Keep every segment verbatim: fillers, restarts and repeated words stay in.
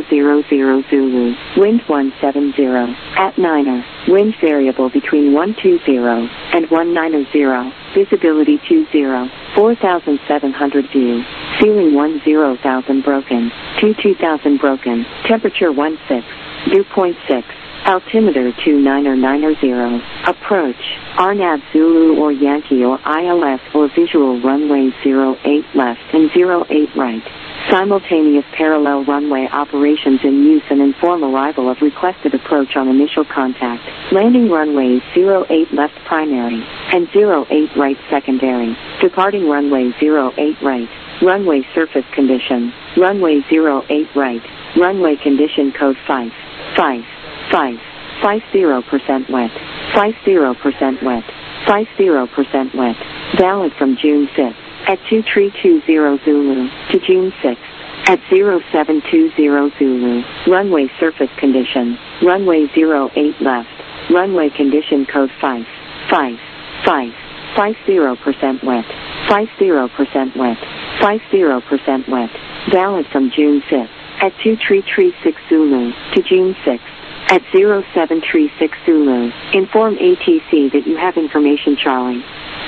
zero zero Zulu, wind one seven zero, at Niner, wind variable between one two zero and one nine zero, visibility two zero, four thousand seven hundred view, ceiling one zero thousand broken, two two thousand broken, temperature one six, dew point six, altimeter two nine nine zero, approach, R NAV Zulu or Yankee or I L S or visual runway zero eight left and zero eight right. Simultaneous parallel runway operations in use and inform arrival of requested approach on initial contact. Landing runways zero eight left primary and zero eight right secondary. Departing runway zero eight right. Runway surface condition. Runway zero eight right. Runway condition code five. five. five. fifty percent wet. fifty percent wet. fifty percent wet. Valid from June fifth. At two three two zero Zulu, to June sixth, at zero seven two zero Zulu, runway surface condition, runway zero eight left, runway condition code five. five. five. fifty percent wet, fifty percent wet, fifty percent wet, valid from June fifth, at two three three six Zulu, to June sixth, at zero seven three six Zulu, inform A T C that you have information Charlie.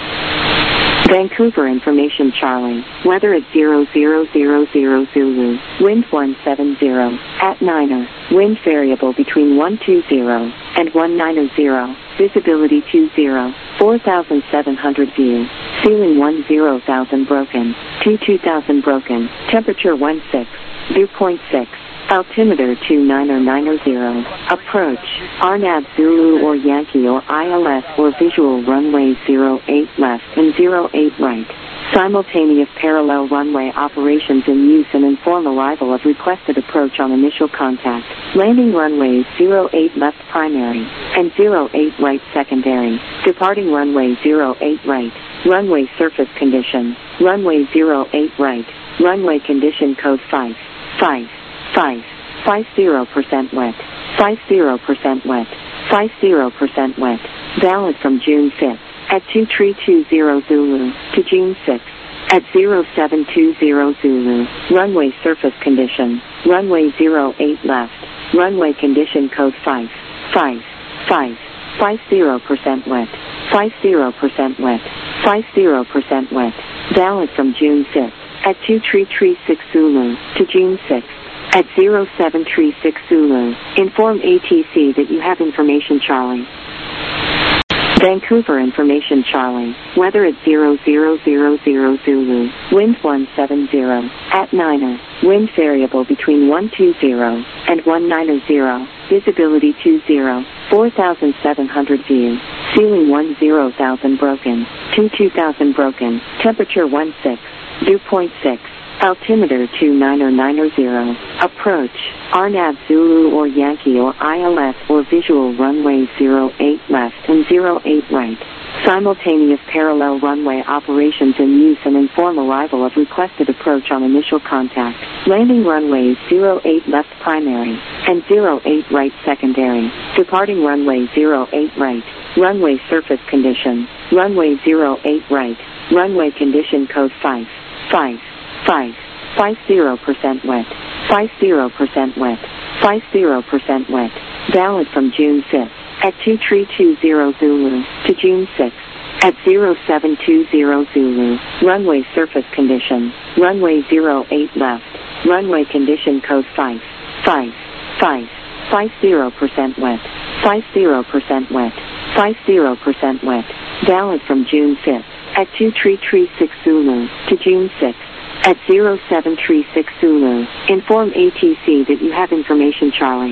Vancouver information Charlie, weather at zero zero zero zero Zulu, wind one seven zero, at Niner, wind variable between one two zero and one nine zero, visibility two zero, four thousand seven hundred view, ceiling one zero thousand broken, two two thousand broken, temperature one six, dew point six. Altimeter two nine nine zero, approach, R NAV Zulu or Yankee or I L S or visual runway zero eight left and zero eight right. Simultaneous parallel runway operations in use and inform arrival of requested approach on initial contact. Landing runways zero eight left primary and zero eight right secondary. Departing runway zero eight right. Runway surface condition. Runway zero eight right. Runway condition code five. five. five. fifty percent wet. fifty percent wet. fifty percent wet. Valid from June fifth. At two three two zero Zulu, to June sixth. At zero seven two zero Zulu, runway surface condition. Runway zero eight left. Runway condition code five. five. five. fifty percent wet. fifty percent wet. fifty percent wet. Valid from June fifth. At two three three six Zulu, to June sixth. At zero seven three six Zulu, inform A T C that you have information Charlie. Vancouver information Charlie, weather at zero zero zero zero Zulu, wind one seven zero, at Niner, wind variable between one two zero and one nine zero, visibility two zero, four thousand seven hundred view, ceiling one zero thousand broken, two two thousand broken, temperature one six, dew point six. Altimeter two nine nine zero, approach, R NAV Zulu or Yankee or I L S or visual runway zero eight left and zero eight right. Simultaneous parallel runway operations in use and inform arrival of requested approach on initial contact. Landing runways zero eight left primary and zero eight right secondary. Departing runway zero eight right. Runway surface condition. Runway zero eight right. Runway condition code five. five. five. fifty percent wet. fifty percent wet. fifty percent wet. Valid from June fifth. At two three two zero Zulu, to June sixth. At zero seven two zero Zulu, runway surface condition. Runway zero eight left. Runway condition code five. five. five. fifty percent wet. fifty percent wet. fifty percent wet. Valid from June fifth. At two three three six Zulu, to June sixth. At zero seven three six Zulu, inform A T C that you have information Charlie.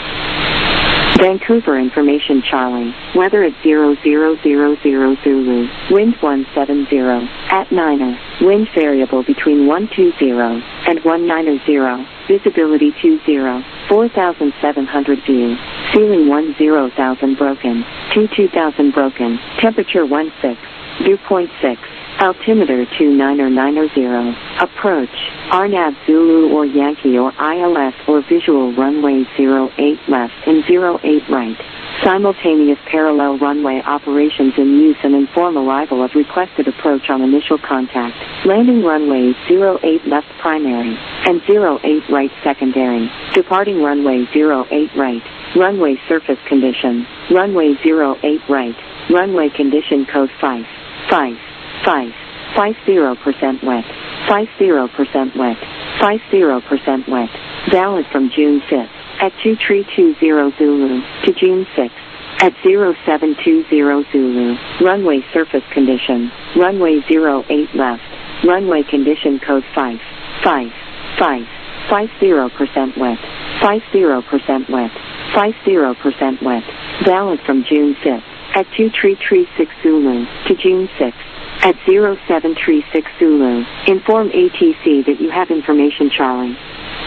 Vancouver information Charlie, weather at zero zero zero zero Zulu, wind one seven zero, at Niner, wind variable between one two zero and one nine zero, visibility two zero, four thousand seven hundred view, ceiling one zero thousand broken, two two thousand broken, temperature one six, dew point six. Altimeter two nine nine zero, approach, R NAV Zulu or Yankee or I L S or visual runway zero eight left and zero eight right. Simultaneous parallel runway operations in use and inform arrival of requested approach on initial contact. Landing runway zero eight left primary and zero eight right secondary. Departing runway zero eight right. Runway surface condition. Runway zero eight right. Runway condition code five. five. five. fifty percent wet. fifty percent wet. fifty percent wet. Valid from June fifth. At two three two zero Zulu to June sixth. At zero seven two zero Zulu. Runway surface condition. Runway zero eight left. Runway condition code five. five. five. fifty percent wet. fifty percent wet. fifty percent wet. Valid from June fifth. At two three three six Zulu to June sixth. At zero seven three six Zulu. Inform A T C that you have information Charlie.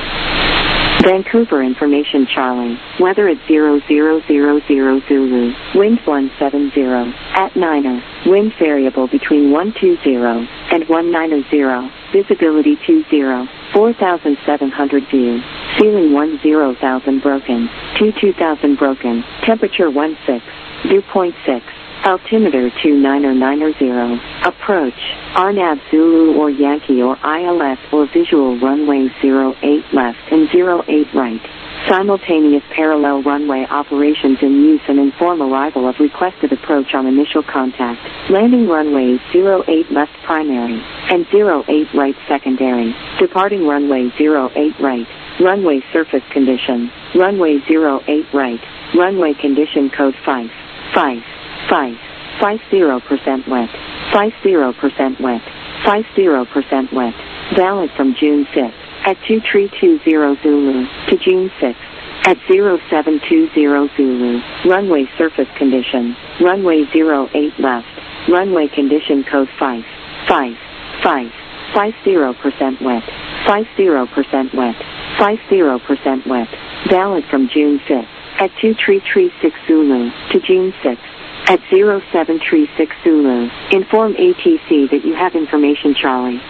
Vancouver information Charlie. Weather at zero zero zero zero Zulu. Wind one seven zero. At Niner. Wind variable between one two zero and one nine zero. Visibility two zero. four thousand seven hundred view. Ceiling one zero thousand broken. two two thousand broken. Temperature one six. Dew point six. Altimeter two nine nine zero. Approach. R N A V Zulu or Yankee or I L S or visual runway zero eight left and zero eight right. Simultaneous parallel runway operations in use and inform arrival of requested approach on initial contact. Landing runway zero eight left primary and zero eight right secondary. Departing runway zero eight right. Runway surface condition. Runway zero eight right. Runway condition code five. five. five. fifty percent wet. fifty percent wet. fifty percent wet. Valid from June fifth. At two three two zero Zulu to June sixth. At zero seven two zero Zulu. Runway surface condition. Runway zero eight left. Runway condition code five. five. five. fifty percent wet. fifty percent wet. fifty percent wet. Valid from June fifth. At two three three six Zulu to June sixth. At zero seven three six Zulu. Inform A T C that you have information Charlie.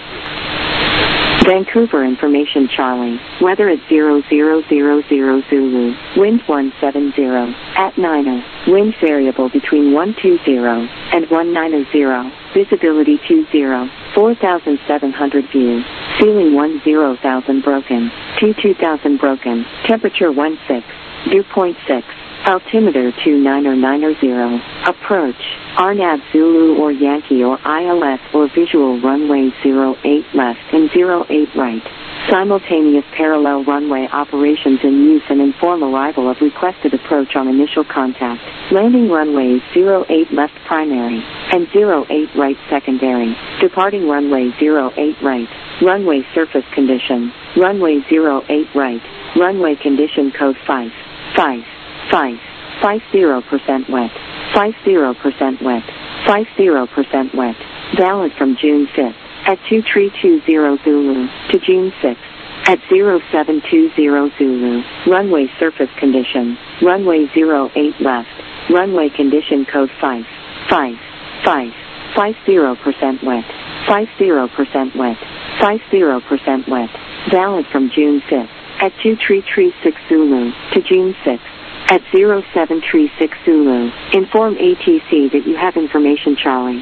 Vancouver information Charlie. Weather at zero zero zero zero Zulu. Wind one seven zero. At Niner. Wind variable between one two zero and one nine zero. Visibility two zero. four thousand seven hundred view. Ceiling one zero thousand broken. two two thousand broken. Temperature one six. Dew point six. Altimeter two nine nine zero. Approach. R N A V Zulu or Yankee or I L S or visual runway zero eight left and zero eight right. Simultaneous parallel runway operations in use and inform arrival of requested approach on initial contact. Landing runway zero eight left primary and zero eight right secondary. Departing runway zero eight right. Runway surface condition. Runway zero eight right. Runway condition code five. five. five. fifty percent wet. fifty percent wet. fifty percent wet. Valid from June fifth. At two three two zero Zulu to June sixth. At zero seven two zero Zulu. Runway surface condition. Runway zero eight left. Runway condition code five. five. five. fifty percent wet. fifty percent wet. fifty percent wet. Valid from June fifth. At two three three six Zulu to June sixth. At zero seven three six Zulu. Inform A T C that you have information Charlie.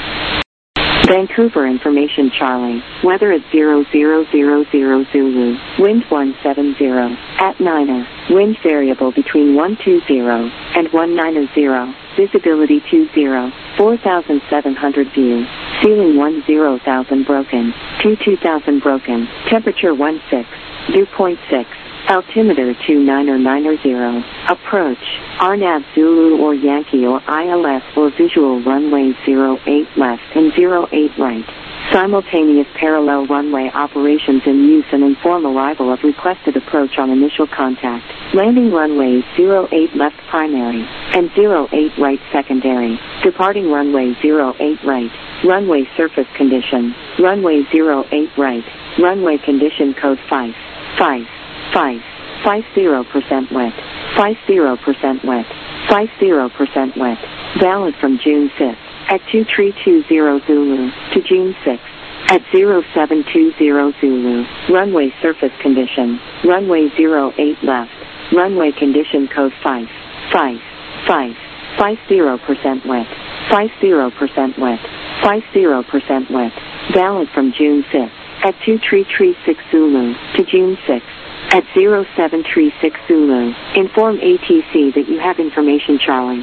Vancouver information Charlie. Weather at zero zero zero zero Zulu. Wind one seven zero. At Niner. Wind variable between one two zero and one nine zero. Visibility two zero. four thousand seven hundred view. Ceiling one zero thousand broken. two two thousand broken. Temperature one six. Dew point six. Altimeter two nine nine zero. Approach. R N A V Zulu or Yankee or I L S or visual runway zero eight left and zero eight right. Simultaneous parallel runway operations in use and inform arrival of requested approach on initial contact. Landing runway zero eight left primary and zero eight right secondary. Departing runway zero eight right. Runway surface condition. Runway zero eight right. Runway condition code five. five. five. fifty percent wet. fifty percent wet. fifty percent wet. Valid from June fifth. At two three two zero Zulu to June sixth. At zero seven two zero Zulu. Runway surface condition. Runway zero eight left. Runway condition code five. five. five. fifty percent wet. fifty percent wet. fifty percent wet. Valid from June fifth at two three three six Zulu to June sixth at zero seven three six Zulu. Inform A T C that you have information Charlie.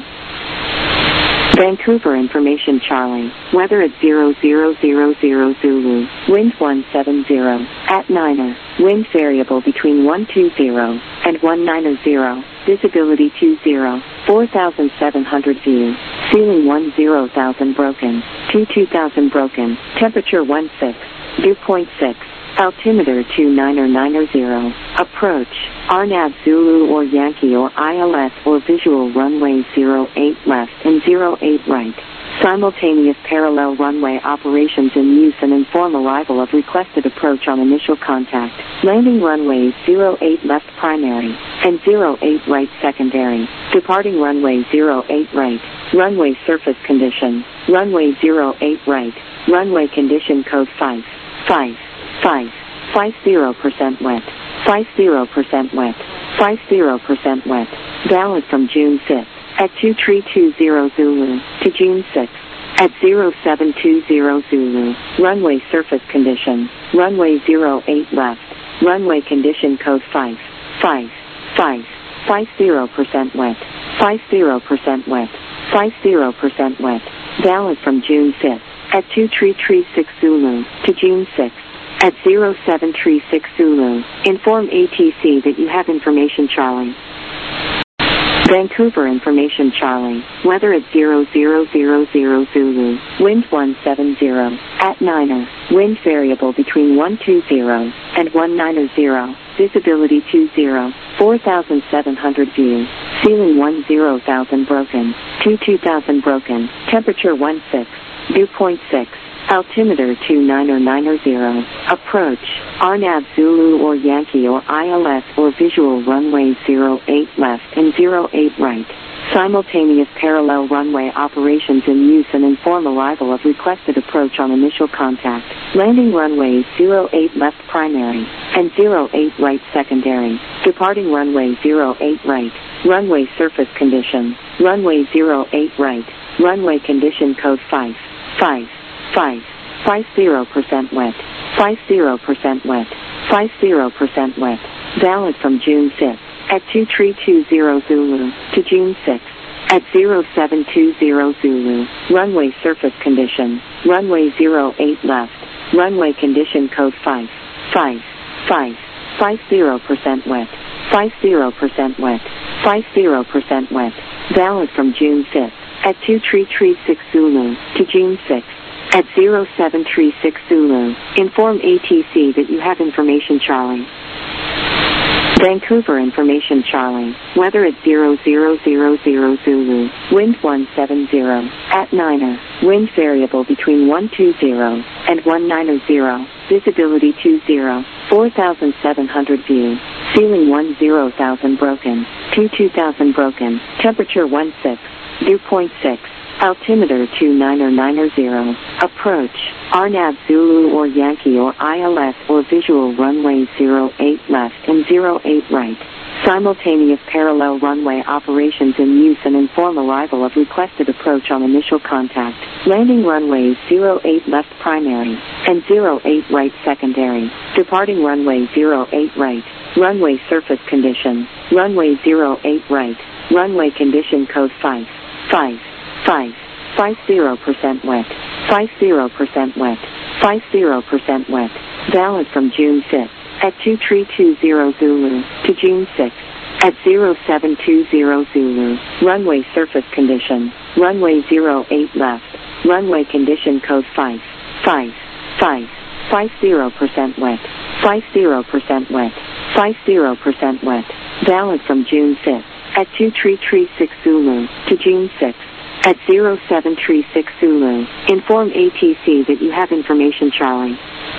Vancouver information Charlie. Weather at zero zero zero zero Zulu. Wind one seven zero. At Niner. Wind variable between one two zero and one nine zero. Visibility two zero. four thousand seven hundred view. Ceiling one zero thousand broken. two two thousand broken. Temperature one six. Dew point six. Altimeter two nine nine zero. Approach. R N A V Zulu or Yankee or I L S or visual runway zero eight left and zero eight right. Simultaneous parallel runway operations in use and inform arrival of requested approach on initial contact. Landing runways zero eight left primary and zero eight right secondary. Departing runway zero eight right. Runway surface condition. Runway zero eight right. Runway condition code five. five. five. fifty percent wet. fifty percent wet. fifty percent wet. Valid from June fifth at two three two zero Zulu to June sixth at zero seven two zero Zulu. Runway surface condition. Runway zero eight left. Runway condition code five. five. five. fifty percent wet. fifty percent wet. fifty percent wet. Valid from June fifth at two three three six Zulu to June sixth. At zero seven three six Zulu, inform A T C that you have information Charlie. Vancouver information Charlie. Weather at zero zero zero zero Zulu. Wind one seven zero. At Niner. Wind variable between one two zero and one nine zero. Visibility two zero. four thousand seven hundred view. Ceiling one zero thousand broken. two two thousand broken. Temperature one six. Dew point six. Altimeter two nine nine zero. Approach. R N A V Zulu or Yankee or I L S or visual runway zero eight left and zero eight right. Simultaneous parallel runway operations in use and inform arrival of requested approach on initial contact. Landing runways zero eight left primary and zero eight right secondary. Departing runway zero eight right. Runway surface condition. Runway zero eight right. Runway condition code five. five. five. fifty percent wet. fifty percent wet. fifty percent wet. Valid from June fifth at two three two zero Zulu to June sixth at zero seven two zero Zulu. Runway surface condition. Runway zero eight left. Runway condition code five. five. five. fifty percent wet. fifty percent wet. fifty percent wet. Valid from June fifth at two three three six Zulu to June sixth. At zero seven three six Zulu, inform A T C that you have information Charlie. Vancouver information Charlie. Weather at zero zero zero zero Zulu. Wind one seven zero. At Niner. Wind variable between one two zero and one nine zero. Visibility two zero. four thousand seven hundred view. Ceiling one zero thousand broken. two two thousand broken. Temperature one six. Dew point six. Altimeter two nine nine zero. Approach. R N A V Zulu or Yankee or I L S or visual runway zero eight left and zero eight right. Simultaneous parallel runway operations in use and inform arrival of requested approach on initial contact. Landing runways zero eight left primary and zero eight right secondary. Departing runway zero eight right. Runway surface condition. Runway zero eight right. Runway condition code five. five. five. fifty percent wet. fifty percent wet. fifty percent wet. Valid from June fifth at two three two zero Zulu to June sixth at zero seven two zero Zulu. Runway surface condition. Runway zero eight left. Runway condition code five. five. five. fifty percent wet. fifty percent wet. fifty percent wet. Valid from June fifth at two three three six Zulu to June sixth. At zero seven three six Zulu, inform A T C that you have information Charlie.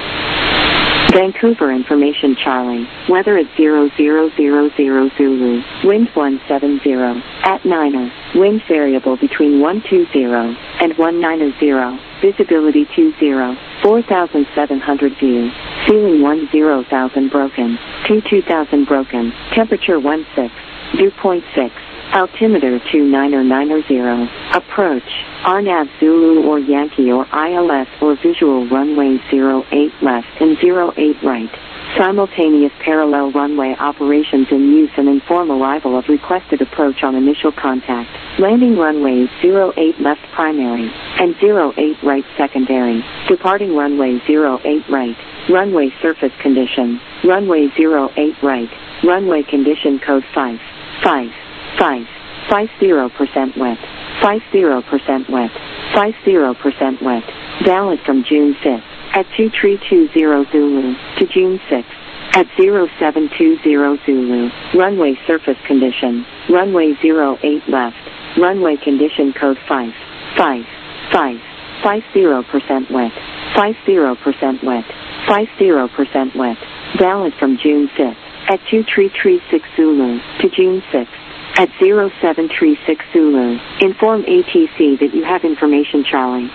Vancouver information Charlie. Weather at zero zero zero zero Zulu. Wind one seven zero. At Niner. Wind variable between one two zero and one nine zero. Visibility two zero. four thousand seven hundred view. Ceiling one zero thousand broken. two two thousand broken. Temperature one six. Dew point six. Altimeter two nine zero nine zero. Approach, R N A V Zulu or Yankee or I L S or visual runway zero eight left and zero eight right. Simultaneous parallel runway operations in use and inform arrival of requested approach on initial contact. Landing runways zero eight left primary and zero eight right secondary. Departing runway zero eight right. Runway surface condition. Runway zero eight right. Runway condition code five. five. five. fifty percent wet. fifty percent wet. fifty percent wet. Valid from June fifth at two three two zero Zulu to June sixth at zero seven two zero Zulu. Runway surface condition. Runway zero eight left. Runway condition code five. five. five. fifty percent wet. fifty percent wet. fifty percent wet. Valid from June fifth at two three three six Zulu to June sixth at zero seven three six Zulu. Inform A T C that you have information Charlie.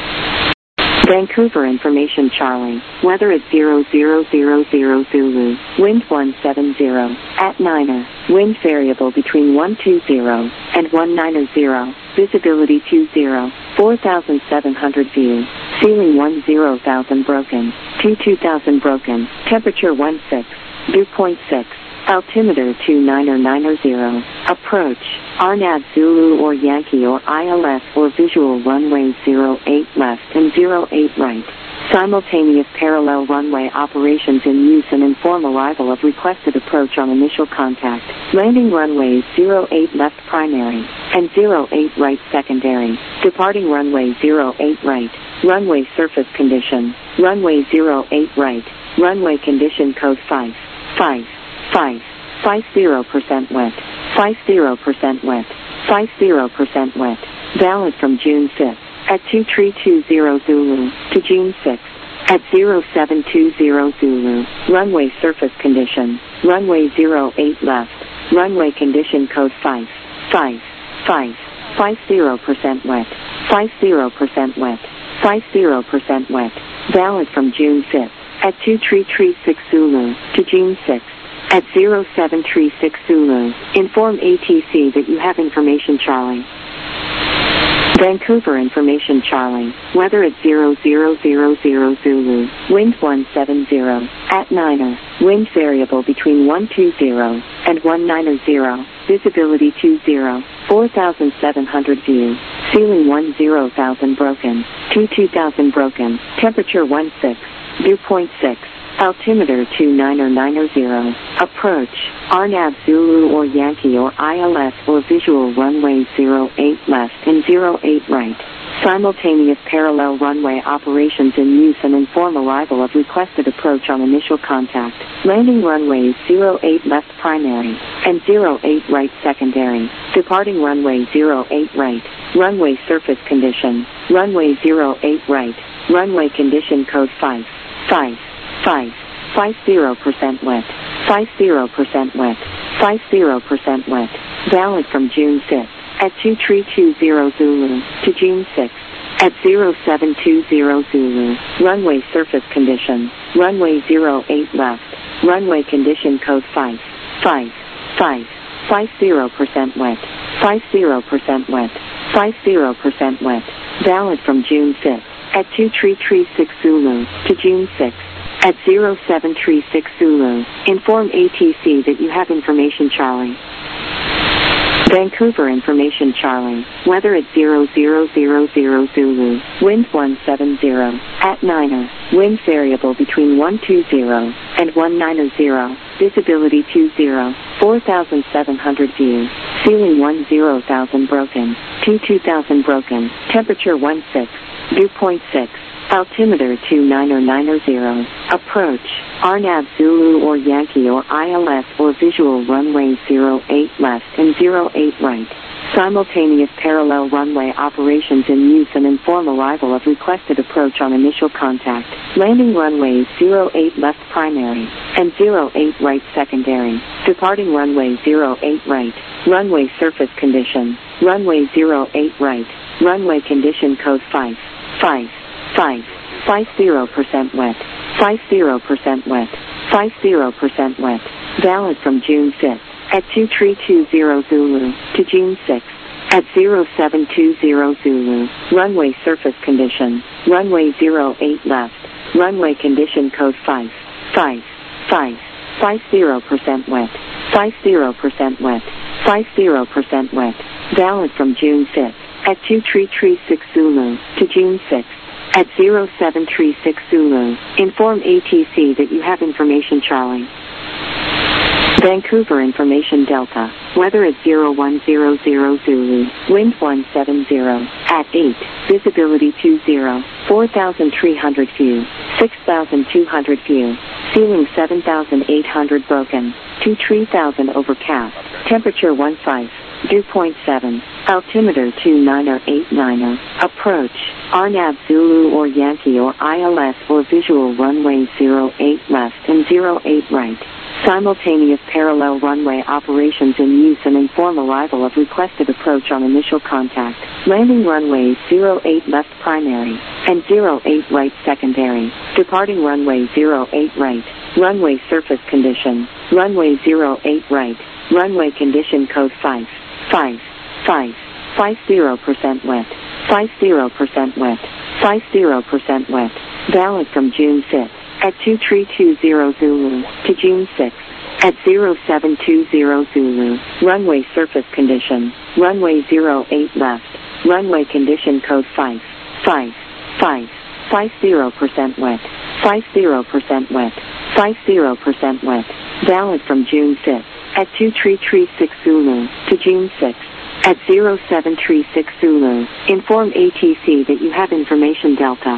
Vancouver information Charlie. Weather at zero zero zero zero Zulu. Wind one seven zero. At Niner. Wind variable between one two zero and one nine zero. Visibility two zero. four thousand seven hundred view. Ceiling one zero thousand broken. two two thousand broken. Temperature one six. Dew point six. Altimeter two nine zero nine zero. Approach, R N A V Zulu or Yankee or I L S or visual runway zero eight left and zero eight right. Simultaneous parallel runway operations in use and inform arrival of requested approach on initial contact. Landing runways zero eight left primary and zero eight right secondary. Departing runway zero eight right. Runway surface condition. Runway zero eight right. Runway condition code five. five. five. fifty percent wet. fifty percent wet. fifty percent wet. Valid from June fifth at two three two zero Zulu to June sixth at zero seven two zero Zulu. Runway surface condition. Runway zero eight left. Runway condition code five. five. five. fifty percent wet. fifty percent wet. fifty percent wet. Valid from June fifth at two three three six Zulu to June sixth at zero seven three six Zulu. Inform A T C that you have information Charlie. Vancouver information Charlie. Weather at zero zero zero zero Zulu. Wind one seven zero. At Niner. Wind variable between one two zero and one nine zero. Visibility two zero. four thousand seven hundred view. Ceiling one zero thousand broken. two two thousand broken. Temperature one six. Dew point six. Altimeter two nine zero nine zero. Approach, R N A V Zulu or Yankee or I L S or visual runway zero eight left and zero eight right. Simultaneous parallel runway operations in use and inform arrival of requested approach on initial contact. Landing runways zero eight left primary and zero eight right secondary. Departing runway zero eight right. Runway surface condition. Runway zero eight right. Runway condition code five. five. five. fifty percent wet. fifty percent wet. fifty percent wet. Valid from June fifth at two three two zero Zulu to June sixth at zero seven two zero Zulu. Runway surface condition. Runway zero eight left. Runway condition code five. five. five. fifty percent wet. fifty percent wet. fifty percent wet. Valid from June fifth at two three three six Zulu to June sixth at zero seven three six Zulu. Inform A T C that you have information Charlie. Vancouver information Charlie. Weather at zero zero zero zero Zulu. Wind one seven zero. At Niner. Wind variable between one two zero and one nine zero. Visibility two zero. four thousand seven hundred view. Ceiling one zero thousand broken. two two thousand broken. Temperature one six. Dew point six. Altimeter two nine zero nine zero. Approach, R N A V Zulu or Yankee or I L S or visual runway zero eight left and zero eight right. Simultaneous parallel runway operations in use and inform arrival of requested approach on initial contact. Landing runways zero eight left primary and zero eight right secondary. Departing runway zero eight right. Runway surface condition. Runway zero eight right. Runway condition code five. five. five. fifty percent wet. fifty percent wet. fifty percent wet. Valid from June fifth at two three two zero Zulu to June sixth. At zero seven two zero Zulu, runway surface condition, runway zero eight left, runway condition code five, five, five, fifty percent wet, fifty percent wet, fifty percent wet, valid from June fifth, at two three three six Zulu to June sixth. At zero seven three six Zulu, inform A T C that you have information Charlie. Vancouver Information Delta, weather at zero one zero zero Zulu, wind one seven zero, at eight, visibility two zero, four thousand three hundred view, six thousand two hundred view, ceiling seven thousand eight hundred broken, two three thousand overcast, temperature one five, dew point seven, altimeter two nine eight nine, approach, R N A V Zulu or Yankee or I L S or visual runway zero eight left and zero eight right. Simultaneous parallel runway operations in use and inform arrival of requested approach on initial contact. Landing runways zero eight left primary and zero eight right secondary. Departing runway zero eight right. Runway surface condition. Runway zero eight right. Runway condition code five, five, five, fifty percent wet, fifty percent wet, fifty percent wet. Valid from June fifth. At two three two zero Zulu to June sixth. At zero seven two zero Zulu, runway surface condition, runway zero eight left, runway condition code five, five, five, fifty percent wet, fifty percent wet, fifty percent wet. Valid from June fifth. At two three three six Zulu to June sixth. At zero seven three six Zulu, inform A T C that you have information Delta.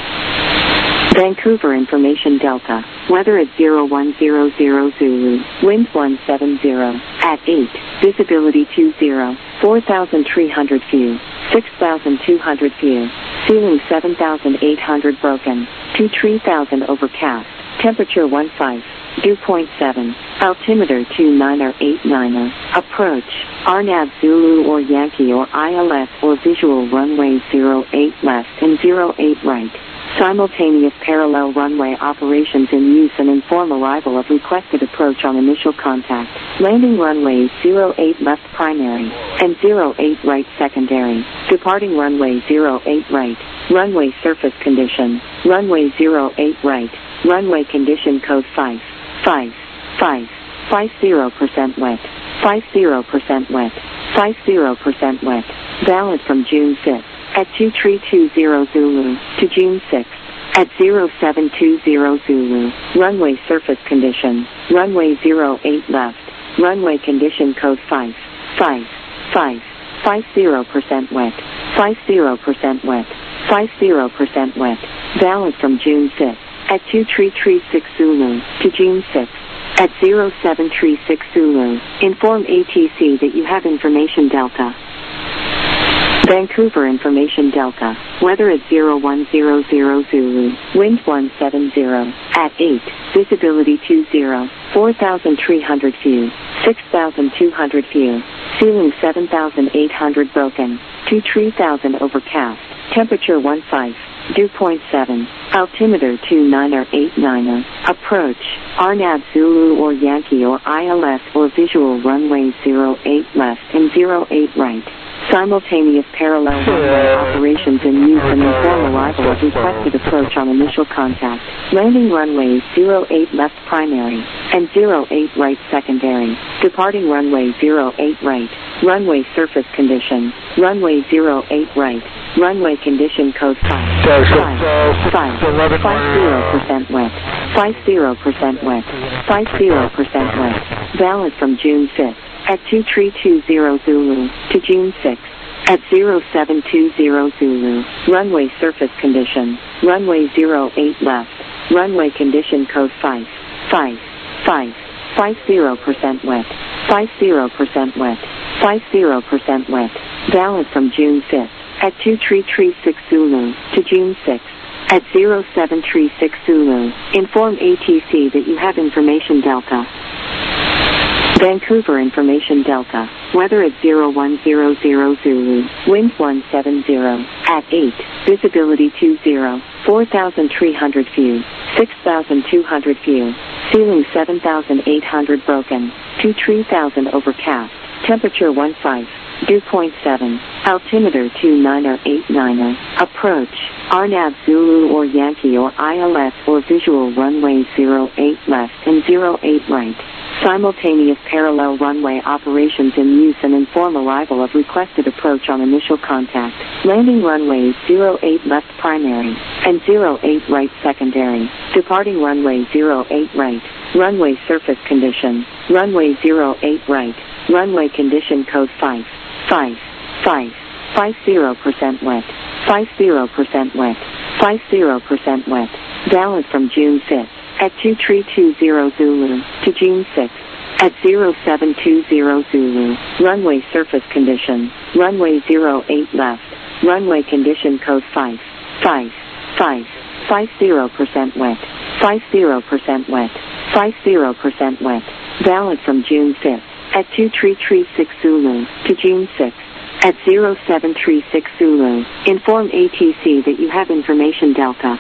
Vancouver Information Delta, weather at zero one zero zero Zulu, wind one seven zero, at eight, visibility two zero, four thousand three hundred view, six thousand two hundred view, ceiling seven thousand eight hundred broken, two three thousand overcast, temperature one five, dew point seven, altimeter two nine eight nine, approach, R N A V Zulu or Yankee or I L S or visual runway zero eight left and zero eight right. Simultaneous parallel runway operations in use and inform arrival of requested approach on initial contact. Landing runways zero eight left primary and zero eight right secondary. Departing runway zero eight right. Runway surface condition. Runway zero eight right. Runway condition code five, five, five, fifty percent wet, fifty percent wet, fifty percent wet. Valid from June fifth. At two three two zero Zulu to June sixth. At zero seven two zero Zulu, runway surface condition, runway zero eight left, runway condition code five, five, five, fifty percent wet, fifty percent wet, fifty percent wet. Valid from June fifth. At two three three six Zulu to June sixth. At zero seven three six Zulu, inform A T C that you have information Delta. Vancouver Information Delta, weather at zero one zero zero Zulu, wind one seven zero, at eight, visibility two zero, four thousand three hundred view, six thousand two hundred view, ceiling seven thousand eight hundred broken, two three thousand overcast, temperature one five, dew point seven, altimeter two nine eight nine, approach, R N A V Zulu or Yankee or I L S or visual runway zero eight left and zero eight right. Simultaneous parallel runway operations in use and inform arrival of requested approach on initial contact. Landing runways zero eight left primary and zero eight right secondary. Departing runway zero eight right. Runway surface condition. Runway zero eight right. Runway condition code five. five, five, fifty percent wet. fifty percent wet. fifty percent wet. Valid from June fifth. At two three two zero Zulu to June sixth. At zero seven two zero Zulu, runway surface condition, runway zero eight left, runway condition code five, five, five, fifty percent wet, fifty percent wet, fifty percent wet. Valid from June fifth. At two three three six Zulu to June sixth. At zero seven three six Zulu, inform A T C that you have information Delta. Vancouver Information Delta, weather at zero one zero zero Zulu, wind one seven zero, at eight, visibility two zero, four thousand three hundred view, six thousand two hundred view, Ceiling seven thousand eight hundred broken. two three thousand overcast. Temperature one five. Dew point seven. Altimeter two niner eight niner. Approach. R N A V Zulu or Yankee or I L S or visual runway zero eight left and zero eight right. Simultaneous parallel runway operations in use and inform arrival of requested approach on initial contact. Landing runways zero eight left primary and zero eight right secondary. Departing runway zero eight right. Runway surface condition. Runway zero eight right. Runway condition code five. five. five. fifty percent wet. fifty percent wet. fifty percent wet. Valid from June fifth. At two three two zero Zulu to June sixth at zero seven two zero Zulu. Runway surface condition. Runway zero eight left. Runway condition code five. five. five. fifty percent wet. fifty percent wet. fifty percent wet. Valid from June fifth at two three three six Zulu to June sixth. At zero seven three six Zulu, inform A T C that you have information Delta.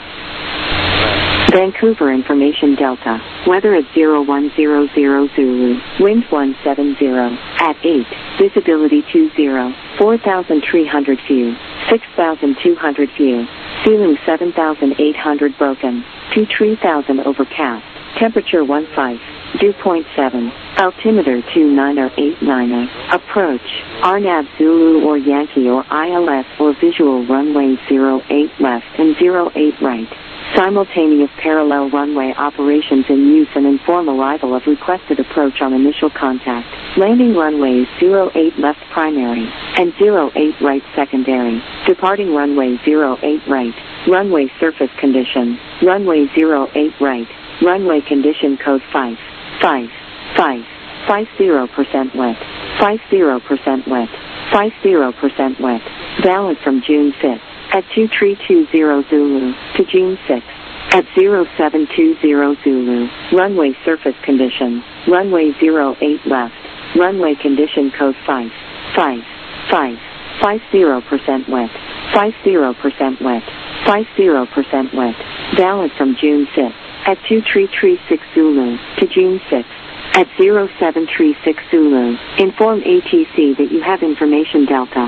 Vancouver information Delta. Weather at zero one zero zero Zulu. Wind one seven zero. At eight. Visibility two zero. four thousand three hundred view. six thousand two hundred view. Ceiling seven thousand eight hundred broken. two three thousand overcast. Temperature one five. Dew point seven. Altimeter two niner eight niner. Approach. R N A V Zulu or Yankee or I L S or visual runway zero eight left and zero eight right. Simultaneous parallel runway operations in use and inform arrival of requested approach on initial contact. Landing runways zero eight left primary and zero eight right secondary. Departing runway zero eight right. Runway surface condition. Runway zero eight right. Runway condition code five. five. five. fifty percent wet. fifty percent wet. fifty percent wet. Valid from June fifth. At two three two zero Zulu to June sixth. At zero seven two zero Zulu. Runway surface condition. Runway zero eight left. Runway condition code five. five. five. fifty percent wet. fifty percent wet. fifty percent wet. Valid from June fifth. At two three three six Zulu to June sixth. At zero seven three six Zulu, inform A T C that you have information Delta.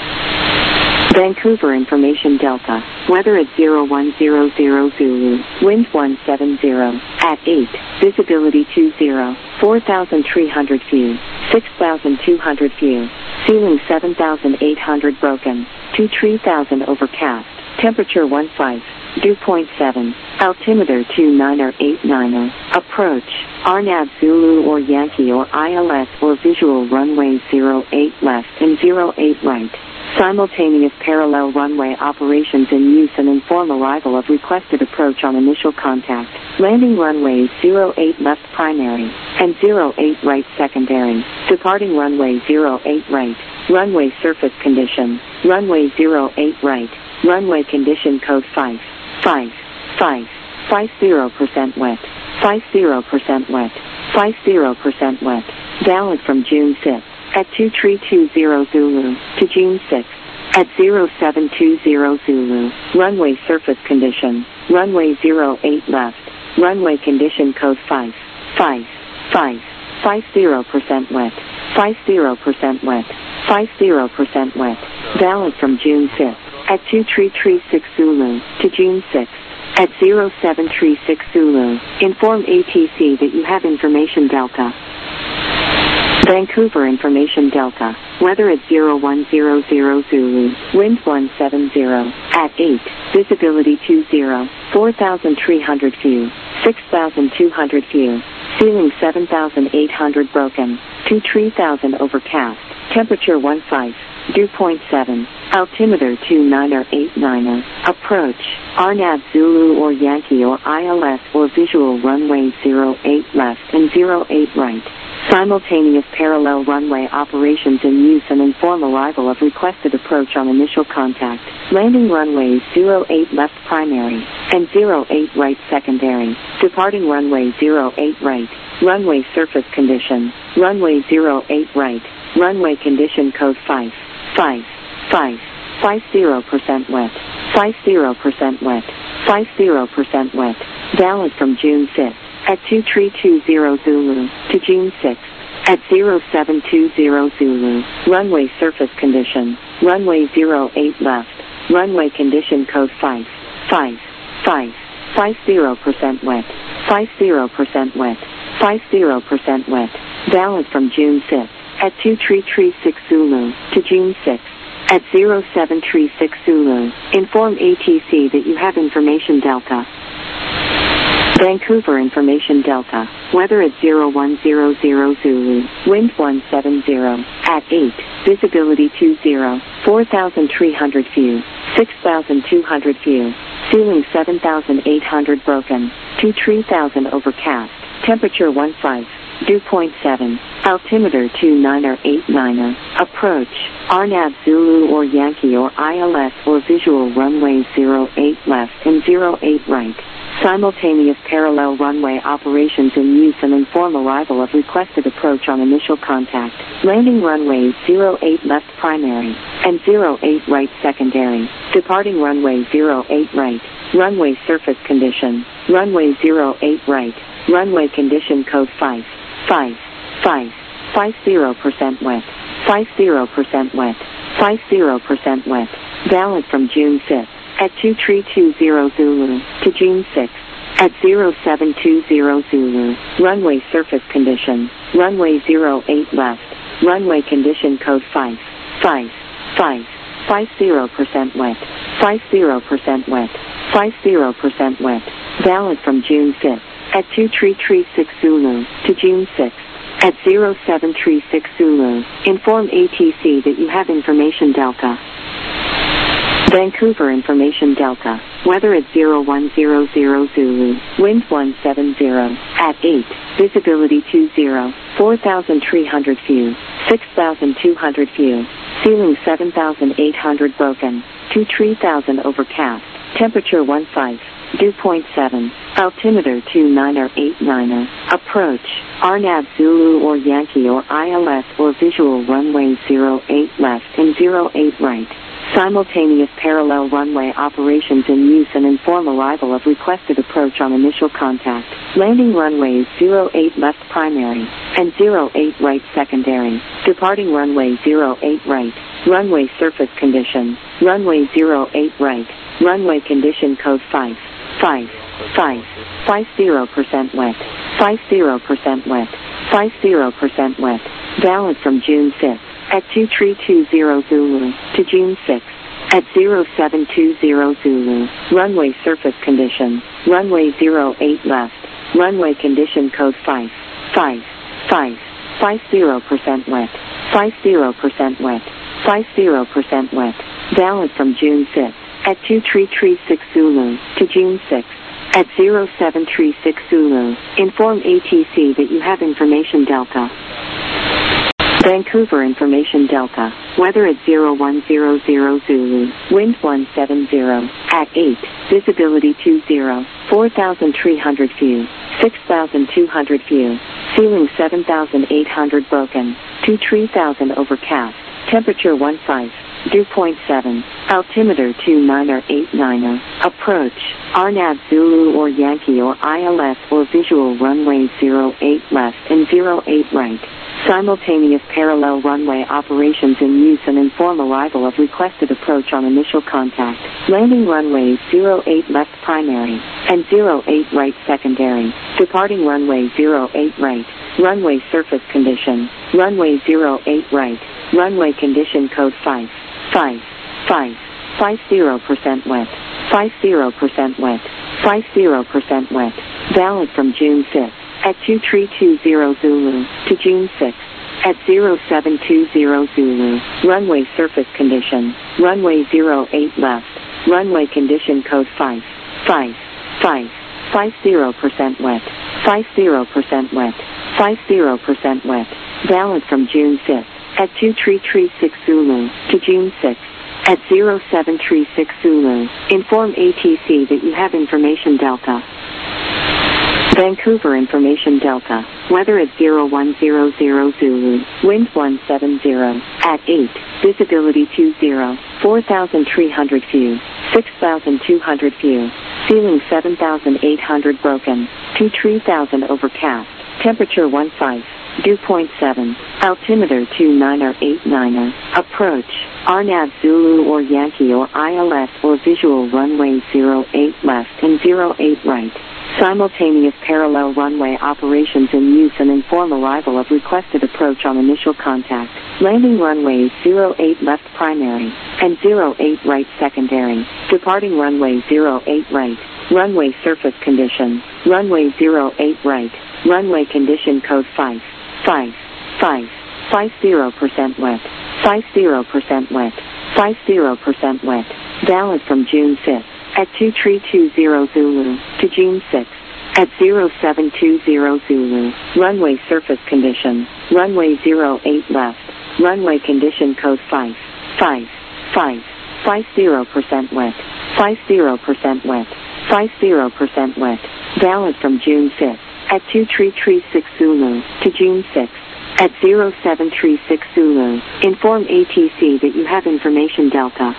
Vancouver information Delta. Weather at zero one zero zero Zulu. Wind one seven zero. At eight. Visibility two zero. four thousand three hundred view. six thousand two hundred view. Ceiling seven thousand eight hundred broken. two three thousand overcast. Temperature one five. Dew point seven. Altimeter two niner eight niner. Approach. R N A V Zulu or Yankee or I L S or visual runway zero eight left and zero eight right. Simultaneous parallel runway operations in use and inform arrival of requested approach on initial contact. Landing runways zero eight left primary and zero eight right secondary. Departing runway zero eight right. Runway surface condition. Runway zero eight right. Runway condition code five. five. five. fifty percent wet. fifty percent wet. fifty percent wet. Valid from June fifth. At two three two zero Zulu to June sixth. At zero seven two zero Zulu. Runway surface condition. Runway zero eight left. Runway condition code five. five. five. fifty percent wet. fifty percent wet. fifty percent wet. Valid from June fifth. At two three three six Zulu to June sixth. At zero seven three six Zulu, inform A T C that you have information Delta. Vancouver information Delta. Weather at zero one zero zero Zulu. Wind one seven zero. At eight. Visibility two zero. four thousand three hundred view. six thousand two hundred view. Ceiling seven thousand eight hundred broken. two three thousand overcast. Temperature one five. Dew point seven. Altimeter two niner eight niner. Approach. R N A V Zulu or Yankee or I L S or visual runway zero eight left and zero eight right. Simultaneous parallel runway operations in use and inform arrival of requested approach on initial contact. Landing runways zero eight left primary and zero eight right secondary. Departing runway zero eight right. Runway surface condition. Runway zero eight right. Runway condition code five. five. five. fifty percent wet. fifty percent wet. fifty percent wet. Valid from June fifth. at two three two zero Zulu to June sixth. At zero seven two zero Zulu, runway surface condition, runway zero eight left, runway condition code five, five, five, five zero percent wet, five zero percent wet, five zero percent wet, valid from June fifth, at two three three six Zulu to June sixth. At zero seven three six Zulu, inform A T C that you have information Delta. Vancouver Information Delta, weather at zero one zero zero Zulu, wind one seven zero, at eight, visibility two zero, four thousand three hundred view, six thousand two hundred view, ceiling seven thousand eight hundred broken, two three thousand overcast, temperature one five, dew point seven, altimeter two nine eight nine, approach, R N A V Zulu or Yankee or I L S or visual runway zero eight left and zero eight right. Simultaneous parallel runway operations in use and inform arrival of requested approach on initial contact. Landing runways zero eight left primary and zero eight right secondary. Departing runway zero eight right. Runway surface condition. Runway zero eight right. Runway condition code five, five, five, five zero percent wet, five zero percent wet, five zero percent wet. Valid from June fifth. At two three two zero Zulu to June sixth. At zero seven two zero Zulu, runway surface condition, runway zero eight left, runway condition code five, five, five, five zero percent wet, five zero percent wet, five zero percent wet. Valid from June fifth. At two three three six Zulu to June sixth. At zero seven three six Zulu, inform A T C that you have information Delta. Vancouver Information Delta, weather at zero one zero zero Zulu, wind one seven zero, at eight, visibility two zero, four thousand three hundred view, six thousand two hundred view, ceiling seven thousand eight hundred broken, two three thousand overcast, temperature one five, dew point seven, altimeter two nine eight nine, approach, R N A V Zulu or Yankee or I L S or visual runway zero eight left and zero eight right. Simultaneous parallel runway operations in use and inform arrival of requested approach on initial contact. Landing runways zero eight left primary and zero eight right secondary. Departing runway zero eight right. Runway surface condition. Runway zero eight right. Runway condition code five, five, five, five zero percent wet, five zero percent wet, five zero percent wet. Valid from June fifth. At two three two zero Zulu to June sixth. At zero seven two zero Zulu, runway surface condition, runway zero eight left, runway condition code five, five, five, five zero percent wet, five zero percent wet, five zero percent wet. Valid from June fifth. At two three three six Zulu to June sixth. At zero seven three six Zulu, inform A T C that you have information Delta. Vancouver Information Delta, weather at zero one zero zero Zulu, wind one seven zero, at eight, visibility two zero, four thousand three hundred view, six thousand two hundred view, ceiling seven thousand eight hundred broken, two three thousand overcast, temperature one five, dew point seven, altimeter two nine eight nine, approach, R N A V Zulu or Yankee or I L S or visual runway zero eight left and zero eight right. Simultaneous parallel runway operations in use and inform arrival of requested approach on initial contact. Landing runways zero eight left primary and zero eight right secondary. Departing runway zero eight right. Runway surface condition. Runway zero eight right. Runway condition code five, five, five, five zero percent wet, five zero percent wet, five zero percent wet. Valid from June fifth. At two three two zero Zulu to June sixth. At zero seven two zero Zulu, runway surface condition, runway zero eight left, runway condition code five, five, five, five zero percent wet, five zero percent wet, five zero percent wet. Valid from June fifth. At two three three six Zulu to June sixth. At zero seven three six Zulu, inform A T C that you have information Delta. Vancouver Information Delta, weather at zero one zero zero Zulu, wind one seven zero, at eight, visibility two zero, four thousand three hundred view, six thousand two hundred view, ceiling seven thousand eight hundred broken, two three thousand overcast, temperature one five, dew point seven, altimeter two niner eight niner, approach, R NAV Zulu or Yankee or I L S or visual runway zero eight left and zero eight right. Simultaneous parallel runway operations in use and inform arrival of requested approach on initial contact. Landing runways zero eight left primary and zero eight right secondary. Departing runway zero eight right. Runway surface condition. Runway zero eight right. Runway condition code five. five. five. fifty percent wet. fifty percent wet. fifty percent wet. Valid from June fifth. At two three two zero Zulu to June sixth. At zero seven two zero Zulu. Runway surface condition. Runway zero eight left. Runway condition code five. five. five. fifty percent wet. fifty percent wet. fifty percent wet. Valid from June fifth. At two three three six Zulu to June sixth. At zero seven three six Zulu. Inform A T C that you have information Delta.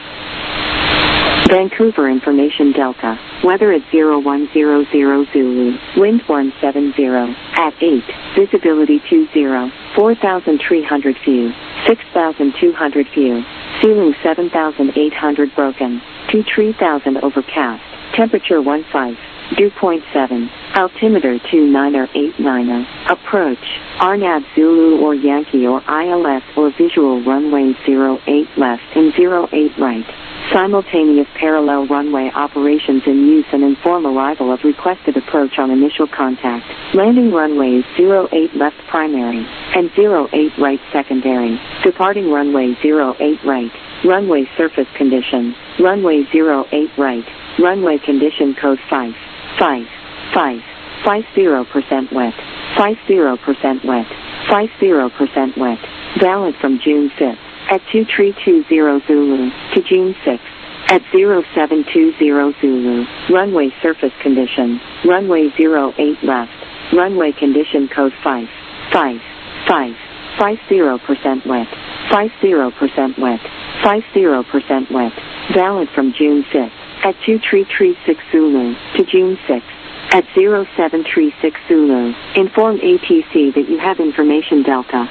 Vancouver Information Delta. Weather at zero one zero zero Zulu. Wind one seven zero. At eight. Visibility two zero. four thousand three hundred view. six thousand two hundred view. Ceiling seven thousand eight hundred broken. two three thousand overcast. Temperature one five. Dew point seven. Altimeter two niner eight niner. Approach. R NAV Zulu or Yankee or I L S or visual runway zero eight left and zero eight right. Simultaneous parallel runway operations in use and inform arrival of requested approach on initial contact. Landing runways zero eight left primary and zero eight right secondary. Departing runway zero eight right. Runway surface condition. Runway zero eight right. Runway condition code five. five. five. fifty percent wet. fifty percent wet. fifty percent wet. Valid from June fifth. At two three two zero Zulu to June sixth. At zero seven two zero Zulu. Runway surface condition. Runway zero eight left. Runway condition code five. five. five. fifty percent wet. fifty percent wet. fifty percent wet. Valid from June fifth. At two three three six Zulu to June sixth. At zero seven three six Zulu. Inform A T C that you have information Delta.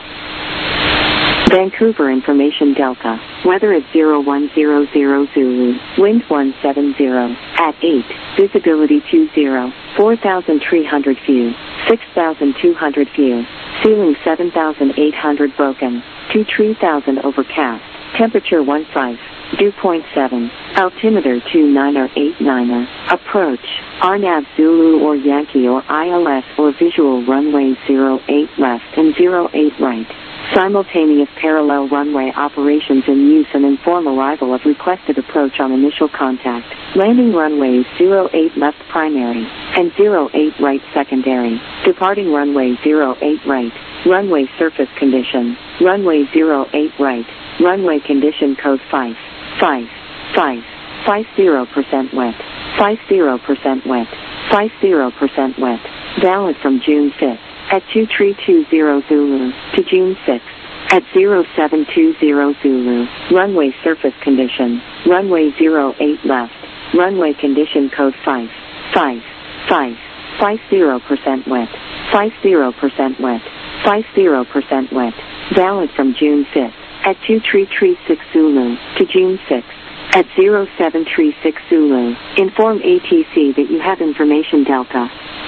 Vancouver Information Delta. Weather at zero one zero zero Zulu. Wind one seven zero. At eight. Visibility two zero. four thousand three hundred view. six thousand two hundred view. Ceiling seven thousand eight hundred broken. two three thousand overcast. Temperature one five. Dew point seven. Altimeter two niner eight niner. Approach. R NAV Zulu or Yankee or I L S or visual runway zero eight left and zero eight right. Simultaneous parallel runway operations in use and inform arrival of requested approach on initial contact. Landing runways zero eight left primary and zero eight right secondary. Departing runway zero eight right. Runway surface condition. Runway zero eight right. Runway condition code five. five. five. fifty percent wet. fifty percent wet. fifty percent wet. Valid from June fifth. At two three two zero Zulu to June sixth. At zero seven two zero Zulu. Runway surface condition. Runway zero eight left. Runway condition code five. five. five. fifty percent wet. fifty percent wet. fifty percent wet. Valid from June fifth. At two three three six Zulu to June sixth. At zero seven three six Zulu. Inform A T C that you have information Delta.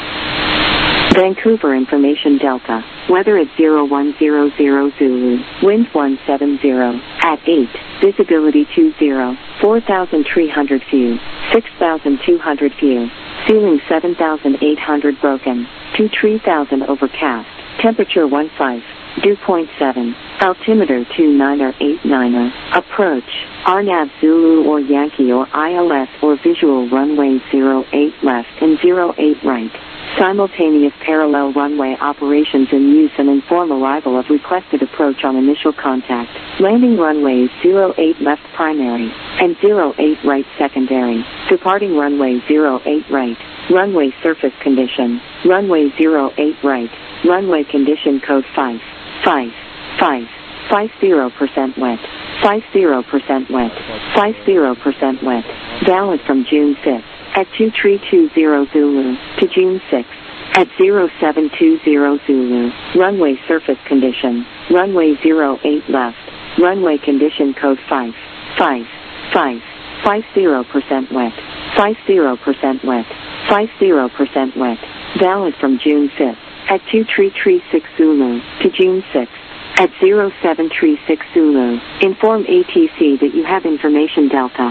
Vancouver Information Delta. Weather at zero one zero zero Zulu. Wind one seven zero. At eight. Visibility two zero. four thousand three hundred view. six thousand two hundred view. Ceiling seven thousand eight hundred broken. two three thousand overcast. Temperature one five. Dew point seven. Altimeter two niner eight niner. Approach. R NAV Zulu or Yankee or I L S or visual runway zero eight left and zero eight right. Simultaneous parallel runway operations in use and inform arrival of requested approach on initial contact. Landing runways zero eight left primary and zero eight right secondary. Departing runway zero eight right. Runway surface condition. Runway zero eight right. Runway condition code five. five. five. fifty percent wet. fifty percent wet. fifty percent wet. Valid from June fifth. At two three two zero Zulu to June sixth. At zero seven two zero Zulu, runway surface condition, runway zero eight left, runway condition code five, five, five, fifty percent wet, fifty percent wet, fifty percent wet, valid from June fifth, at two three three six Zulu, to June sixth, at zero seven three six Zulu, inform A T C that you have information Delta.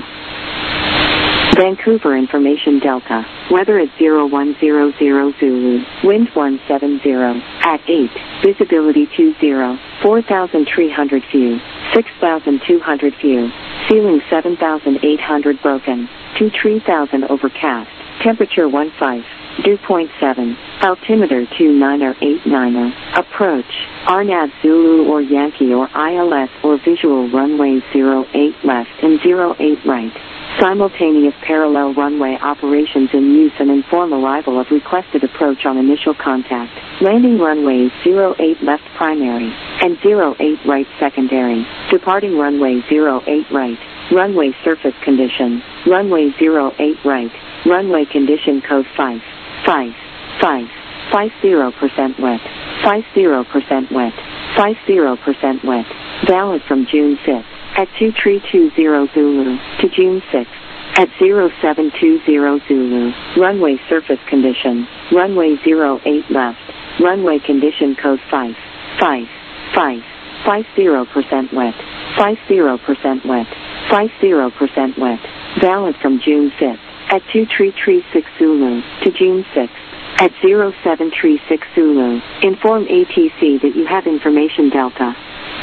Vancouver Information Delta, weather at zero one zero zero Zulu, wind one seven zero, at eight, visibility two zero, four thousand three hundred view, six thousand two hundred view, ceiling seven thousand eight hundred broken, two three thousand overcast, temperature one five, dew point seven, altimeter two niner eight niner, approach, R N A V Zulu or Yankee or I L S or visual runway zero eight left and zero eight right. Simultaneous parallel runway operations in use and inform arrival of requested approach on initial contact. Landing runways zero eight left primary and zero eight right secondary. Departing runway zero eight right. Runway surface condition. Runway zero eight right. Runway condition code five, five, five, fifty percent wet, fifty percent wet, fifty percent wet. Valid from June fifth. At two three two zero Zulu, to June sixth, at zero seven two zero Zulu, runway surface condition, runway zero eight left, runway condition code five, five, five, fifty percent wet, fifty percent wet, fifty percent wet, valid from June fifth, at two three three six Zulu, to June sixth, at zero seven three six Zulu, inform A T C that you have information Delta.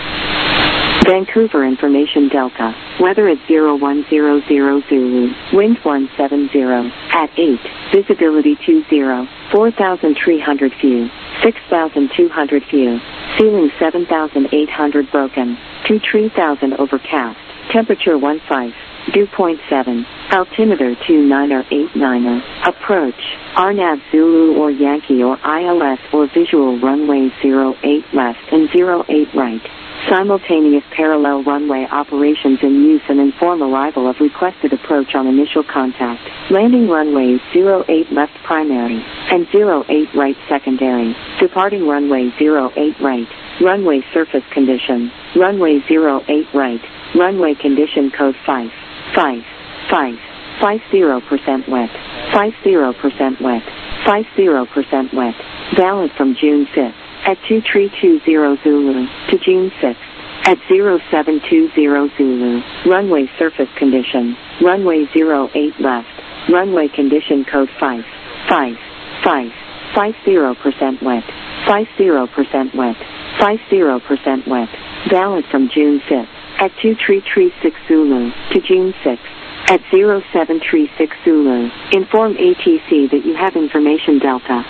Vancouver Information Delta, weather at zero one zero zero Zulu, wind one seven zero, at eight, visibility two zero, four thousand three hundred view, six thousand two hundred view, ceiling seven thousand eight hundred broken, two three thousand overcast, temperature one five, dew point seven, altimeter two niner eight niner, approach, R N A V Zulu or Yankee or I L S or visual runway zero eight left and zero eight right. Simultaneous parallel runway operations in use and inform arrival of requested approach on initial contact. Landing runways zero eight left primary and zero eight right secondary. Departing runway zero eight right. Runway surface condition. Runway zero eight right. Runway condition code five, five, five, fifty percent wet, fifty percent wet, fifty percent wet. Valid from June fifth. At two three two zero Zulu, to June sixth, at zero seven two zero Zulu, runway surface condition, runway zero eight left, runway condition code five, five, five, fifty percent wet, fifty percent wet, fifty percent wet, valid from June fifth, at two three three six Zulu, to June sixth, at zero seven three six Zulu, inform A T C that you have information Delta.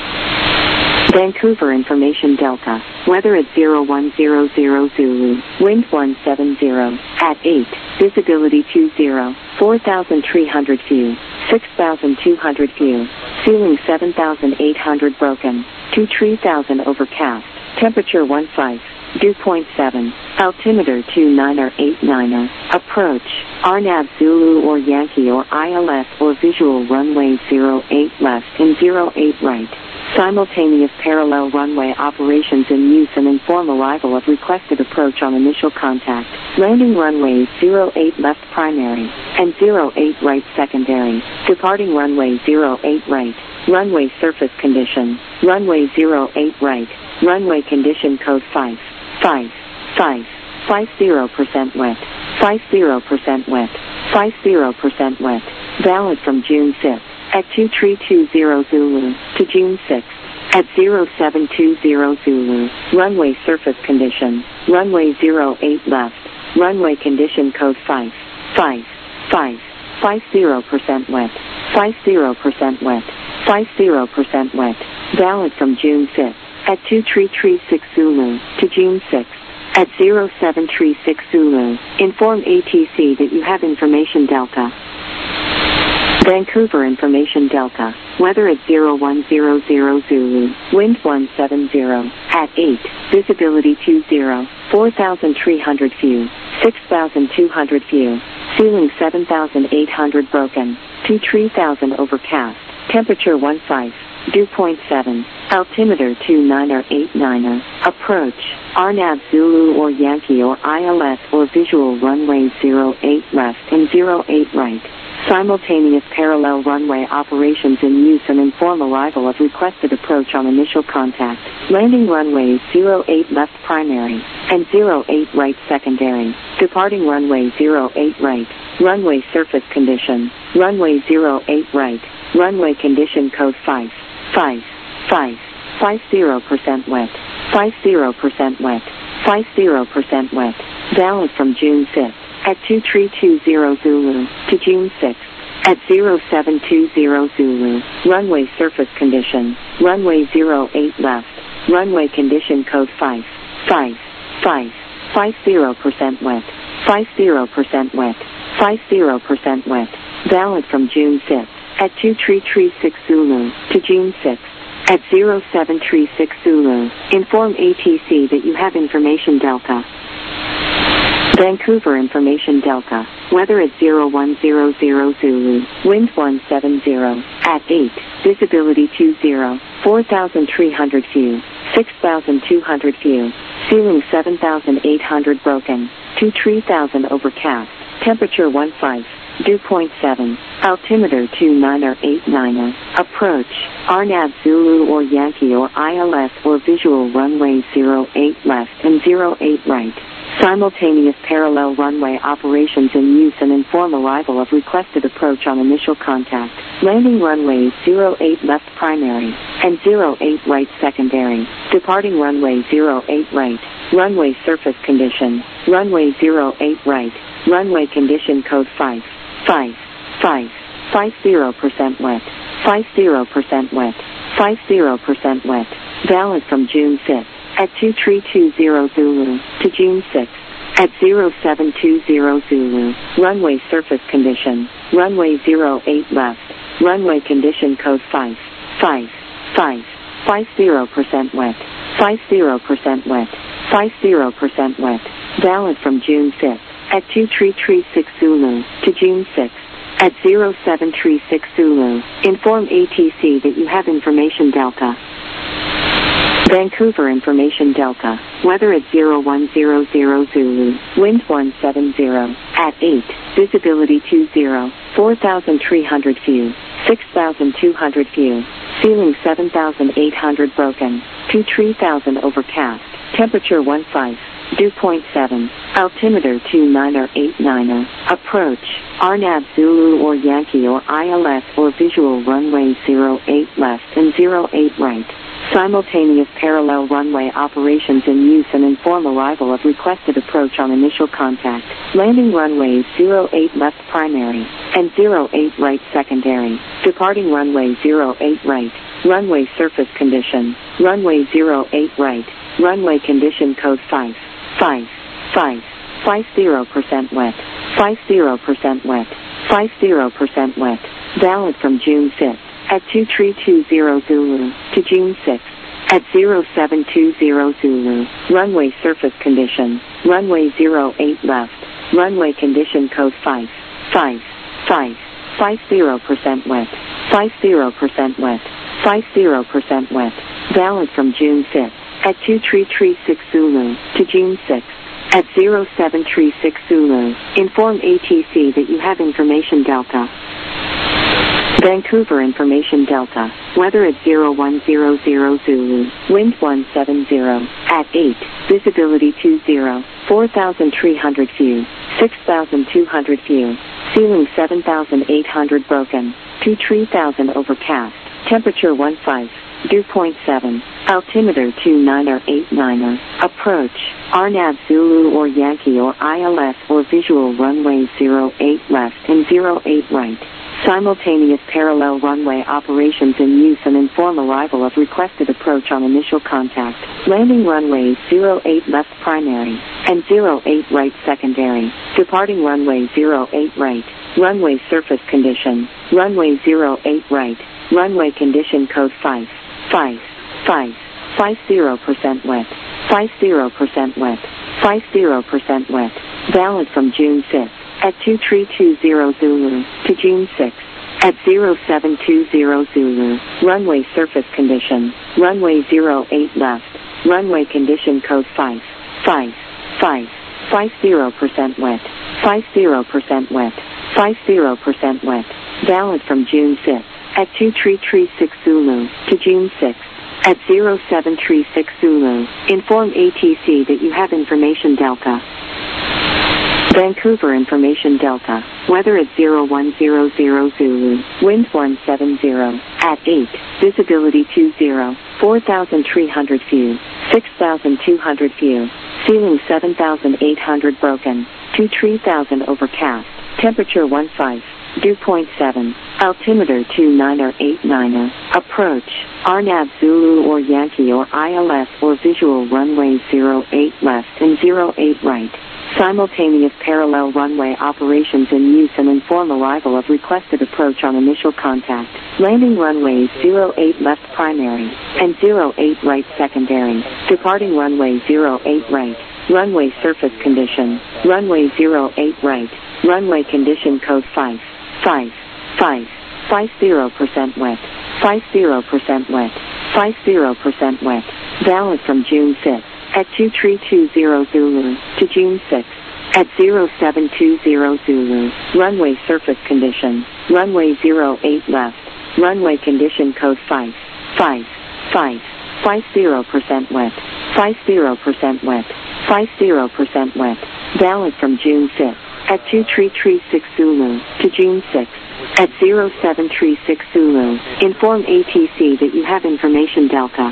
Vancouver Information Delta, weather at zero one zero zero Zulu, wind one seven zero, at eight, visibility two zero, four thousand three hundred view, six thousand two hundred view, ceiling seven thousand eight hundred broken, two three thousand overcast, temperature one five, dew point seven, altimeter two niner eight niner, approach, R N A V Zulu or Yankee or I L S or visual runway zero eight left and zero eight right. Simultaneous parallel runway operations in use and inform arrival of requested approach on initial contact. Landing runways zero eight left primary and zero eight right secondary. Departing runway zero eight right. Runway surface condition. Runway zero eight right. Runway condition code five, five, five, fifty percent wet, fifty percent wet, fifty percent wet. Valid from June fifth. At two three two zero Zulu, to June sixth, at zero seven two zero Zulu, runway surface condition, runway zero eight left, runway condition code five, five, five, fifty percent wet, fifty percent wet, fifty percent wet, valid from June fifth, at two three three six Zulu, to June sixth, at zero seven three six Zulu, inform A T C that you have information Delta. Vancouver Information Delta, weather at zero one zero zero Zulu, wind one seven zero, at eight, visibility two zero, four thousand three hundred view, six thousand two hundred view, ceiling seven thousand eight hundred broken, two three thousand overcast, temperature one five, Dew point seven. Altimeter two niner eight niner. Approach. R NAV Zulu or Yankee or I L S or visual runway zero eight left and zero eight right. Simultaneous parallel runway operations in use and inform arrival of requested approach on initial contact. Landing runway zero eight left primary and zero eight right secondary. Departing runway zero eight right. Runway surface condition. Runway zero eight right. Runway condition code five. five. five. fifty percent wet. fifty percent wet. fifty percent wet. Valid from June fifth. At two three two zero Zulu to June sixth at zero seven two zero Zulu. Runway surface condition. Runway zero eight left. Runway condition code five. five. five. fifty percent wet. fifty percent wet. fifty percent wet. Valid from June fifth at two three three six Zulu to June sixth. At zero seven three six Zulu, inform A T C that you have information Delta. Vancouver Information Delta. Weather at zero one zero zero Zulu. Wind one seven zero. At eight. Visibility two zero. four thousand three hundred view. six thousand two hundred view. Ceiling seven thousand eight hundred broken. two three thousand overcast. Temperature one five. Dew point seven. Altimeter two niner eight niner. Approach. R NAV Zulu or Yankee or I L S or visual runway zero eight left and zero eight right. Simultaneous parallel runway operations in use and inform arrival of requested approach on initial contact. Landing runway zero eight left primary and zero eight right secondary. Departing runway zero eight right. Runway surface condition. Runway zero eight right. Runway condition code five. five. five. fifty percent wet. fifty percent wet. fifty percent wet. Valid from June fifth. At two three two zero Zulu to June sixth. At zero seven two zero Zulu. Runway surface condition. Runway zero eight left. Runway condition code five. five. five. fifty percent wet. fifty percent wet. fifty percent wet. Valid from June fifth. At two three three six Zulu to June sixth. At zero seven three six Zulu. Inform A T C that you have information Delta. Vancouver Information Delta. Weather at zero one zero zero Zulu. Wind one seven zero. At eight. Visibility two zero. four thousand three hundred view. six thousand two hundred view. Ceiling seven thousand eight hundred broken. two three thousand overcast. Temperature one five. Dew point seven. Altimeter two niner eight niner. Approach. R NAV Zulu or Yankee or I L S or visual runway zero eight left and zero eight right. Simultaneous parallel runway operations in use and inform arrival of requested approach on initial contact. Landing runway zero eight left primary and zero eight right secondary. Departing runway zero eight right. Runway surface condition. Runway zero eight right. Runway condition code five. five. five. fifty percent wet. fifty percent wet. fifty percent wet. Valid from June fifth. At two three two zero Zulu to June sixth. At zero seven two zero Zulu. Runway surface condition. Runway zero eight left. Runway condition code five. five. five. fifty percent wet. fifty percent wet. fifty percent wet. Valid from June fifth. At two three three six Zulu to June sixth. At zero seven three six Zulu. Inform A T C that you have information Delta. Vancouver Information Delta. Weather at zero one zero zero Zulu. Wind one seven zero. At eight. Visibility two zero. four thousand three hundred view. six thousand two hundred view. Ceiling seven thousand eight hundred broken. two three thousand overcast. Temperature one five. Dew point seven. Altimeter two niner eight niner. Approach. R NAV Zulu or Yankee or I L S or visual runway zero eight left and zero eight right. Simultaneous parallel runway operations in use and inform arrival of requested approach on initial contact. Landing runway zero eight left primary and zero eight right secondary. Departing runway zero eight right. Runway surface condition. Runway zero eight right. Runway condition code five. five. five. fifty percent wet. fifty percent wet. fifty percent wet. Valid from June fifth. At two three two zero Zulu to June sixth. at zero seven two zero Zulu. Runway surface condition. Runway zero eight left. Runway condition code five five five five zero percent wet. five zero percent wet. five zero percent wet. Valid from June fifth at two three three six Zulu to June sixth at zero seven three six Zulu. Inform A T C that you have information Delta. Vancouver information Delta. Weather at zero one zero zero Zulu. Wind one seven zero. At eight. Visibility two zero. four thousand three hundred view. six thousand two hundred view. Ceiling seven thousand eight hundred broken. two three thousand overcast. Temperature one five. Dew point seven. Altimeter two niner eight niner. Approach. R N A V Zulu or Yankee or I L S or visual runway zero eight left and zero eight right. Simultaneous parallel runway operations in use and inform arrival of requested approach on initial contact. Landing runways zero eight left primary and zero eight right secondary. Departing runway zero eight right. Runway surface condition. Runway zero eight right. Runway condition code five five five five zero percent wet. five zero percent wet. five zero percent wet. Valid from June fifth at two three two zero Zulu to June sixth at zero seven two zero Zulu. Runway surface condition. Runway zero eight left. Runway condition code five five five five zero percent wet. five zero percent wet. five zero percent wet. Valid from June fifth at two three three six Zulu to June sixth at zero seven three six Zulu. Inform A T C that you have information Delta.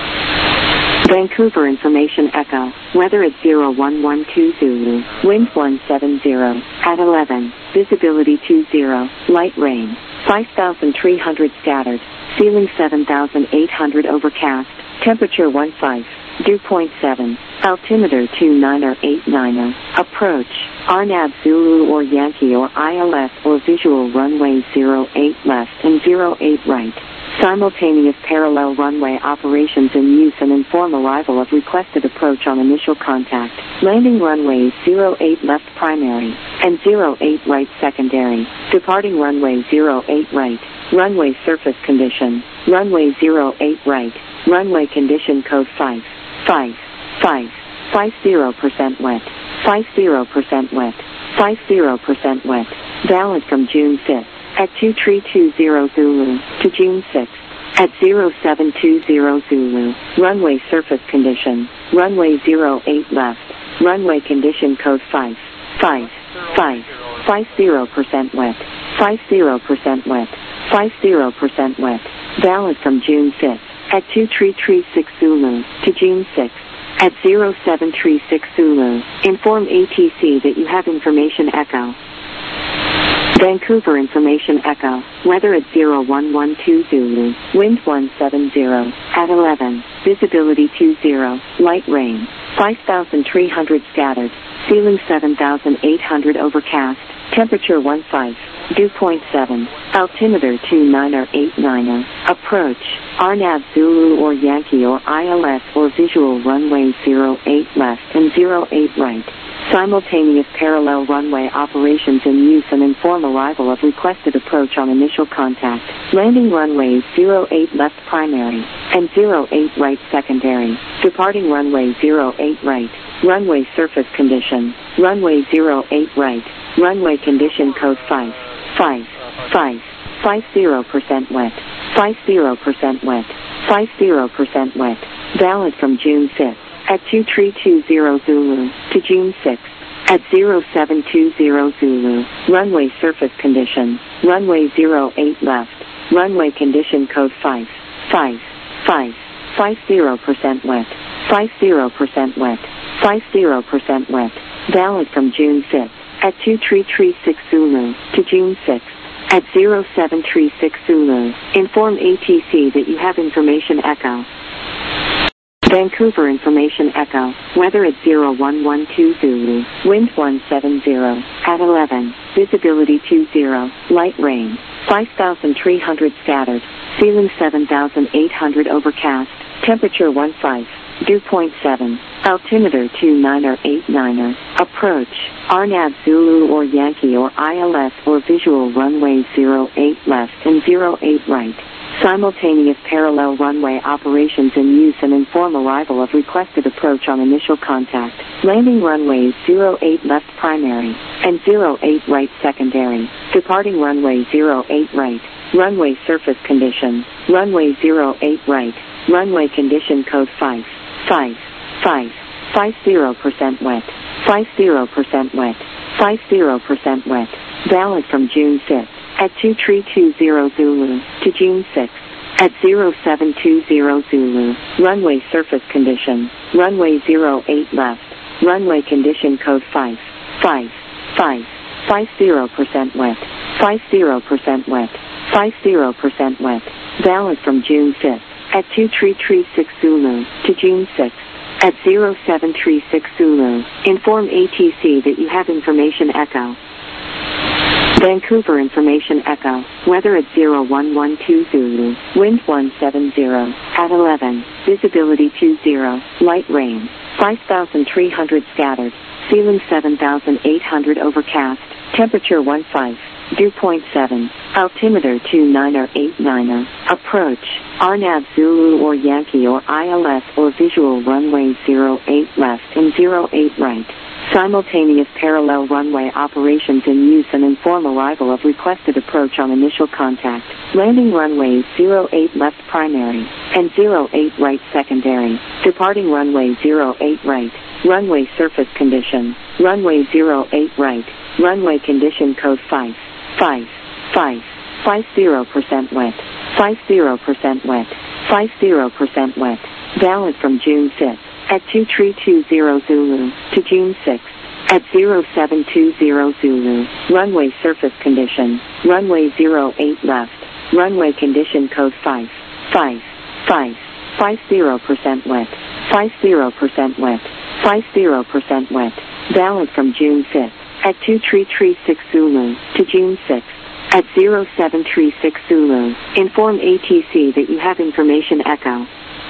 Vancouver information Echo. Weather at zero one one two Zulu. Wind one seven zero. At eleven. Visibility two zero. Light rain. five thousand three hundred scattered. Ceiling seven thousand eight hundred overcast. Temperature one five. Dew point seven. Altimeter two niner eight niner. Approach. R N A V Zulu or Yankee or I L S or visual runway zero eight left and zero eight right. Simultaneous parallel runway operations in use and inform arrival of requested approach on initial contact. Landing runways zero eight left primary and zero eight right secondary. Departing runway zero eight right. Runway surface condition. Runway zero eight right. Runway condition code five five five five zero percent wet. five zero percent wet. five zero percent wet. Valid from June fifth at two three two zero Zulu to June sixth at zero seven two zero Zulu. Runway surface condition. Runway zero eight left. Runway condition code five five five five zero percent wet. five zero percent wet. five zero percent wet. Valid from June fifth at two three three six Zulu to June sixth at zero seven three six Zulu. Inform A T C that you have information Echo. Vancouver information Echo. Weather at zero one one two Zulu. Wind one seven zero. At eleven. Visibility two zero. Light rain. five thousand three hundred scattered. Ceiling seven thousand eight hundred overcast. Temperature one five. Dew point seven. Altimeter two niner eight niner. Approach. R N A V Zulu or Yankee or I L S or visual runway zero eight left and zero eight right. Simultaneous parallel runway operations in use and inform arrival of requested approach on initial contact. Landing runways zero eight left primary and zero eight right secondary. Departing runway zero eight right. Runway surface condition. Runway zero eight right. Runway condition code five five five five zero percent wet. five zero percent wet. five zero percent wet. Valid from June fifth at two three two zero Zulu to June sixth at zero seven two zero Zulu. Runway surface condition. Runway zero eight left. Runway condition code five five five five zero percent wet. five zero percent wet. five zero percent wet. Valid from June fifth at two three three six Zulu to June sixth at zero seven three six Zulu. Inform A T C that you have information Echo. Vancouver information Echo. Weather at zero one one two Zulu. Wind one seven zero. At eleven. Visibility two zero. Light rain. five thousand three hundred scattered. Ceiling seven thousand eight hundred overcast. Temperature one five. Dew point seven. Altimeter two niner eight niner. Approach. R N A V Zulu or Yankee or I L S or visual runway zero eight left and zero eight right. Simultaneous parallel runway operations in use and inform arrival of requested approach on initial contact. Landing runways zero eight left primary and zero eight right secondary. Departing runway zero eight right. Runway surface condition. Runway zero eight right. Runway condition code five. five. five. fifty percent wet. fifty percent wet. fifty percent wet. Valid from June fifth. At two three two zero Zulu to June sixth. At zero seven two zero Zulu. Runway surface condition. Runway zero eight left. Runway condition code five. five. five. fifty percent wet. fifty percent wet. fifty percent wet. Valid from June fifth. At two three three six Zulu to June sixth. At zero seven three six Zulu. Inform A T C that you have information echo. Vancouver Information Echo. Weather at zero one one two Zulu. Wind one seven zero. At eleven. Visibility two zero. Light rain. five thousand three hundred scattered. Ceiling seven thousand eight hundred overcast. Temperature one five. Dew point seven. Altimeter two niner eight niner. Approach. R N A V Zulu or Yankee or I L S or visual runway zero eight left and zero eight right. Simultaneous parallel runway operations in use and inform arrival of requested approach on initial contact. Landing runways zero eight left primary and zero eight right secondary. Departing runway zero eight right. Runway surface condition. Runway zero eight right. Runway condition code five. five. five. fifty percent wet. fifty percent wet. fifty percent wet. Valid from June fifth. At two three two zero Zulu to June sixth. At zero seven two zero Zulu. Runway surface condition. Runway zero eight left. Runway condition code five. five. five. fifty percent wet. fifty percent wet. fifty percent wet. Valid from June fifth. At two three three six Zulu to June sixth. At zero seven three six Zulu. Inform A T C that you have information echo.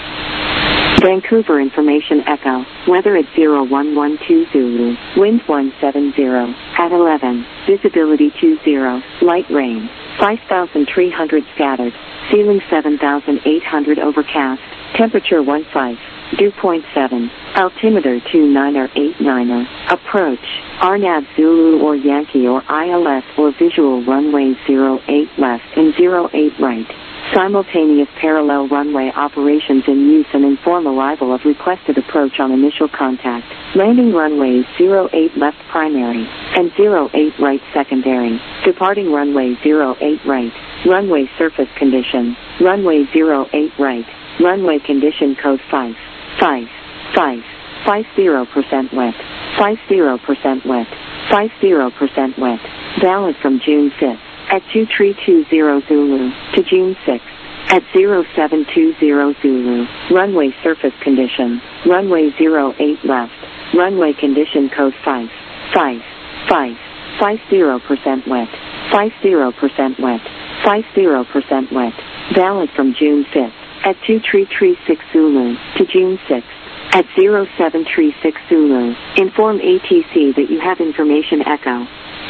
Vancouver Information Echo. Weather at zero one one two Zulu. Wind one seven zero. At eleven. Visibility two zero. Light rain. five thousand three hundred scattered. Ceiling seven thousand eight hundred overcast. Temperature one five. Dew point seven. Altimeter two niner eight niner. Approach. R N A V Zulu or Yankee or I L S or visual runway zero eight left and zero eight right. Simultaneous parallel runway operations in use and inform arrival of requested approach on initial contact. Landing runways zero eight left primary and zero eight right secondary. Departing runway zero eight right. Runway surface condition. Runway zero eight right. Runway condition code five. five. five. fifty percent wet. fifty percent wet. fifty percent wet. Valid from June fifth. At two three two zero Zulu to June sixth. At zero seven two zero Zulu. Runway surface condition. Runway zero eight left. Runway condition code five. five. five. fifty percent wet. fifty percent wet. fifty percent wet. Valid from June fifth. At two three three six Zulu to June sixth. At zero seven three six Zulu. Inform A T C that you have information echo.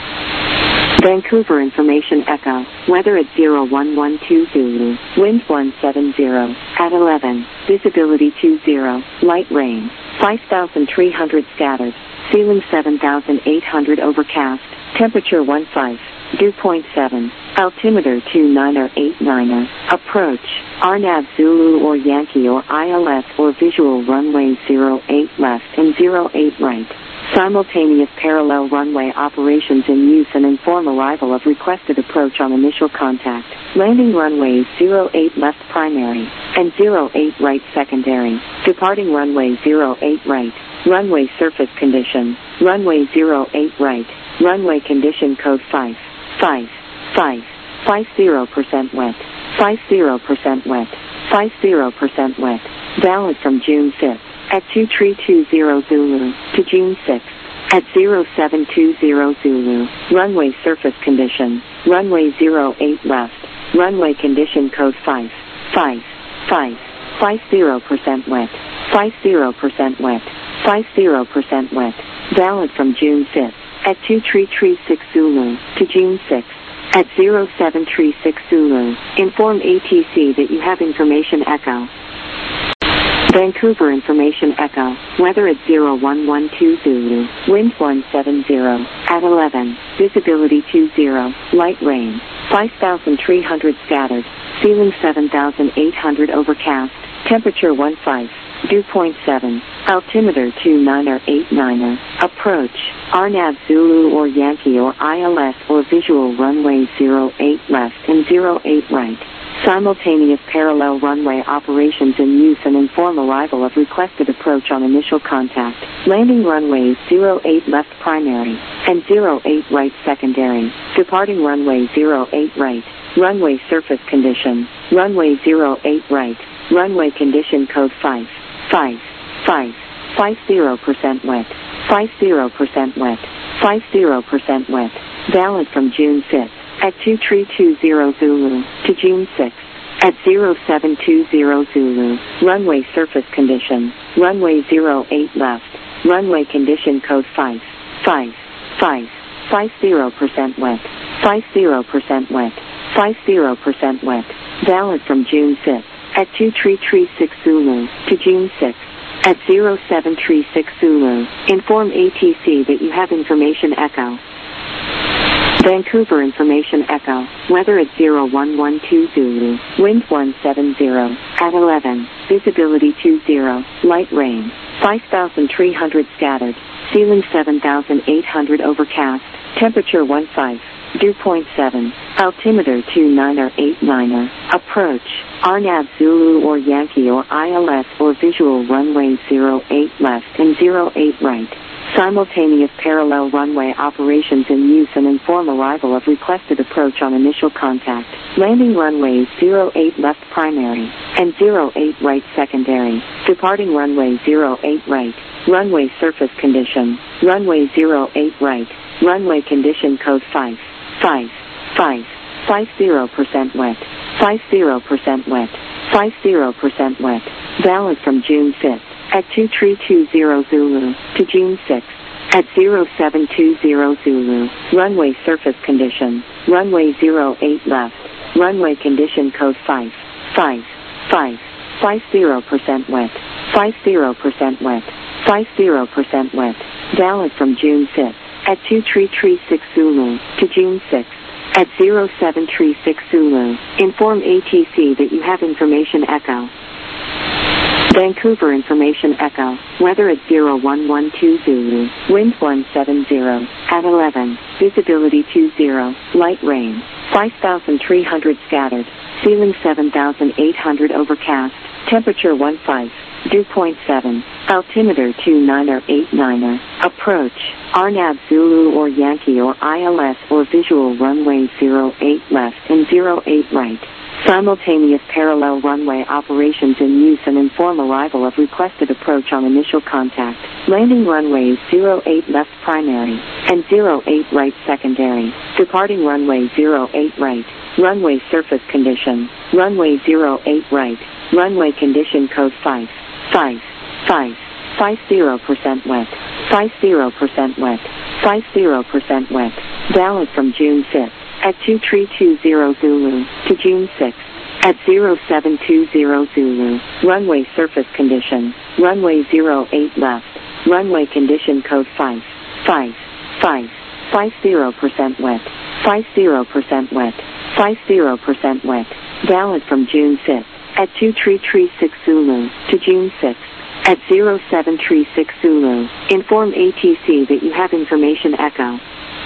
Vancouver Information Echo. Weather at zero one one two Zulu. Wind one seven zero. At eleven. Visibility two zero. Light rain. five thousand three hundred scattered. Ceiling seven thousand eight hundred overcast. Temperature one five. Dew point seven. Altimeter two niner eight niner. Approach. R N A V Zulu or Yankee or I L S or visual runway zero eight left and zero eight right. Simultaneous parallel runway operations in use and inform arrival of requested approach on initial contact. Landing runways zero eight left primary and zero eight right secondary. Departing runway zero eight right. Runway surface condition. Runway zero eight right. Runway condition code five. five. five. fifty percent wet. fifty percent wet. fifty percent wet. Valid from June fifth. At two three two zero Zulu to June sixth. At zero seven two zero Zulu. Runway surface condition. Runway zero eight left. Runway condition code five. five. five. fifty percent wet. fifty percent wet, fifty percent wet. Valid from June fifth at two three three six Zulu to June sixth at zero seven three six Zulu. Inform A T C that you have information echo. Vancouver Information Echo. Weather at zero one one two Zulu. Wind one seven zero. At eleven. Visibility two zero. Light rain. five thousand three hundred scattered. Ceiling seven thousand eight hundred overcast. Temperature one five. Dew point seven. Altimeter two niner eight niner. Approach. R N A V Zulu or Yankee or I L S or visual runway zero eight left and zero eight right. Simultaneous parallel runway operations in use and inform arrival of requested approach on initial contact. Landing runways zero eight left primary and zero eight right secondary. Departing runway zero eight right. Runway surface condition. Runway zero eight right. Runway condition code five. five. five. fifty percent wet. fifty percent wet. fifty percent wet. Valid from June fifth. At two three two zero Zulu to June sixth at zero seven two zero Zulu. Runway surface condition. Runway zero eight left. Runway condition code five. five. five. fifty percent wet. fifty percent wet. fifty percent wet. Valid from June fifth at two three three six Zulu to June sixth at zero seven three six Zulu. Inform A T C that you have information echo. Vancouver Information Echo. Weather at zero one one two Zulu. Wind one seven zero. At eleven. Visibility two zero. Light rain. five thousand three hundred scattered. Ceiling seven thousand eight hundred overcast. Temperature one five. Dew point seven. Altimeter two niner eight niner. Approach. R N A V Zulu or Yankee or I L S or visual runway zero eight left and zero eight right. Simultaneous parallel runway operations in use and inform arrival of requested approach on initial contact. Landing runways zero eight left primary and zero eight right secondary. Departing runway zero eight right. Runway surface condition. Runway zero eight right. Runway condition code five. five. five. fifty percent wet. fifty percent wet. fifty percent wet. Valid from June fifth. At two three two zero Zulu to June sixth at zero seven two zero Zulu. Runway surface condition. Runway zero eight left. Runway condition code five. five. five. fifty percent wet. fifty percent wet. fifty percent wet. Valid from June fifth at two three three six Zulu to June sixth at zero seven three six Zulu. Inform A T C that you have information echo. Vancouver Information Echo. Weather at zero one one two Zulu. Wind one seven zero. At eleven. Visibility two zero. Light rain. five thousand three hundred scattered. Ceiling seven thousand eight hundred overcast. Temperature one five. Dew point seven. Altimeter two niner eight niner. Approach. R N A V Zulu or Yankee or I L S or visual runway zero eight left and zero eight right. Simultaneous parallel runway operations in use and inform arrival of requested approach on initial contact. Landing runways zero eight left primary and zero eight right secondary. Departing runway zero eight right. Runway surface condition. Runway zero eight right. Runway condition code five. five. five. fifty percent wet. fifty percent wet. fifty percent wet. Valid from June fifth. At two three two zero Zulu to June sixth at zero seven two zero Zulu. Runway surface condition. Runway zero eight left. Runway condition code five. five. five. fifty percent wet. fifty percent wet. fifty percent wet. Valid from June fifth at two three three six Zulu to June sixth at zero seven three six Zulu. Inform A T C that you have information echo.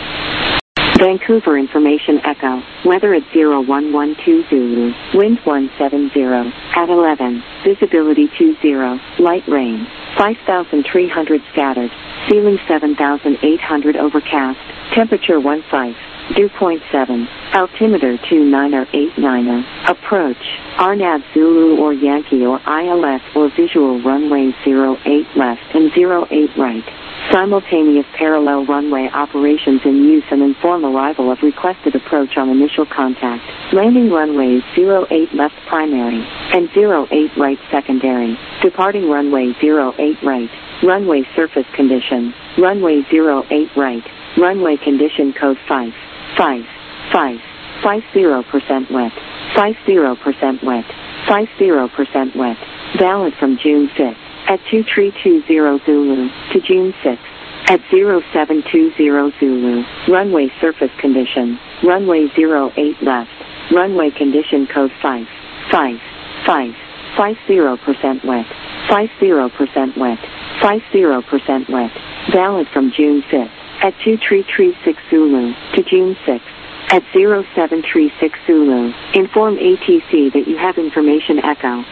Vancouver Information Echo. Weather at zero one one two Zulu. Wind one seven zero. At eleven. Visibility two zero. Light rain. five thousand three hundred scattered. Ceiling seven thousand eight hundred overcast. Temperature one five. Dew point seven. Altimeter two niner eight niner. Approach. R N A V Zulu or Yankee or I L S or visual runway zero eight left and zero eight right. Simultaneous parallel runway operations in use and inform arrival of requested approach on initial contact. Landing runways zero eight left primary and zero eight right secondary. Departing runway zero eight right. Runway surface condition. Runway zero eight right. Runway condition code five. five. five. fifty percent wet. fifty percent wet. fifty percent wet. Valid from June fifth at two three two zero Zulu to June sixth at zero seven two zero Zulu. Runway surface condition. Runway zero eight left. Runway condition code five. five. five. fifty percent wet. fifty percent wet. fifty percent wet. Valid from June fifth at two three three six Zulu to June sixth at zero seven three six Zulu. Inform A T C that you have information echo.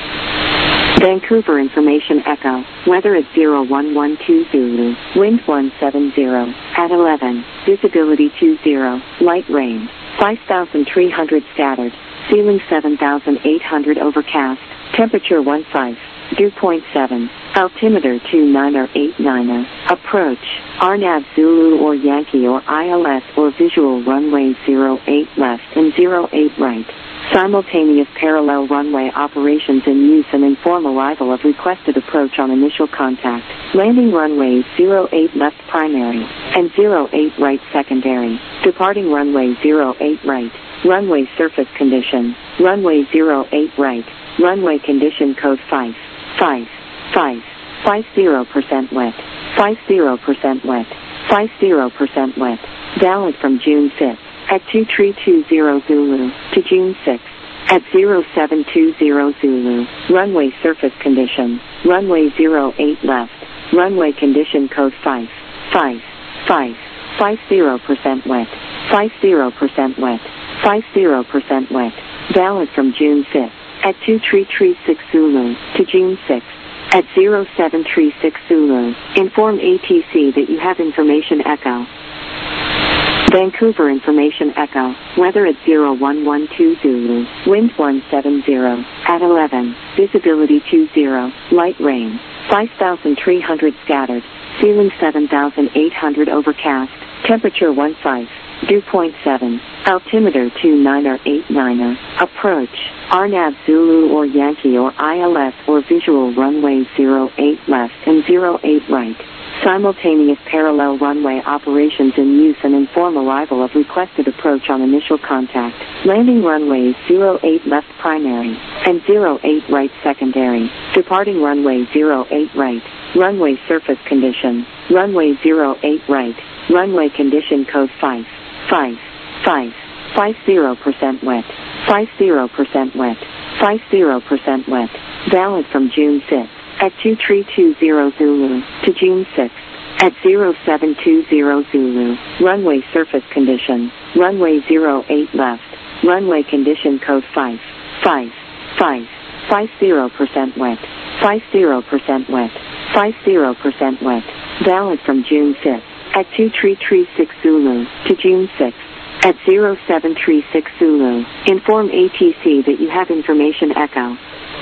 Vancouver information echo. Weather at zero one one two Zulu. Wind one seven zero. At eleven. Visibility two zero. Light rain. five thousand three hundred scattered. Ceiling seven thousand eight hundred overcast. Temperature one five. Dew point seven. Altimeter two nine or eight nine. Approach. R N A V Zulu or Yankee or I L S or visual runway zero eight left and zero eight right. Simultaneous parallel runway operations in use and inform arrival of requested approach on initial contact. Landing runways zero eight left primary and zero eight right secondary. Departing runway zero eight right. Runway surface condition. Runway zero eight right. Runway condition code five. five. five. fifty percent wet. fifty percent wet. fifty percent wet. Valid from June fifth at two three two zero Zulu to June sixth at zero seven two zero Zulu. Runway surface condition. Runway zero eight left. Runway condition code five. five. five. fifty percent wet. fifty percent wet. fifty percent wet. Valid from June fifth at two three three six Zulu to June sixth at zero seven three six Zulu. Inform A T C that you have information echo. Vancouver information echo. Weather at zero one one two Zulu. Wind one seven zero. At eleven. Visibility two zero. Light rain. five thousand three hundred scattered. Ceiling seven thousand eight hundred overcast. Temperature one five. Dew point seven. Altimeter two nine or eight nine. Approach. R N A V Zulu or Yankee or I L S or visual runway zero eight left and zero eight right. Simultaneous parallel runway operations in use and inform arrival of requested approach on initial contact. Landing runways zero eight left primary and zero eight right secondary. Departing runway zero eight right. Runway surface condition. Runway zero eight right. Runway condition code five. five. five. fifty percent wet. fifty percent wet. fifty percent wet. Valid from June fifth at two three two zero Zulu to June sixth at zero seven two zero Zulu. Runway surface condition. Runway zero eight left. Runway condition code five. five. five. fifty percent wet. fifty percent wet. fifty percent wet. Valid from June fifth at two three three six Zulu to June sixth at zero seven three six Zulu. Inform A T C that you have information echo.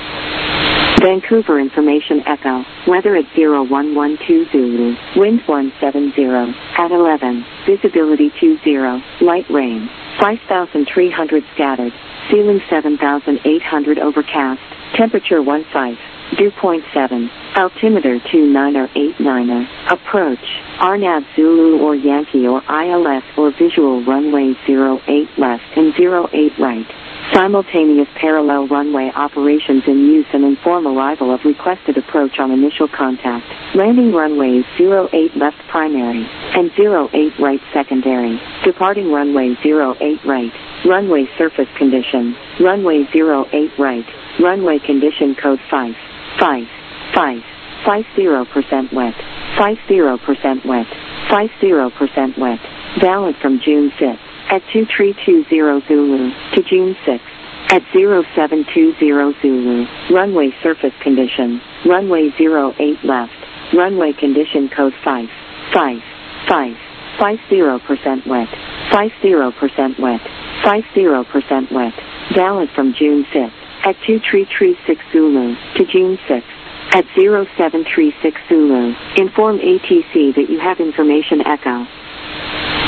Vancouver information echo. Weather at zero one one two Zulu. Wind one seven zero. At eleven. Visibility two zero. Light rain. five thousand three hundred scattered. Ceiling seven thousand eight hundred overcast. Temperature one five. Dew point seven. Altimeter two nine or eight nine. Approach. R N A V Zulu or Yankee or I L S or visual runway zero eight left and zero eight right. Simultaneous parallel runway operations in use and inform arrival of requested approach on initial contact. Landing runways zero eight left primary and zero eight right secondary. Departing runway zero eight right. Runway surface condition. Runway zero eight right. Runway condition code five. five. five. fifty percent wet. fifty percent wet. fifty percent wet. Valid from June fifth at two three two zero Zulu to June sixth at zero seven two zero Zulu. Runway surface condition. Runway zero eight left. Runway condition code five. five. five. fifty percent wet. fifty percent wet. fifty percent wet. Valid from June fifth at two three three six Zulu to June sixth at zero seven three six Zulu. Inform A T C that you have information echo.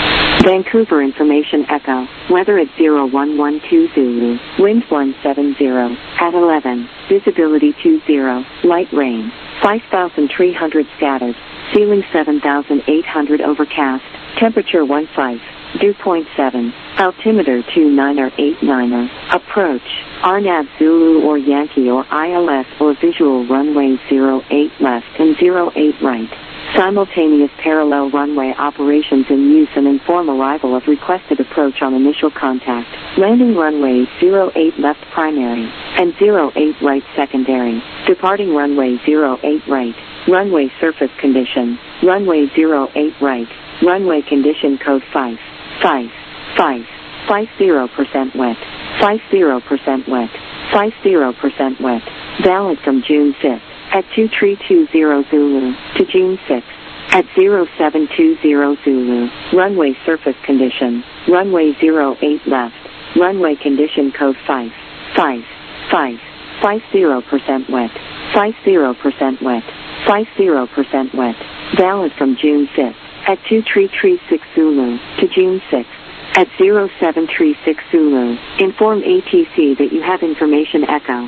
Vancouver Information Echo, weather at zero one one two Zulu, wind one seven zero, at eleven, visibility two zero, light rain, five thousand three hundred scattered, ceiling seven thousand eight hundred overcast, temperature one five, dew point seven, altimeter two niner eight niner, approach, R N A V Zulu or Yankee or I L S or visual runway zero eight left and zero eight right. Simultaneous parallel runway operations in use and inform arrival of requested approach on initial contact. Landing runway zero eight left primary and zero eight right secondary. Departing runway zero eight right. Runway surface condition. Runway zero eight right. Runway condition code five. five. five. fifty percent wet. fifty percent wet. fifty percent wet. Valid from June fifth. At two three two zero Zulu, to June sixth, at zero seven two zero Zulu, runway surface condition, runway zero eight left, runway condition code five. five. five. fifty percent wet, fifty percent wet, fifty percent wet, valid from June fifth, at two three three six Zulu, to June sixth, at zero seven three six Zulu, inform A T C that you have information echo.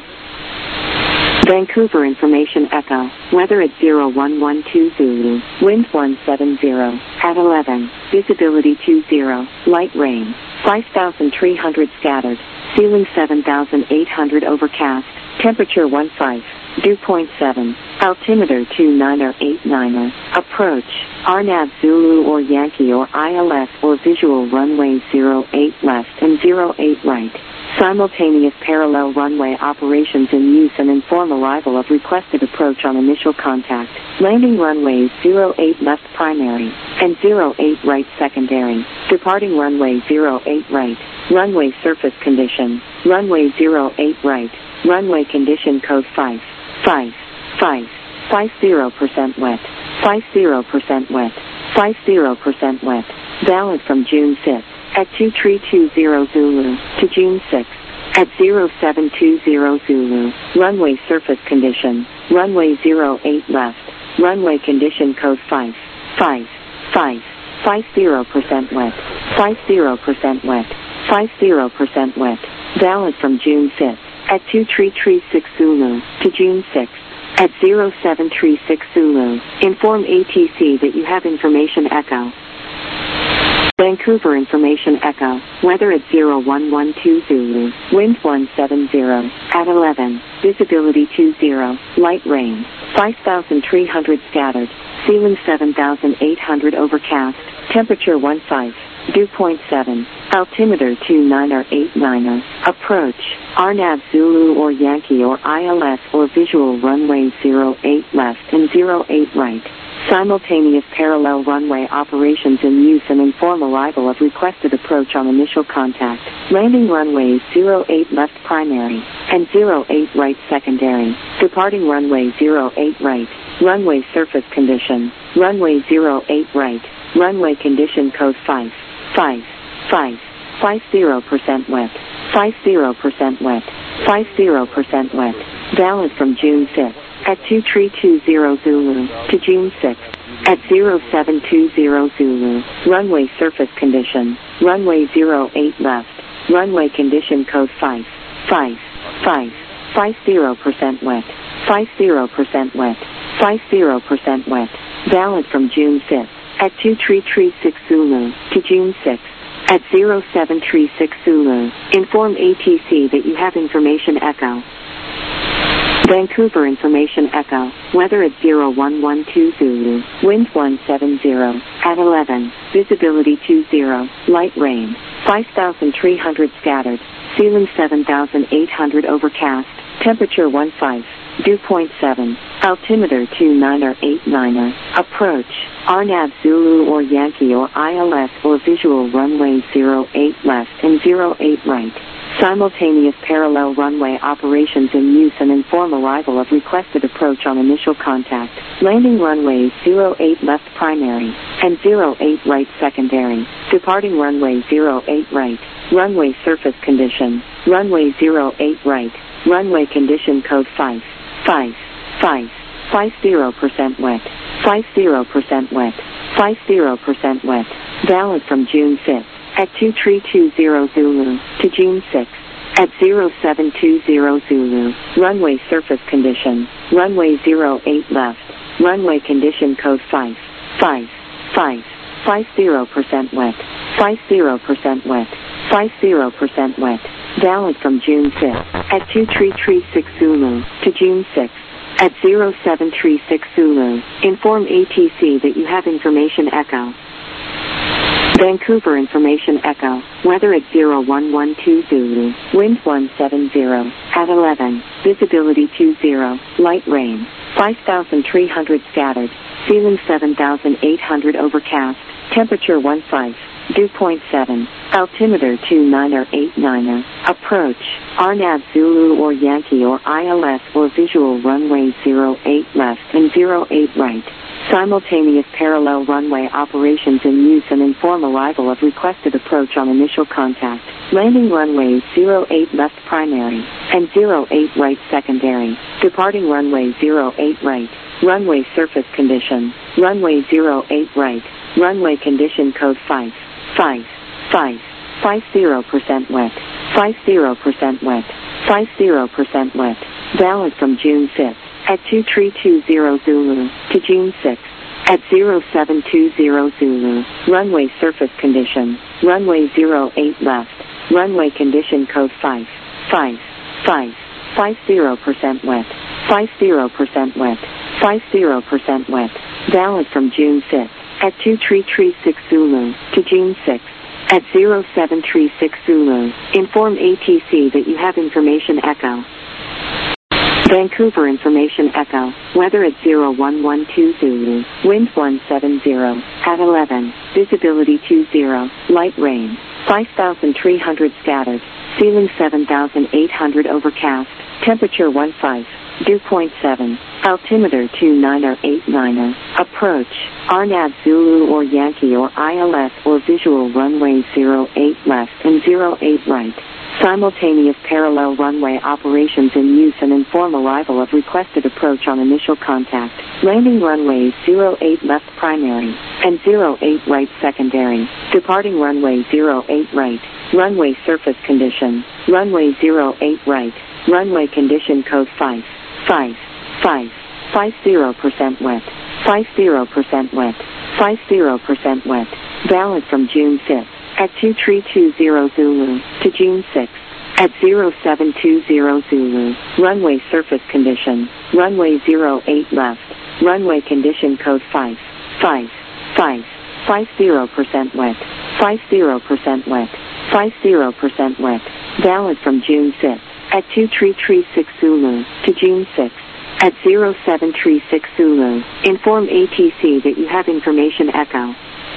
Vancouver Information Echo, weather at zero one one two Zulu, wind one seven zero, at eleven, visibility two zero, light rain, five thousand three hundred scattered, ceiling seven thousand eight hundred overcast, temperature one five, dew point seven, altimeter two niner eight niner, approach, R N A V Zulu or Yankee or I L S or visual runway zero eight left and zero eight right. Simultaneous parallel runway operations in use and inform arrival of requested approach on initial contact. Landing runways zero eight left primary and zero eight right secondary. Departing runway zero eight right. Runway surface condition. Runway zero eight right. Runway condition code five. five. five. fifty percent wet. fifty percent wet. fifty percent wet. Valid from June fifth. At two three two zero Zulu, to June sixth, at zero seven two zero Zulu, runway surface condition, runway zero eight left, runway condition code five. five. five. fifty percent wet, fifty percent wet, fifty percent wet, valid from June fifth, at two three three six Zulu, to June sixth, at zero seven three six Zulu, inform A T C that you have information echo. Vancouver Information Echo, weather at zero one one two Zulu, wind one seven zero, at eleven, visibility two zero, light rain, five thousand three hundred scattered, ceiling seven thousand eight hundred overcast, temperature one five, dew point seven, altimeter two niner eight niner, approach, R N A V Zulu or Yankee or I L S or visual runway zero eight left and zero eight right. Simultaneous parallel runway operations in use and inform arrival of requested approach on initial contact. Landing runways zero eight left primary and zero eight right secondary. Departing runway zero eight right. Runway surface condition. Runway zero eight right. Runway condition code five. five. five. fifty percent wet. fifty percent wet. fifty percent wet. Valid from June fifth. At two three two zero Zulu, to June sixth, at zero seven two zero Zulu, runway surface condition, runway zero eight left, runway condition code five. five. five. fifty percent wet, fifty percent wet, fifty percent wet, valid from June fifth, at two three three six Zulu, to June sixth, at zero seven three six Zulu, inform A T C that you have information echo. Vancouver Information Echo, weather at zero one one two Zulu, wind one seven zero, at eleven, visibility two zero, light rain, five thousand three hundred scattered, ceiling seven thousand eight hundred overcast, temperature one five, dew point seven, altimeter two niner eight niner, approach, R N A V Zulu or Yankee or I L S or visual runway zero eight left and zero eight right. Simultaneous parallel runway operations in use and inform arrival of requested approach on initial contact. Landing runways zero eight left primary and zero eight right secondary. Departing runway zero eight right. Runway surface condition. Runway zero eight right. Runway condition code five. five. five. fifty percent wet. fifty percent wet. fifty percent wet. Valid from June fifth at two three two zero Zulu to June sixth at zero seven two zero Zulu. Runway surface condition, runway zero eight left, runway condition code five five five five zero percent wet, five zero percent wet, five zero percent wet. Valid from June fifth at two three three six Zulu to June sixth at zero seven three six Zulu. Inform A T C that you have information echo. Vancouver Information Echo, weather at zero one one two Zulu, wind one seven zero, at eleven, visibility two zero, light rain, five thousand three hundred scattered, ceiling seven thousand eight hundred overcast, temperature one five, dew point seven, altimeter two niner eight niner, approach, R NAV Zulu or Yankee or I L S or visual runway zero eight left and zero eight right. Simultaneous parallel runway operations in use and inform arrival of requested approach on initial contact. Landing runways zero eight left primary and zero eight right secondary. Departing runway zero eight right. Runway surface condition. Runway zero eight right. Runway condition code five five five five zero percent wet. five zero percent wet. five zero percent wet. Valid from June fifth. At two three two zero Zulu to June sixth at zero seven two zero Zulu. Runway surface condition, runway zero eight left, runway condition code five five five five zero percent wet, five zero percent wet, five zero percent wet. Valid from June fifth at two three three six Zulu to June sixth at zero seven three six Zulu. Inform A T C that you have information echo. Vancouver Information Echo, weather at zero one one two Zulu, wind one seven zero, at eleven, visibility two zero, light rain, five thousand three hundred scattered, ceiling seven thousand eight hundred overcast, temperature one five, dew point seven, altimeter two niner eight niner, approach, R NAV Zulu or Yankee or I L S or visual runway zero eight left and zero eight right. Simultaneous parallel runway operations in use and inform arrival of requested approach on initial contact. Landing runways zero eight left primary and zero eight right secondary. Departing runway zero eight right. Runway surface condition. Runway zero eight right. Runway condition code five five five five zero percent wet. five zero percent wet. five zero percent wet. Valid from June fifth. At two three two zero Zulu to June sixth at zero seven two zero Zulu. Runway surface condition, runway zero eight left, runway condition code five five five five zero percent wet, five zero percent wet, five zero percent wet. Valid from June fifth at two three three six Zulu to June sixth at zero seven three six Zulu. Inform A T C that you have information echo.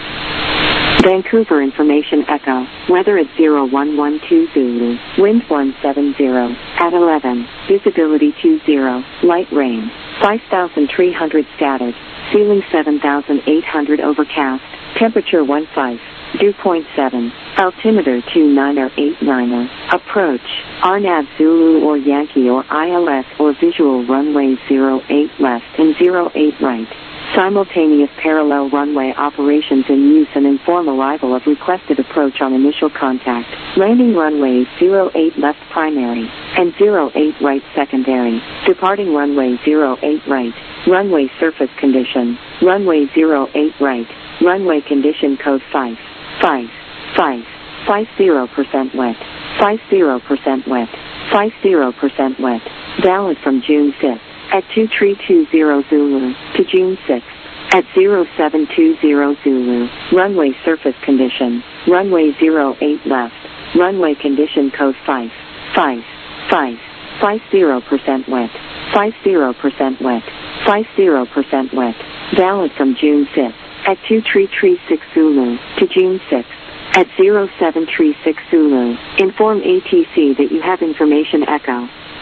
Vancouver Information Echo, weather at zero one one two Zulu, wind one seven zero, at eleven, visibility two zero, light rain, five thousand three hundred scattered, ceiling seven thousand eight hundred overcast, temperature one five, dew point seven, altimeter two niner eight niner, approach, R NAV Zulu or Yankee or I L S or visual runway zero eight left and zero eight right. Simultaneous parallel runway operations in use and inform arrival of requested approach on initial contact. Landing runways zero eight left primary and zero eight right secondary. Departing runway zero eight right. Runway surface condition. Runway zero eight right. Runway condition code five five five five zero percent wet. five zero percent wet. five zero percent wet. Valid from June fifth. At two three two zero Zulu to June sixth at zero seven two zero Zulu. Runway surface condition. Runway zero eight left. Runway condition code five five five five zero percent wet. five zero percent wet. five zero percent wet. Valid from June fifth at two three three six Zulu to June sixth at zero seven three six Zulu. Inform A T C that you have information echo.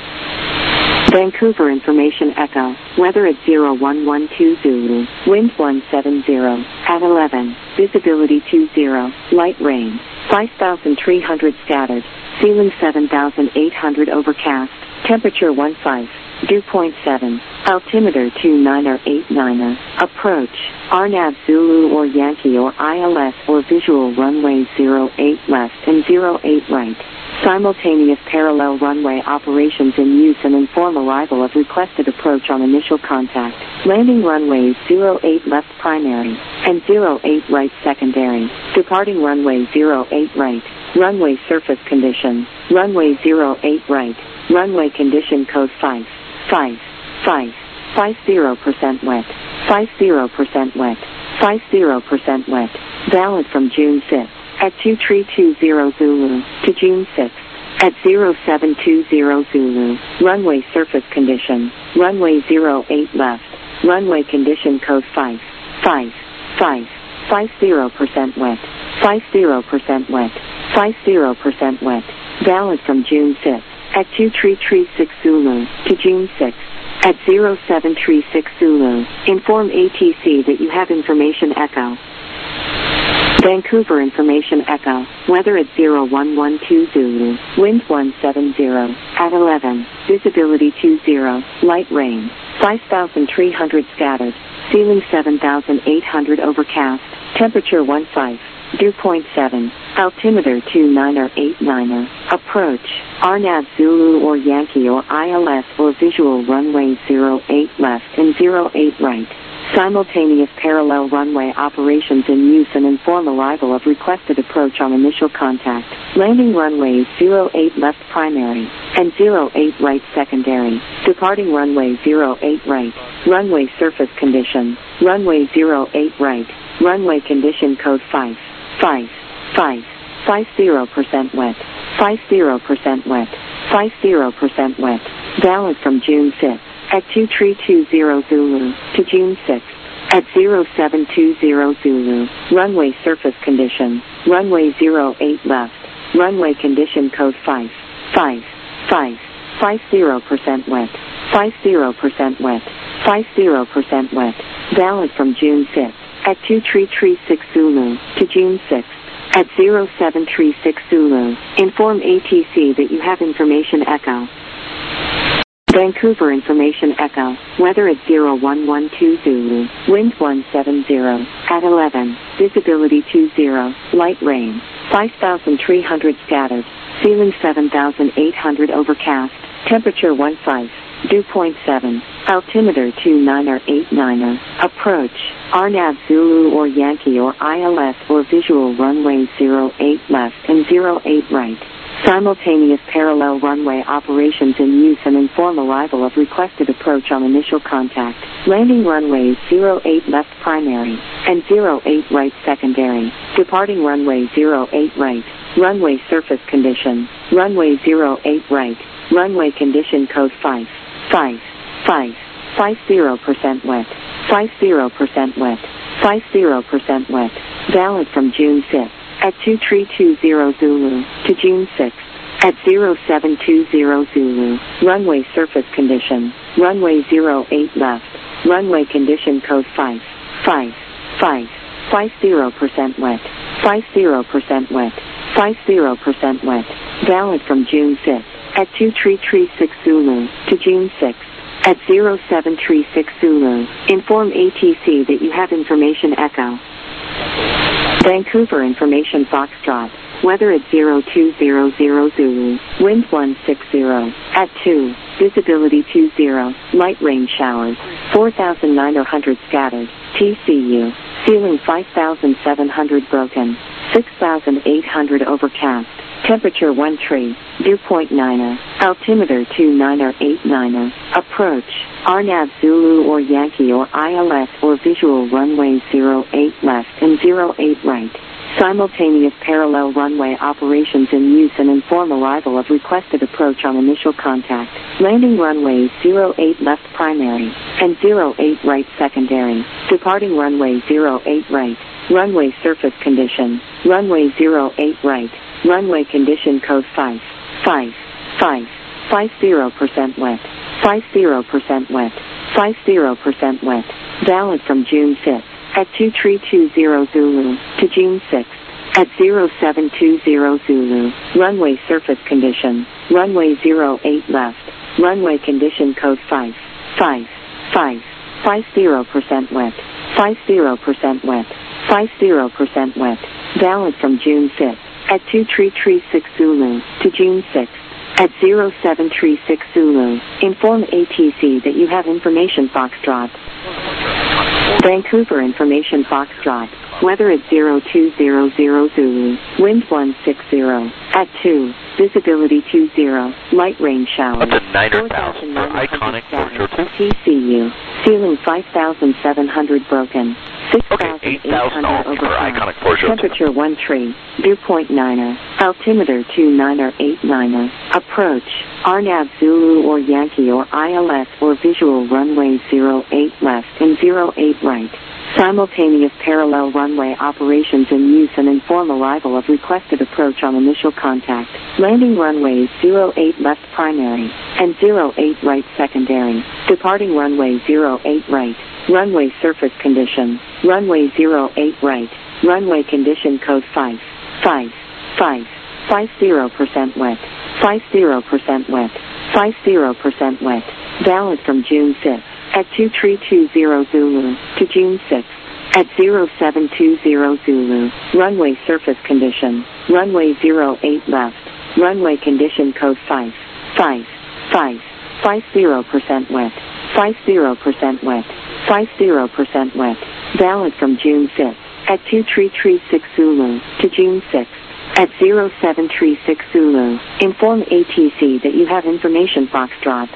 Vancouver Information Echo, weather at zero one one two Zulu, wind one seven zero, at eleven, visibility two zero, light rain, five thousand three hundred scattered, ceiling seven thousand eight hundred overcast, temperature one five, Dew point seven. Altimeter two niner eight niner. Approach. R N A V Zulu or Yankee or I L S or visual runway zero eight left and zero eight right. Simultaneous parallel runway operations in use and inform arrival of requested approach on initial contact. Landing runways zero eight left primary and zero eight right secondary. Departing runway zero eight right. Runway surface condition. Runway zero eight right. Runway condition code five. five. five. fifty percent wet. fifty percent wet. fifty percent wet. Valid from June fifth. At two three two zero Zulu to June sixth. At zero seven two zero Zulu. Runway surface condition. Runway zero eight left. Runway condition code five. five. five. fifty percent wet. fifty percent wet. fifty percent wet. Valid from June fifth. At two three three six Zulu to June sixth. At zero seven three six Zulu. Inform A T C that you have information echo. Vancouver Information Echo. Weather at zero one one two Zulu. Wind one seven zero. At eleven. Visibility two zero. Light rain. five thousand three hundred scattered. Ceiling seven thousand eight hundred overcast. Temperature one five. Dew point seven. Altimeter two niner eight niner. Approach. R N A V Zulu or Yankee or I L S or visual runway zero eight left and zero eight right. Simultaneous parallel runway operations in use and inform arrival of requested approach on initial contact. Landing runways zero eight left primary and zero eight right secondary. Departing runway zero eight right. Runway surface condition. Runway zero eight right. Runway condition code five. five. five. fifty percent wet. fifty percent wet. fifty percent wet. Valid from June fifth. At two three two zero Zulu to June sixth. At zero seven two zero Zulu. Runway surface condition. Runway zero eight left. Runway condition code five. five. five. fifty percent wet. fifty percent wet. fifty percent wet. Valid from June fifth. At two three three six Zulu to June sixth. At zero seven three six Zulu. Inform A T C that you have information echo. Vancouver Information Echo. Weather at zero one one two Zulu. Wind one seven zero. At eleven. Visibility two zero. Light rain. five thousand three hundred scattered. Ceiling seven thousand eight hundred overcast. Temperature one five. Dew point seven. Altimeter two niner eight niner. Approach. R N A V Zulu or Yankee or I L S or visual runway zero eight left and zero eight right. Simultaneous parallel runway operations in use and inform arrival of requested approach on initial contact. Landing runways zero eight left primary and zero eight right secondary. Departing runway zero eight right. Runway surface condition. Runway zero eight right. Runway condition code five. five. five. fifty percent wet. fifty percent wet. fifty percent wet. Valid from June fifth. At two three two zero Zulu to June sixth. At zero seven two zero Zulu. Runway surface condition. Runway zero eight left. Runway condition code five. five. five. fifty percent wet. fifty percent wet. fifty percent wet. Valid from June fifth. At two three three six Zulu to June sixth. At zero seven three six Zulu. Inform A T C that you have information echo. Vancouver Information Foxtrot. Weather at zero two zero zero Zulu. Wind one six zero. At two. Visibility two zero. Light rain showers. four thousand nine hundred scattered. T C U. Ceiling five thousand seven hundred broken. six thousand eight hundred overcast. Temperature one three. Dew point niner. Altimeter two niner eight niner. Approach. R N A V Zulu or Yankee or I L S or visual runway zero eight left and zero eight right. Simultaneous parallel runway operations in use and inform arrival of requested approach on initial contact. Landing runways zero eight left primary and zero eight right secondary. Departing runway zero eight right. Runway surface condition. Runway zero eight right. Runway condition code five. five. five. fifty percent wet. fifty percent wet. fifty percent wet. Valid from June fifth. At two three two zero Zulu to June sixth. At zero seven two zero Zulu. Runway surface condition. Runway zero eight left. Runway condition code five, five, five, five zero percent wet, five zero percent wet, five zero percent wet. Valid from June fifth at two three three six Zulu to June sixth at zero seven three six Zulu. Inform A T C that you have information Foxtrot. Vancouver information Foxtrot. Weather at zero two zero zero Zulu. Wind one six zero. At two. Visibility two zero. Light rain showers. Up to Niner thousand for Iconic Fortune. T C U. Ceiling five thousand seven hundred broken. six thousand eight hundred okay, over Iconic Fortune. Temperature one tree. Dew point niner. Altimeter two niner eight niner. Approach. R N A V Zulu or Yankee or I L S or visual runway zero eight left and zero eight right. Simultaneous parallel runway operations in use and inform arrival of requested approach on initial contact. Landing runways zero eight left primary and zero eight right secondary. Departing runway zero eight right. Runway surface condition. Runway zero eight right. Runway condition code five, five, five, five zero percent wet. five zero percent wet. five zero percent wet. Valid from June fifth. At two three two zero Zulu to June sixth at zero seven two zero Zulu. Runway surface condition. Runway zero eight left. Runway condition code five, five, five, five zero percent wet. five zero percent wet. five zero percent wet. Valid from June fifth at two three three six Zulu to June sixth at zero seven three six Zulu. Inform A T C that you have information Foxtrot.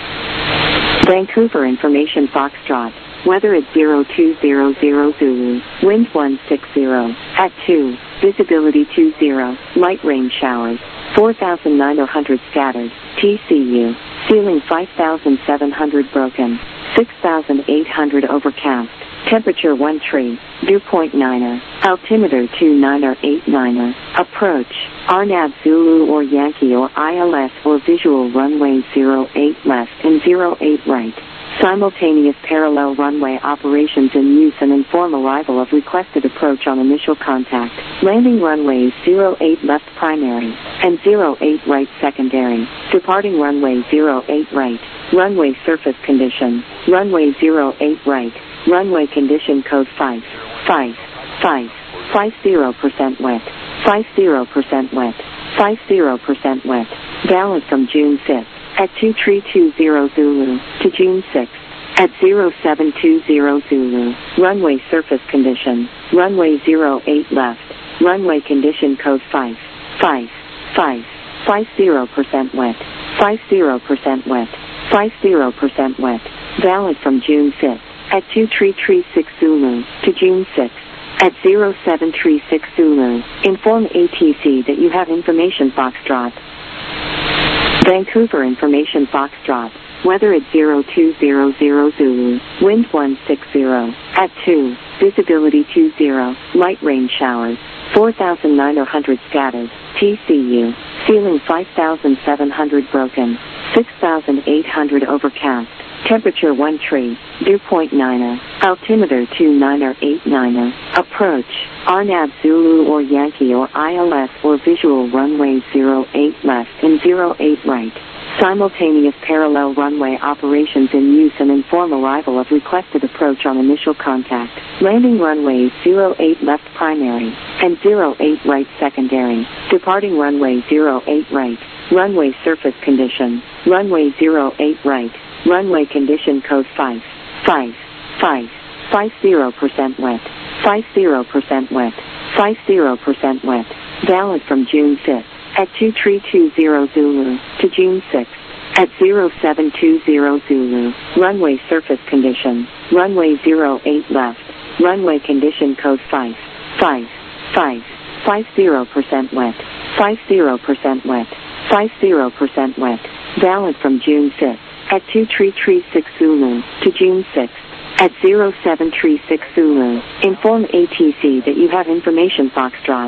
Vancouver information Foxtrot. Weather at zero two zero zero Zulu. Wind one six zero. At two. Visibility two zero. Light rain showers. four thousand nine hundred scattered. T C U. Ceiling five thousand seven hundred broken. six thousand eight hundred overcast. Temperature one tree. Dew point niner. Altimeter two niner eight niner. Approach. R N A V Zulu or Yankee or I L S or visual runway zero eight left and zero eight right. Simultaneous parallel runway operations in use and inform arrival of requested approach on initial contact. Landing runways zero eight left primary and zero eight right secondary. Departing runway zero eight right. Runway surface condition. Runway zero eight right. Runway condition code five, five, five, five zero percent wet. five zero percent wet. five zero percent wet. Valid from June fifth at two three two zero Zulu to June sixth at zero seven two zero Zulu. Runway surface condition. Runway zero eight left. Runway condition code five, five, five, five zero percent wet. five zero percent wet. five zero percent wet. Valid from June fifth at two three three six Zulu to June sixth at zero seven three six Zulu. Inform A T C that you have information Foxtrot. Vancouver information Foxtrot. Weather at zero two zero zero Zulu. Wind one six zero. At two. Visibility two zero. Light rain showers. four thousand nine hundred scattered. T C U. Ceiling five thousand seven hundred broken. six thousand eight hundred overcast. Temperature one tree. Dew point niner. Altimeter two niner eight niner. Approach. R N A V Zulu or Yankee or I L S or visual runway zero eight left and zero eight right. Simultaneous parallel runway operations in use and inform arrival of requested approach on initial contact. Landing runways zero eight left primary and zero eight right secondary. Departing runway zero eight right. Runway surface condition. Runway zero eight right. Runway condition code five, five, five, five zero percent wet. five zero percent wet. five zero percent wet. Valid from June fifth at two three two zero Zulu to June sixth at zero seven two zero Zulu. Runway surface condition. Runway zero eight left. Runway condition code five, five, five, five zero percent wet. five zero percent wet. five zero percent wet. Valid from June fifth at two three three six Zulu to June sixth at zero seven three six Zulu. Inform A T C that you have information Foxtrot.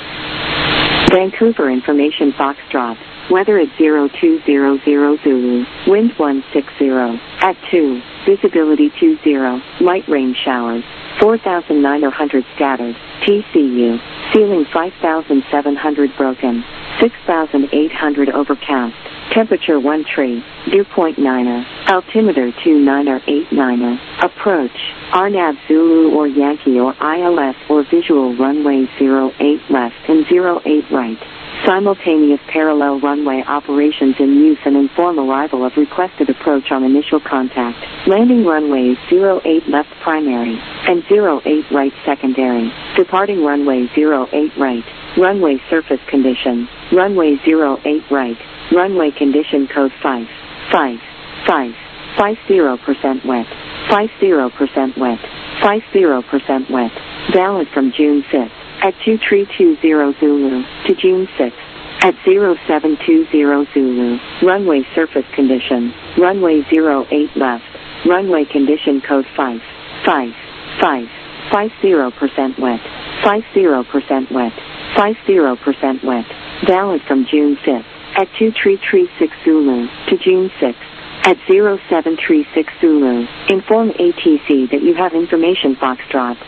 Vancouver information Foxtrot. Weather at zero two zero zero Zulu. Wind one six zero. At two. Visibility two zero. Light rain showers. four thousand nine hundred scattered. T C U. Ceiling five thousand seven hundred broken. six thousand eight hundred overcast. Temperature one tree, dew point niner, altimeter two niner eight niner, approach, R N A V Zulu or Yankee or I L S or visual runway zero eight left and zero eight right. Simultaneous parallel runway operations in use and inform arrival of requested approach on initial contact. Landing runways zero eight left primary and zero eight right secondary. Departing runway zero eight right. Runway surface condition. Runway zero eight right. Runway condition code five. five. five. fifty percent wet. fifty percent wet. fifty percent wet. Valid from June fifth. At two three two zero Zulu to June sixth at zero seven two zero Zulu. Runway surface condition. Runway zero eight left. Runway condition code five. five. five. fifty percent wet. fifty percent wet. fifty percent wet. Valid from June fifth at two three three six Zulu to June sixth at zero seven three six Zulu. Inform A T C that you have information Foxtrot.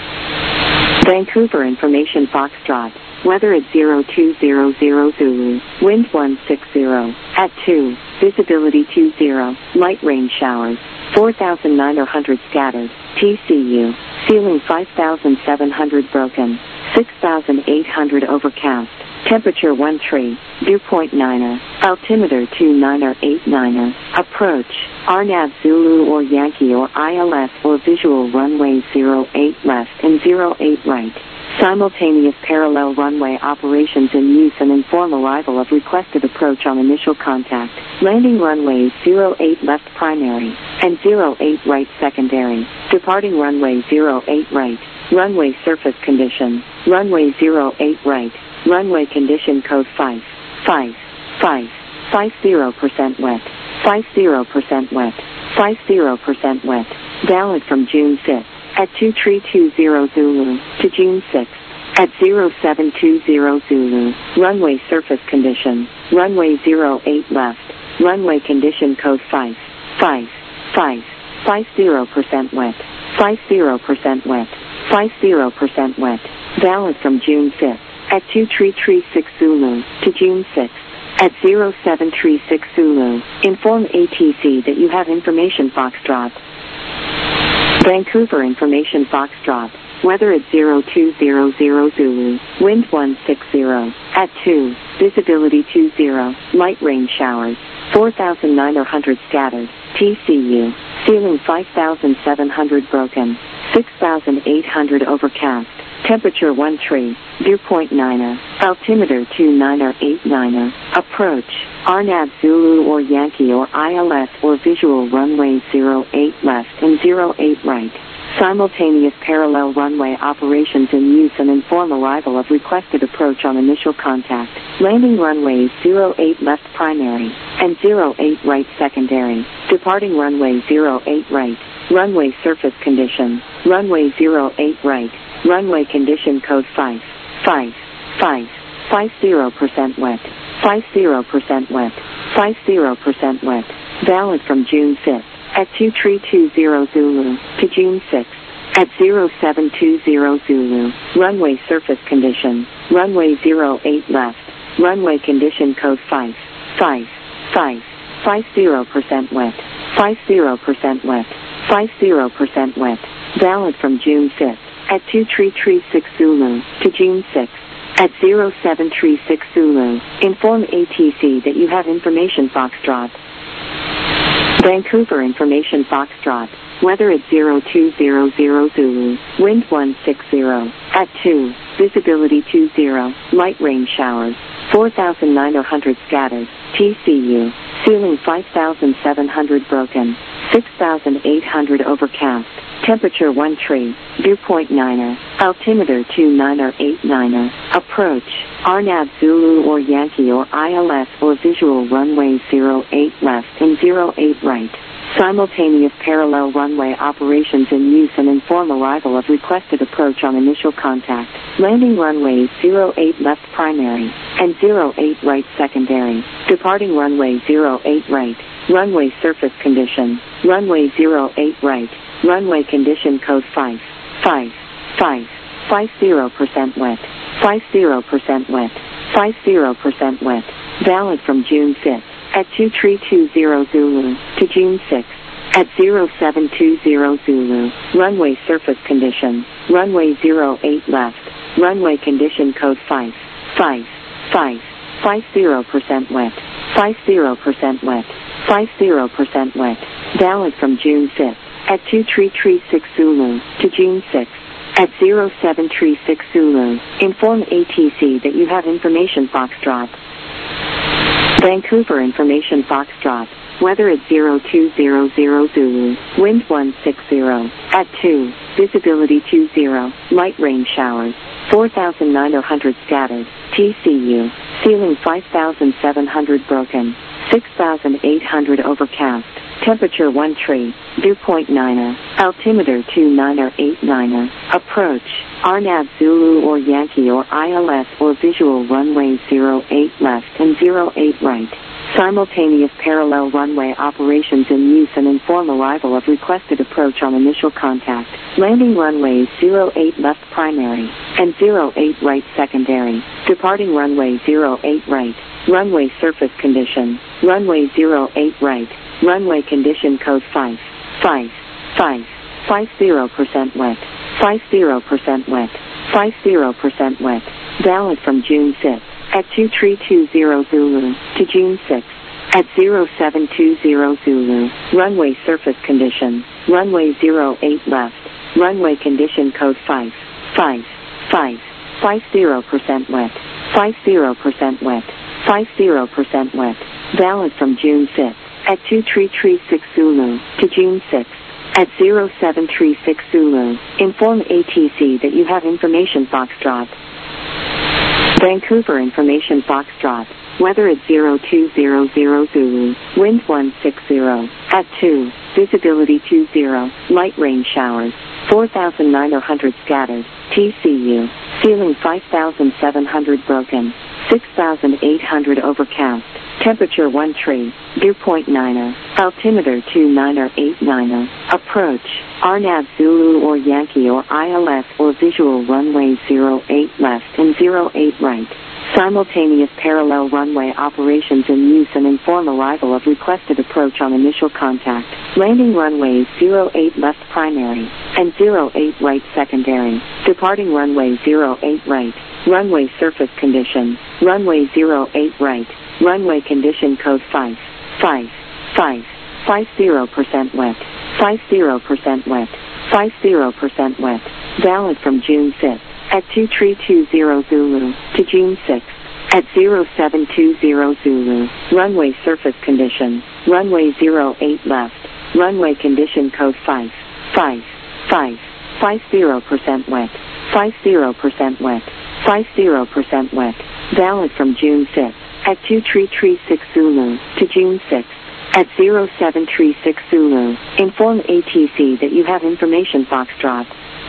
Vancouver Information Foxtrot, weather at zero two zero zero Zulu, wind one sixty, at two, visibility two zero, light rain showers, four thousand nine hundred scattered, T C U, ceiling five thousand seven hundred broken, six thousand eight hundred overcast, temperature one three, dew point niner, altimeter two niner eight niner, approach, R N A V Zulu or Yankee or I L S or visual runway zero eight left and zero eight right. Simultaneous parallel runway operations in use and inform arrival of requested approach on initial contact. Landing runways zero eight left primary and zero eight right secondary. Departing runway zero eight right. Runway surface condition. Runway zero eight right. Runway condition code five. five. five. fifty percent wet. fifty percent wet. fifty percent wet. Valid from June fifth at two three two zero Zulu to June sixth at zero seven two zero Zulu. Runway surface condition. Runway zero eight left. Runway condition code five. five. five. fifty percent wet. fifty percent wet. fifty percent wet. Valid from June fifth at two three three six Zulu to June sixth. At zero seven three six Zulu, inform A T C that you have information Foxtrot. Vancouver Information Foxtrot, weather at zero two zero zero Zulu, wind one sixty, at two, visibility two zero, light rain showers, four thousand nine hundred scattered, T C U, ceiling five thousand seven hundred broken, six thousand eight hundred overcast, temperature one three, dew point niner, altimeter two niner eight niner, approach, R N A V Zulu or Yankee or I L S or visual runway zero eight left and zero eight right. Simultaneous parallel runway operations in use and inform arrival of requested approach on initial contact. Landing runways zero eight left primary and zero eight right secondary. Departing runway zero eight right. Runway surface condition. Runway zero eight right. Runway condition code five. five. five. fifty percent wet. fifty percent wet. fifty percent wet. Valid from June fifth at two three two zero Zulu to June sixth at zero seven two zero Zulu. Runway surface condition. Runway zero eight left. Runway condition code five. five. five. fifty percent wet. fifty percent wet. fifty percent wet. Valid from June fifth at two three three six Zulu to June sixth at zero seven three six Zulu. Inform A T C that you have information Foxtrot. Vancouver Information Foxtrot, weather at zero two zero zero Zulu, wind one sixty, at two, visibility two zero, light rain showers, four thousand nine hundred scattered, T C U, ceiling five thousand seven hundred broken, six thousand eight hundred overcast, temperature one three, dew point niner, altimeter two niner eight niner, approach, R N A V Zulu or Yankee or I L S or visual runway zero eight left and zero eight right. Simultaneous parallel runway operations in use and inform arrival of requested approach on initial contact. Landing runways zero eight left primary and zero eight right secondary. Departing runway zero eight right. Runway surface condition. Runway zero eight right. Runway condition code five. five. five. fifty percent wet. fifty percent wet. fifty percent wet. Valid from June fifth at two three two zero Zulu to June sixth. At zero seven two zero Zulu, runway surface condition, runway zero eight left, runway condition code five, five, five, fifty percent wet, fifty percent wet, fifty percent wet, valid from June fifth, at two three three six Zulu to June sixth. At zero seven three six Zulu, inform A T C that you have information Foxtrot. Vancouver information Foxtrot. Weather at zero two zero zero Zulu, wind one sixty, at two, visibility two zero, light rain showers, four thousand nine hundred scattered, T C U, ceiling five thousand seven hundred broken, six thousand eight hundred overcast, temperature one three, dew point nine, altimeter two nine eight nine, approach, R N A V Zulu or Yankee or I L S or visual runway zero eight left and zero eight right. Simultaneous parallel runway operations in use and inform arrival of requested approach on initial contact. Landing runways zero eight left primary and zero eight right secondary. Departing runway zero eight right. Runway surface condition. Runway zero eight right. Runway condition code five, five, five, fifty percent wet, fifty percent wet, fifty percent wet. Valid from June fifth. At two three two zero Zulu to June sixth. At zero seven two zero Zulu, runway surface condition, runway zero eight left, runway condition code five, five, five, fifty percent wet, fifty percent wet, fifty percent wet. Valid from June fifth. At two three three six Zulu to June sixth. At zero seven three six Zulu, inform A T C that you have information Foxtrot. Vancouver information Foxtrot. Weather at zero two zero zero Zulu, wind one sixty, at two, visibility two zero, light rain showers, four thousand nine hundred scattered, T C U, ceiling five thousand seven hundred broken, six thousand eight hundred overcast, temperature one three, dew point nine, altimeter two nine eight nine, approach, R N A V Zulu or Yankee or I L S or visual runway zero eight left and zero eight right. Simultaneous parallel runway operations in use and inform arrival of requested approach on initial contact. Landing runways zero eight left primary and zero eight right secondary. Departing runway zero eight right. Runway surface condition. Runway zero eight right. Runway condition code five, five, five, fifty percent wet, fifty percent wet, fifty percent wet. Valid from June fifth. At two three two zero Zulu to June sixth. At zero seven two zero Zulu, runway surface condition, runway zero eight left, runway condition code five, five, five, fifty percent wet, fifty percent wet, fifty percent wet. Valid from June fifth. At two three three six Zulu to June sixth. At zero seven three six Zulu, inform A T C that you have information Foxtrot.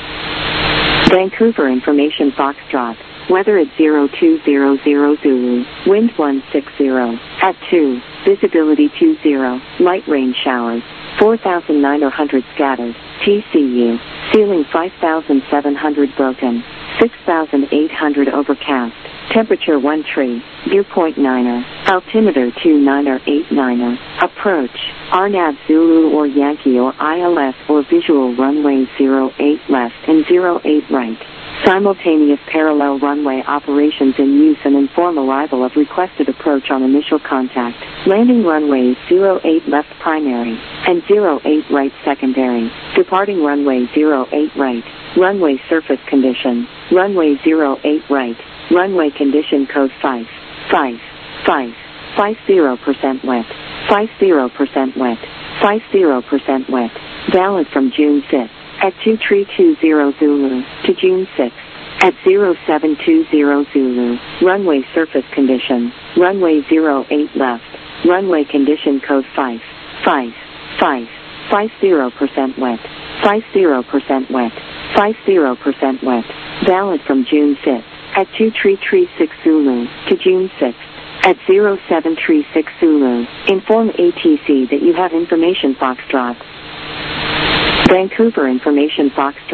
Vancouver information Foxtrot. Weather at zero two zero zero Zulu, wind one sixty, at two, visibility two zero, light rain showers, four thousand nine hundred scattered, T C U, ceiling five thousand seven hundred broken, six thousand eight hundred overcast, temperature one three, dew point nine, altimeter two nine eight nine, approach, R N A V Zulu or Yankee or I L S or visual runway zero eight left and zero eight right. Simultaneous parallel runway operations in use and inform arrival of requested approach on initial contact. Landing runways zero eight left primary and zero eight right secondary. Departing runway zero eight right. Runway surface condition. Runway zero eight right. Runway condition code five, five, five, fifty percent wet, fifty percent wet, fifty percent wet. Valid from June fifth. At two three two zero Zulu to June sixth. At zero seven two zero Zulu, runway surface condition, runway zero eight left, runway condition code five, five, five, fifty percent wet, fifty percent wet, fifty percent wet. Valid from June fifth. At two three three six Zulu to June sixth. At zero seven three six Zulu, inform A T C that you have information Foxtrot. Vancouver information Foxtrot.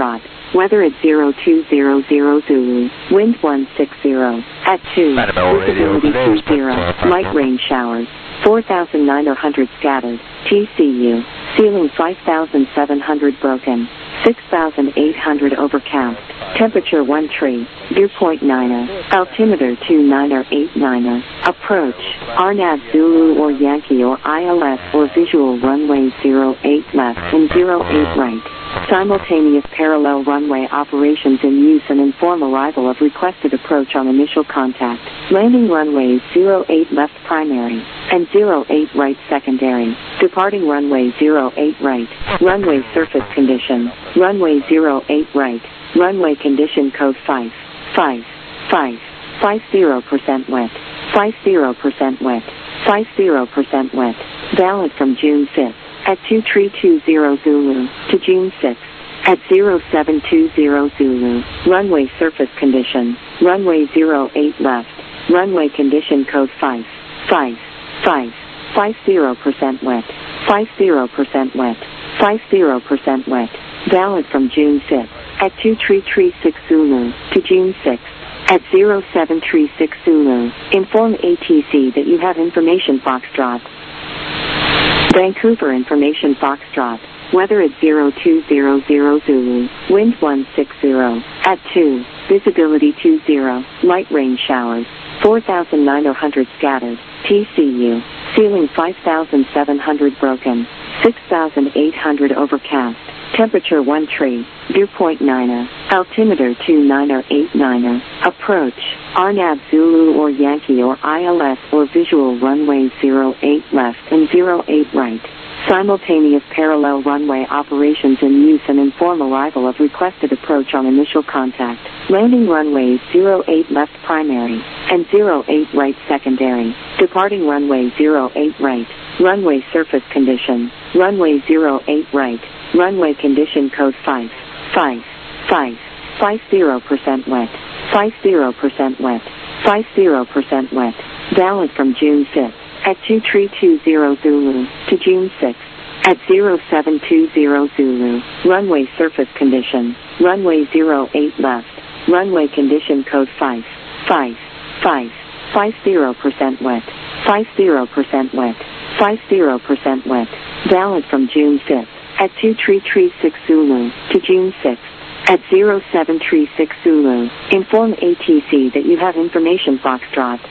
weather at zero two zero zero Zulu, wind one six zero, at two, visibility two zero, light rain showers, four thousand nine hundred scattered, T C U, ceiling five thousand seven hundred broken, six thousand eight hundred overcast, temperature one tree, dew point nine, altimeter two nine eight nine, approach, R N A V Zulu or Yankee or I L S or visual runway zero eight left and zero eight right. Simultaneous parallel runway operations in use and inform arrival of requested approach on initial contact. Landing runways zero eight left primary and zero eight right secondary. Departing runway zero eight right. Runway surface condition. Runway zero eight right. Runway condition code five. five. five. fifty percent wet. fifty percent wet. fifty percent wet. Valid from June fifth. At two three two zero Zulu to June sixth. At zero seven two zero Zulu, runway surface condition, runway zero eight left, runway condition code five. five. five. fifty percent wet. fifty percent wet. fifty percent wet. Valid from June fifth. At two three three six Zulu to June sixth. At zero seven three six Zulu, inform A T C that you have information Foxtrot. Vancouver Information Foxtrot, weather at zero two zero zero Zulu, wind one six zero, at two, visibility two zero, light rain showers, four thousand nine hundred scattered, T C U, ceiling five thousand seven hundred broken, six thousand eight hundred overcast, temperature one tree, dew point nine, altimeter two nine eight nine, approach, R N A V Zulu or Yankee or I L S or visual runway zero eight left and zero eight right. Simultaneous parallel runway operations in use and inform arrival of requested approach on initial contact. Landing runways zero eight left primary and zero eight right secondary. Departing runway zero eight right. Runway surface condition. Runway zero eight right. Runway condition code five. five. five. fifty percent wet. fifty percent wet. fifty percent wet. Valid from June fifth. At two three two zero Zulu to June sixth. At zero seven two zero Zulu, runway surface condition, runway zero eight left, runway condition code five. five. five. fifty percent wet. fifty percent wet. fifty percent wet. Valid from June fifth. At two three three six Zulu to June sixth. At zero seven three six Zulu, inform A T C that you have information Foxtrot.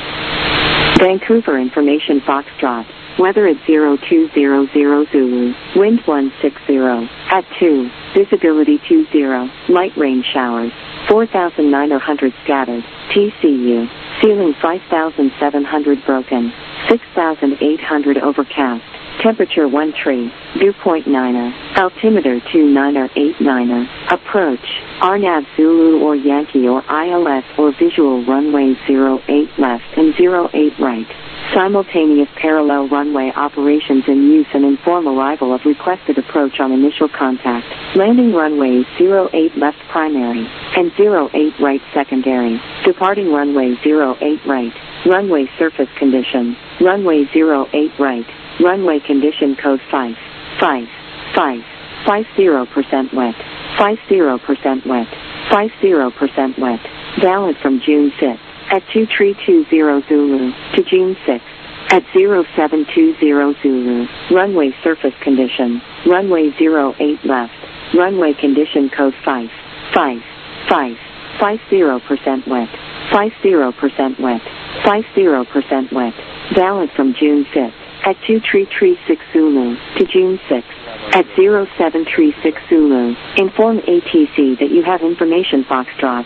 Vancouver Information Foxtrot, weather at zero two zero zero Zulu, wind one six zero, at two, visibility two zero, light rain showers, four thousand nine hundred scattered, T C U, ceiling five thousand seven hundred broken, six thousand eight hundred overcast, temperature one tree, dew point nine, altimeter two nine eight nine, approach, R N A V Zulu or Yankee or I L S or visual runway zero eight left and zero eight right. Simultaneous parallel runway operations in use and inform arrival of requested approach on initial contact. Landing runways zero eight left primary and zero eight right secondary. Departing runway zero eight right. Runway surface condition. Runway zero eight right. Runway condition code five. five. five. fifty percent wet. fifty percent wet. fifty percent wet. Valid from June fifth. At two three two zero Zulu to June sixth. At zero seven two zero Zulu, runway surface condition, runway zero eight left, runway condition code five. five. five. fifty percent wet. fifty percent wet. fifty percent wet. Valid from June fifth. At two three three six Zulu to June sixth. At zero seven three six Zulu, inform A T C that you have information Foxtrot.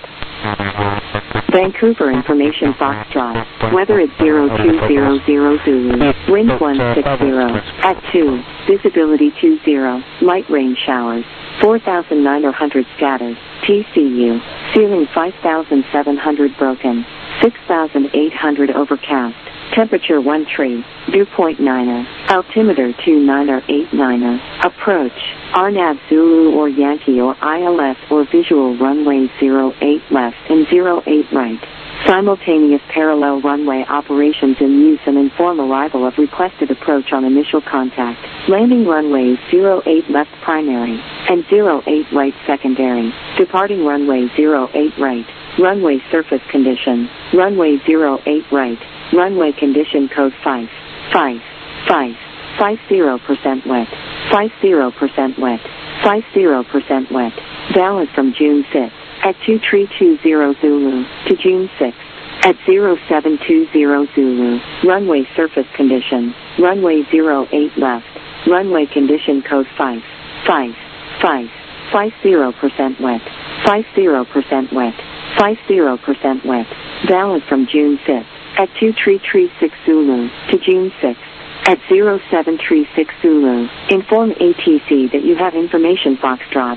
Vancouver Information Foxtrot, weather at zero two zero zero Zulu, wind one six zero, at two, visibility two zero, light rain showers, four thousand nine hundred scattered, T C U, ceiling five thousand seven hundred broken, six thousand eight hundred overcast, temperature one tree, dew point nine, altimeter two nine eight nine, approach, R N A V Zulu or Yankee or I L S or visual runway zero eight left and zero eight right. Simultaneous parallel runway operations in use and inform arrival of requested approach on initial contact. Landing runways zero eight left primary and zero eight right secondary. Departing runway zero eight right. Runway surface condition. Runway zero eight right. Runway condition code five. five. five. fifty percent wet. fifty percent wet. fifty percent wet. Valid from June fifth at two three two zero Zulu to June sixth at zero seven two zero Zulu. Runway surface condition. Runway zero eight left. Runway condition code five. five. five. fifty percent wet. fifty percent wet. fifty percent wet. Valid from June fifth at two three three six Zulu to June sixth at zero seven three six Zulu. Inform A T C that you have information Foxtrot.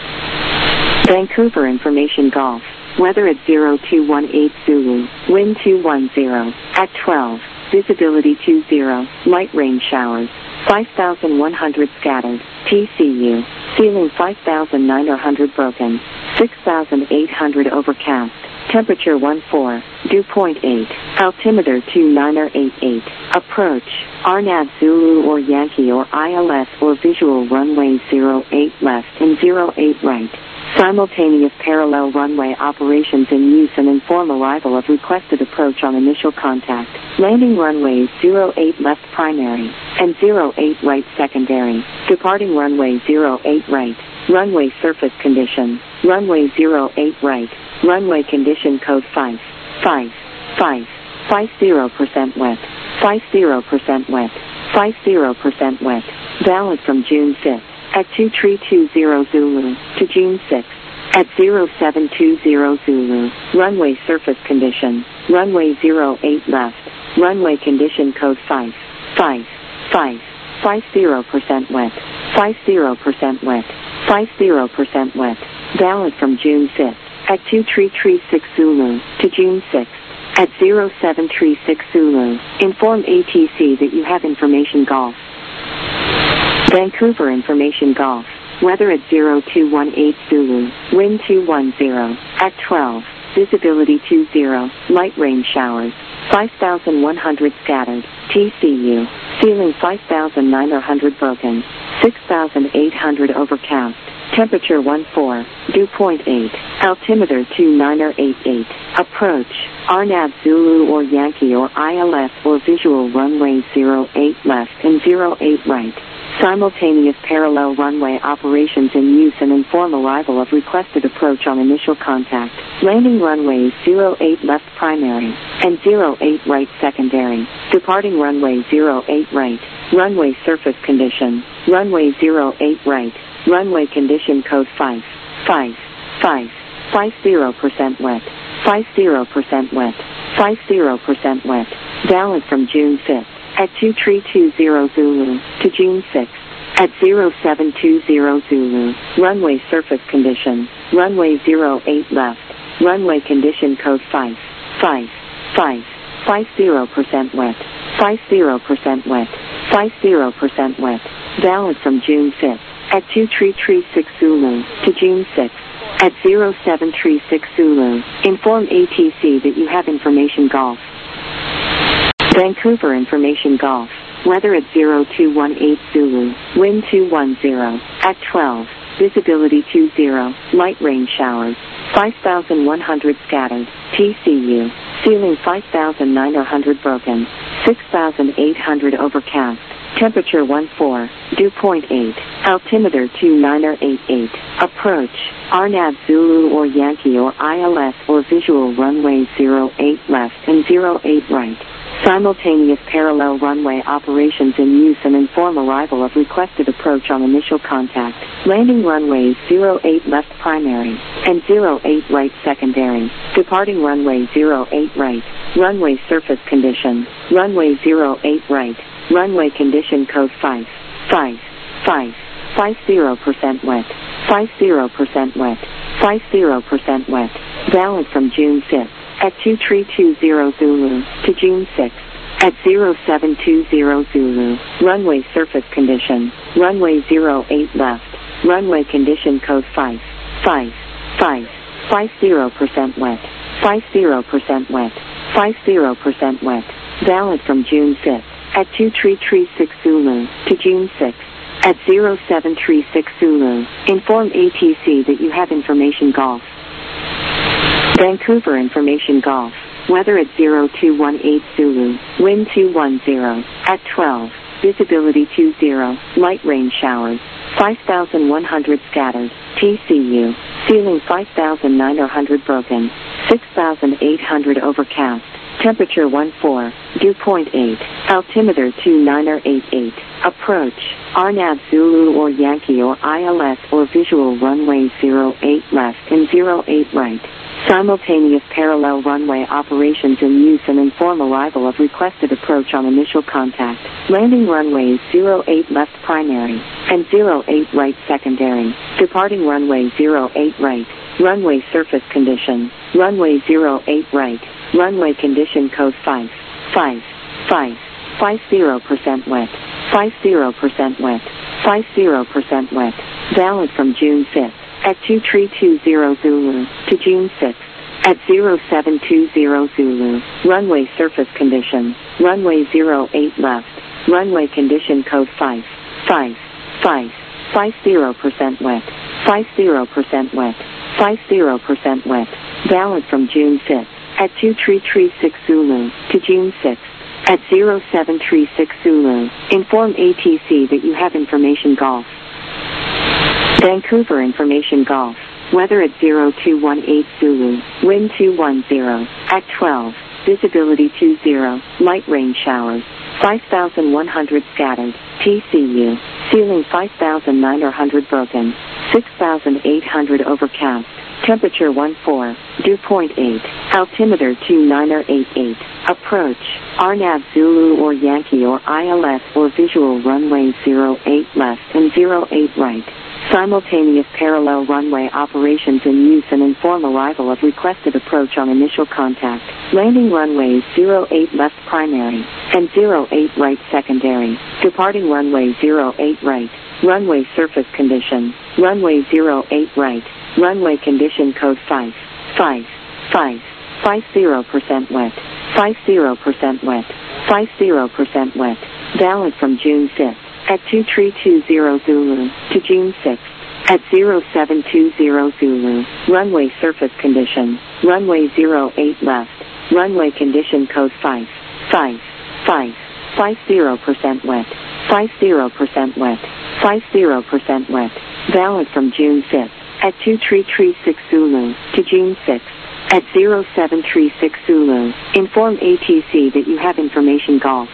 Vancouver Information Golf. Weather at zero two one eight Zulu. Wind two one zero. At twelve. Visibility two zero. Light rain showers. five thousand one hundred scattered. T C U. Ceiling five thousand nine hundred broken. six thousand eight hundred overcast. Temperature one four. Dew point eight. Altimeter two nine eight eight. Approach. R N A V Zulu or Yankee or I L S or visual runway zero eight left and zero eight right. Simultaneous parallel runway operations in use and inform arrival of requested approach on initial contact. Landing runways zero eight left primary and zero eight right secondary. Departing runway zero eight right. Runway surface condition. Runway zero eight right. Runway condition code five. five. five. fifty percent wet. fifty percent wet. fifty percent wet. Valid from June fifth at two three two zero Zulu to June sixth at zero seven two zero Zulu. Runway surface condition. Runway zero eight left. Runway condition code five. five. five. fifty percent wet. fifty percent wet. fifty percent wet. Valid from June fifth at two three three six Zulu to June sixth at zero seven three six Zulu. Inform A T C that you have information golf. Vancouver Information Golf. Weather at zero two one eight Zulu. Wind two one zero. At twelve. Visibility two zero. Light rain showers. five thousand one hundred scattered. T C U. Ceiling five thousand nine hundred broken. six thousand eight hundred overcast. Temperature one four. Dew point eight. Altimeter two nine eight eight. Approach. R N A V Zulu or Yankee or I L S or visual runway zero eight left and zero eight right. Simultaneous parallel runway operations in use and inform arrival of requested approach on initial contact. Landing runways zero eight left primary and zero eight right secondary. Departing runway zero eight right. Runway surface condition. Runway zero eight right. Runway condition code five. five. five. fifty percent wet. fifty percent wet. fifty percent wet. Valid from June fifth at two three two zero Zulu to June sixth at zero seven two zero Zulu. Runway surface condition. Runway zero eight left. Runway condition code five. five. five. fifty percent wet. fifty percent wet. fifty percent wet. Valid from June fifth at two three three six Zulu to June sixth at zero seven three six Zulu. Inform A T C that you have information golf. Vancouver Information Golf. Weather at zero two one eight Zulu. Wind two one zero. At twelve. Visibility two zero. Light rain showers. five thousand one hundred scattered. T C U. Ceiling five thousand nine hundred broken. six thousand eight hundred overcast. Temperature one four. Dew point eight. Altimeter two nine eight eight. Approach. R N A V Zulu or Yankee or I L S or visual runway zero eight left and zero eight right. Simultaneous parallel runway operations in use and inform arrival of requested approach on initial contact. Landing runways zero eight left primary and zero eight right secondary. Departing runway zero eight right. Runway surface condition. Runway zero eight right. Runway condition code five. five. five. fifty percent wet. fifty percent wet. fifty percent wet. Valid from June fifth at two three two zero Zulu to June sixth at zero seven two zero Zulu. Runway surface condition. Runway zero eight left. Runway condition code five. five. five. fifty percent wet. fifty percent wet, fifty percent wet. Valid from June fifth at two three three six Zulu to June sixth at zero seven three six Zulu. Inform A T C that you have information golf. Vancouver information golf. Weather at zero two one eight Zulu. Wind two one zero. At twelve. Visibility two zero. Light rain showers. five thousand one hundred scattered. T C U. Ceiling five thousand nine hundred broken. six thousand eight hundred overcast. Temperature one four. Dew point eight. Altimeter two nine eight eight. Approach. R N A V Zulu or Yankee or I L S or visual runway zero eight left and zero eight right. Simultaneous parallel runway operations in use and inform arrival of requested approach on initial contact. Landing runways zero eight left primary and zero eight right secondary. Departing runway zero eight right. Runway surface condition. Runway zero eight right. Runway condition code five. five. five. fifty percent wet. fifty percent wet. fifty percent wet. Valid from June fifth. At two three two zero Zulu to June sixth at zero seven two zero Zulu. Runway surface condition. Runway zero eight left. Runway condition code five. five. five. fifty percent wet. fifty percent wet. fifty percent wet. Valid from June fifth at two three three six Zulu to June sixth at zero seven three six Zulu. Inform A T C that you have information golf. Vancouver information golf. Weather at zero two one eight Zulu. Wind two one zero. At twelve. Visibility two zero. Light rain showers. five thousand one hundred scattered. T C U. Ceiling five thousand nine hundred broken. six thousand eight hundred overcast. Temperature one four. Dew point eight. Altimeter two nine eight eight. Approach. R N A V Zulu or Yankee or I L S or visual runway zero eight left and zero eight right. Simultaneous parallel runway operations in use and inform arrival of requested approach on initial contact. Landing runways zero eight left primary and zero eight right secondary. Departing runway zero eight right. Runway surface condition. Runway zero eight right. Runway condition code five. five. five. fifty percent wet. fifty percent wet. fifty percent wet. Valid from June fifth. At two three two zero Zulu to June sixth at zero seven two zero Zulu. Runway surface condition. Runway zero eight left. Runway condition code five. five. five. fifty percent wet. fifty percent wet. fifty percent wet. Valid from June fifth at two three three six Zulu to June sixth at zero seven three six Zulu. Inform A T C that you have information golf.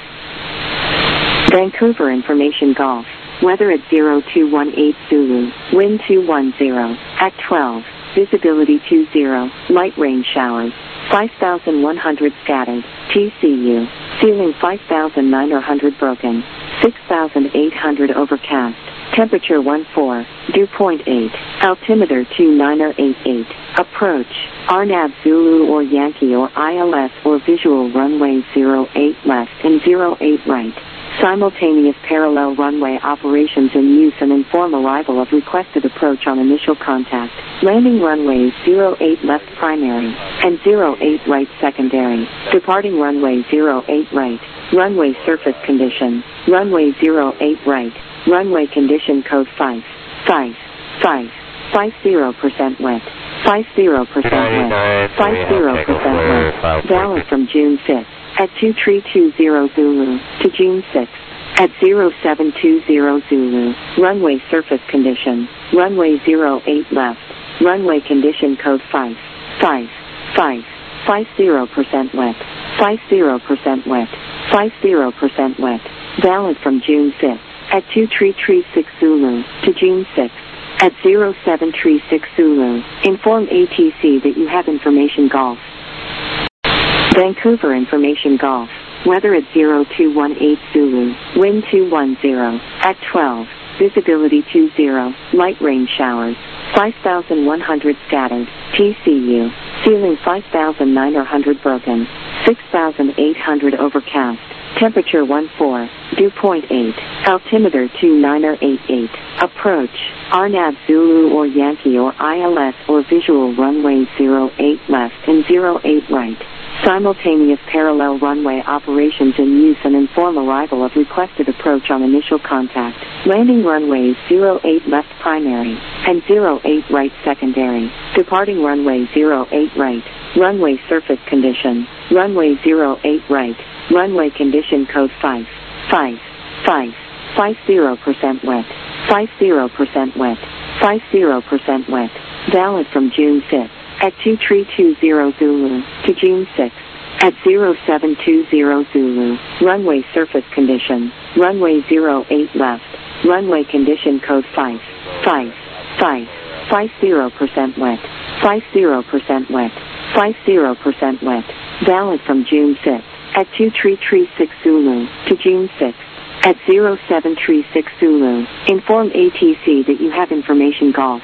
Vancouver information golf. Weather at zero two one eight Zulu. Wind two one zero. At twelve. Visibility two zero. Light rain showers. five thousand one hundred scattered. T C U. Ceiling five thousand nine hundred broken. six thousand eight hundred overcast. Temperature one four. Dew point eight. Altimeter two nine eight eight. Approach. R N A V Zulu or Yankee or I L S or visual runway zero eight left and zero eight right. Simultaneous parallel runway operations in use and inform arrival of requested approach on initial contact. Landing runways zero eight left primary and zero eight right secondary. Departing runway zero eight right. Runway surface condition. Runway zero eight right. Runway condition code five. five. five. fifty percent wet. fifty percent wet. fifty percent wet. Valid from June fifth. At two three two zero Zulu to June sixth at zero seven two zero Zulu. Runway surface condition. Runway zero eight left. Runway condition code five. five. five. fifty percent wet. fifty percent wet. fifty percent wet. Valid from June fifth at two three three six Zulu to June sixth at zero seven three six Zulu. Inform A T C that you have information golf. Vancouver information golf. Weather at zero two one eight Zulu. Wind two one zero. At twelve. Visibility two zero. Light rain showers. five thousand one hundred scattered. T C U. Ceiling five thousand nine hundred broken. six thousand eight hundred overcast. Temperature one four. dew point eight, altimeter two niner eight eight, approach, R N A V Zulu or Yankee or I L S or visual runway zero eight left and zero eight right. Simultaneous parallel runway operations in use and inform arrival of requested approach on initial contact. Landing runways zero eight left primary and zero eight right secondary. Departing runway zero eight right. Runway surface condition. Runway zero eight right. Runway condition code five. five. five. fifty percent wet. fifty percent wet. fifty percent wet. Valid from June fifth. At two three two zero Zulu to June sixth. At zero seven two zero Zulu. Runway surface condition. Runway zero eight left. Runway condition code five. five. five. fifty percent wet. fifty percent wet. fifty percent wet. Valid from June fifth. At two three three six Zulu to June sixth. At zero seven three six Zulu. Inform A T C that you have information golf.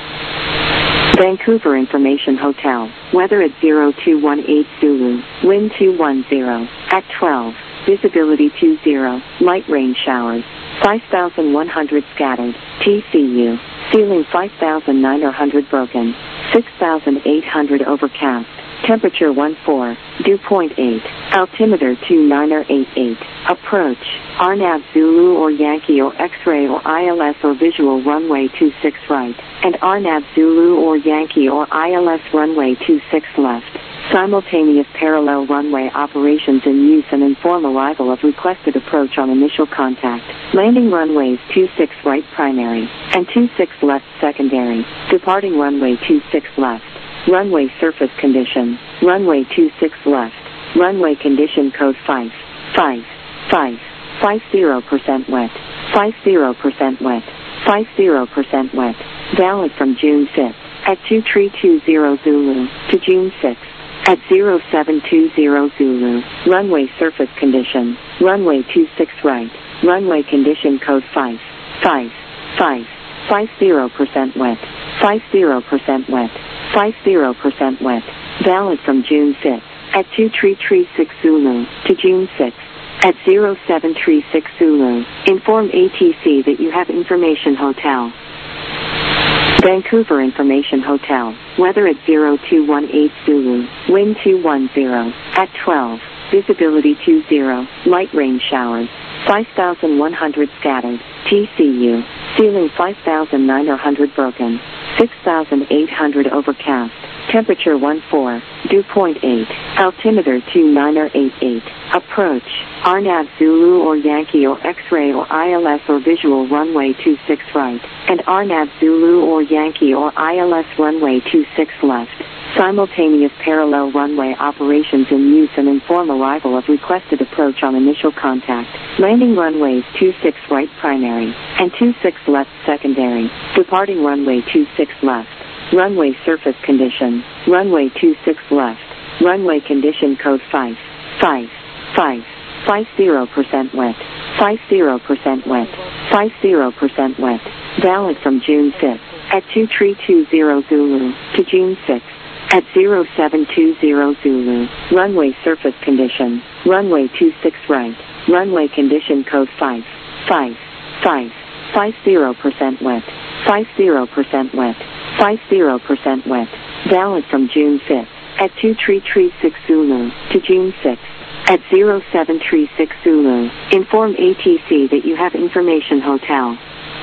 Vancouver Information Hotel. Weather at zero two one eight Zulu. Wind two one zero. At twelve. Visibility two zero. Light rain showers. five thousand one hundred scattered. T C U. Ceiling five thousand nine hundred broken. six thousand eight hundred overcast. Temperature one four. Dew point eight. Altimeter two niner eight eight. Approach. R N A V Zulu or Yankee or X-ray or I L S or visual runway two six right. And R N A V Zulu or Yankee or I L S runway two six left. Simultaneous parallel runway operations in use and inform arrival of requested approach on initial contact. Landing runways two six right primary and two six left secondary. Departing runway two six left. Runway surface condition. Runway two six left. Runway condition code five. five. five. fifty percent wet. fifty percent wet. fifty percent wet. Valid from June fifth. At two three two zero Zulu to June sixth. At zero seven two zero Zulu. Runway surface condition. Runway two six right. Runway condition code five. five. five. fifty percent wet. fifty percent wet. fifty percent wet. Valid from June fifth. At two three three six Zulu to June sixth. At zero seven three six Zulu. Inform A T C that you have information hotel. Vancouver Information Hotel. Weather at zero two one eight Zulu. Wind two one zero. At twelve. Visibility two zero. Light rain showers. five thousand one hundred scattered. T C U. Ceiling five thousand nine hundred broken. six thousand eight hundred overcast. Temperature one four. Dew point eight. Altimeter two niner eight eight. Approach. R N A V Zulu or Yankee or X-ray or I L S or visual runway two six right. And R N A V Zulu or Yankee or I L S runway two six left. Simultaneous parallel runway operations in use and inform arrival of requested approach on initial contact. Landing runways two six right primary and two six left secondary. Departing runway two six left. Runway surface condition. Runway two six left. Runway condition code five. five. five. fifty percent wet. fifty percent wet. fifty percent wet. Valid from June fifth. At two three two zero Zulu to June sixth. At zero seven two zero Zulu. Runway surface condition. Runway two six right. Runway condition code five. five. five. fifty percent wet. fifty percent wet. fifty percent wet. Valid from June fifth. At two three three six Zulu to June sixth. At zero seven three six Zulu. Inform A T C that you have information hotel.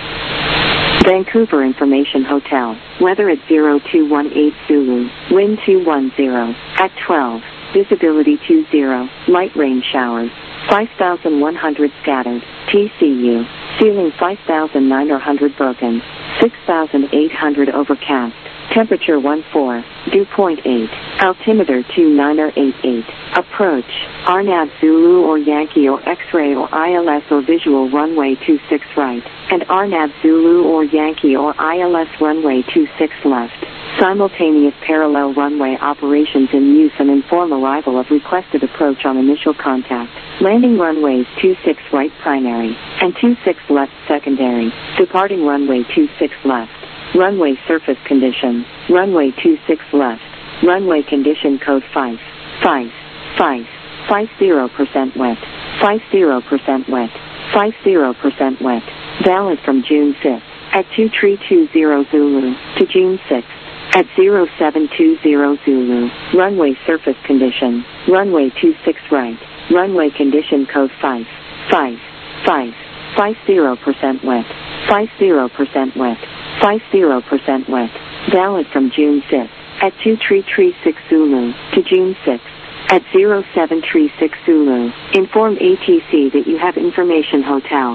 Vancouver Information Hotel. Weather at zero two one eight Zulu. Wind two one zero. At twelve. Visibility two zero. Light rain showers. five thousand one hundred scattered. T C U. Ceiling five thousand nine hundred broken. six thousand eight hundred overcast. Temperature one four. Dew point eight. Altimeter two niner eight eight. Approach. R N A V Zulu or Yankee or X-ray or I L S or visual runway two six right. And R N A V Zulu or Yankee or I L S runway two six left. Simultaneous parallel runway operations in use and inform arrival of requested approach on initial contact. Landing runways two six right primary and two six left secondary. Departing runway two six left. Runway surface condition. Runway two six left. Runway condition code five. five. five. fifty percent wet. fifty percent wet. fifty percent wet. Valid from June fifth at two three two zero Zulu to June sixth at zero seven two zero Zulu. Runway surface condition. Runway two six right. Runway condition code five five five. fifty percent wet. fifty percent wet. fifty percent wet. Valid from June fifth at two three three six Zulu to June sixth at zero seven three six Zulu. Inform A T C that you have information hotel.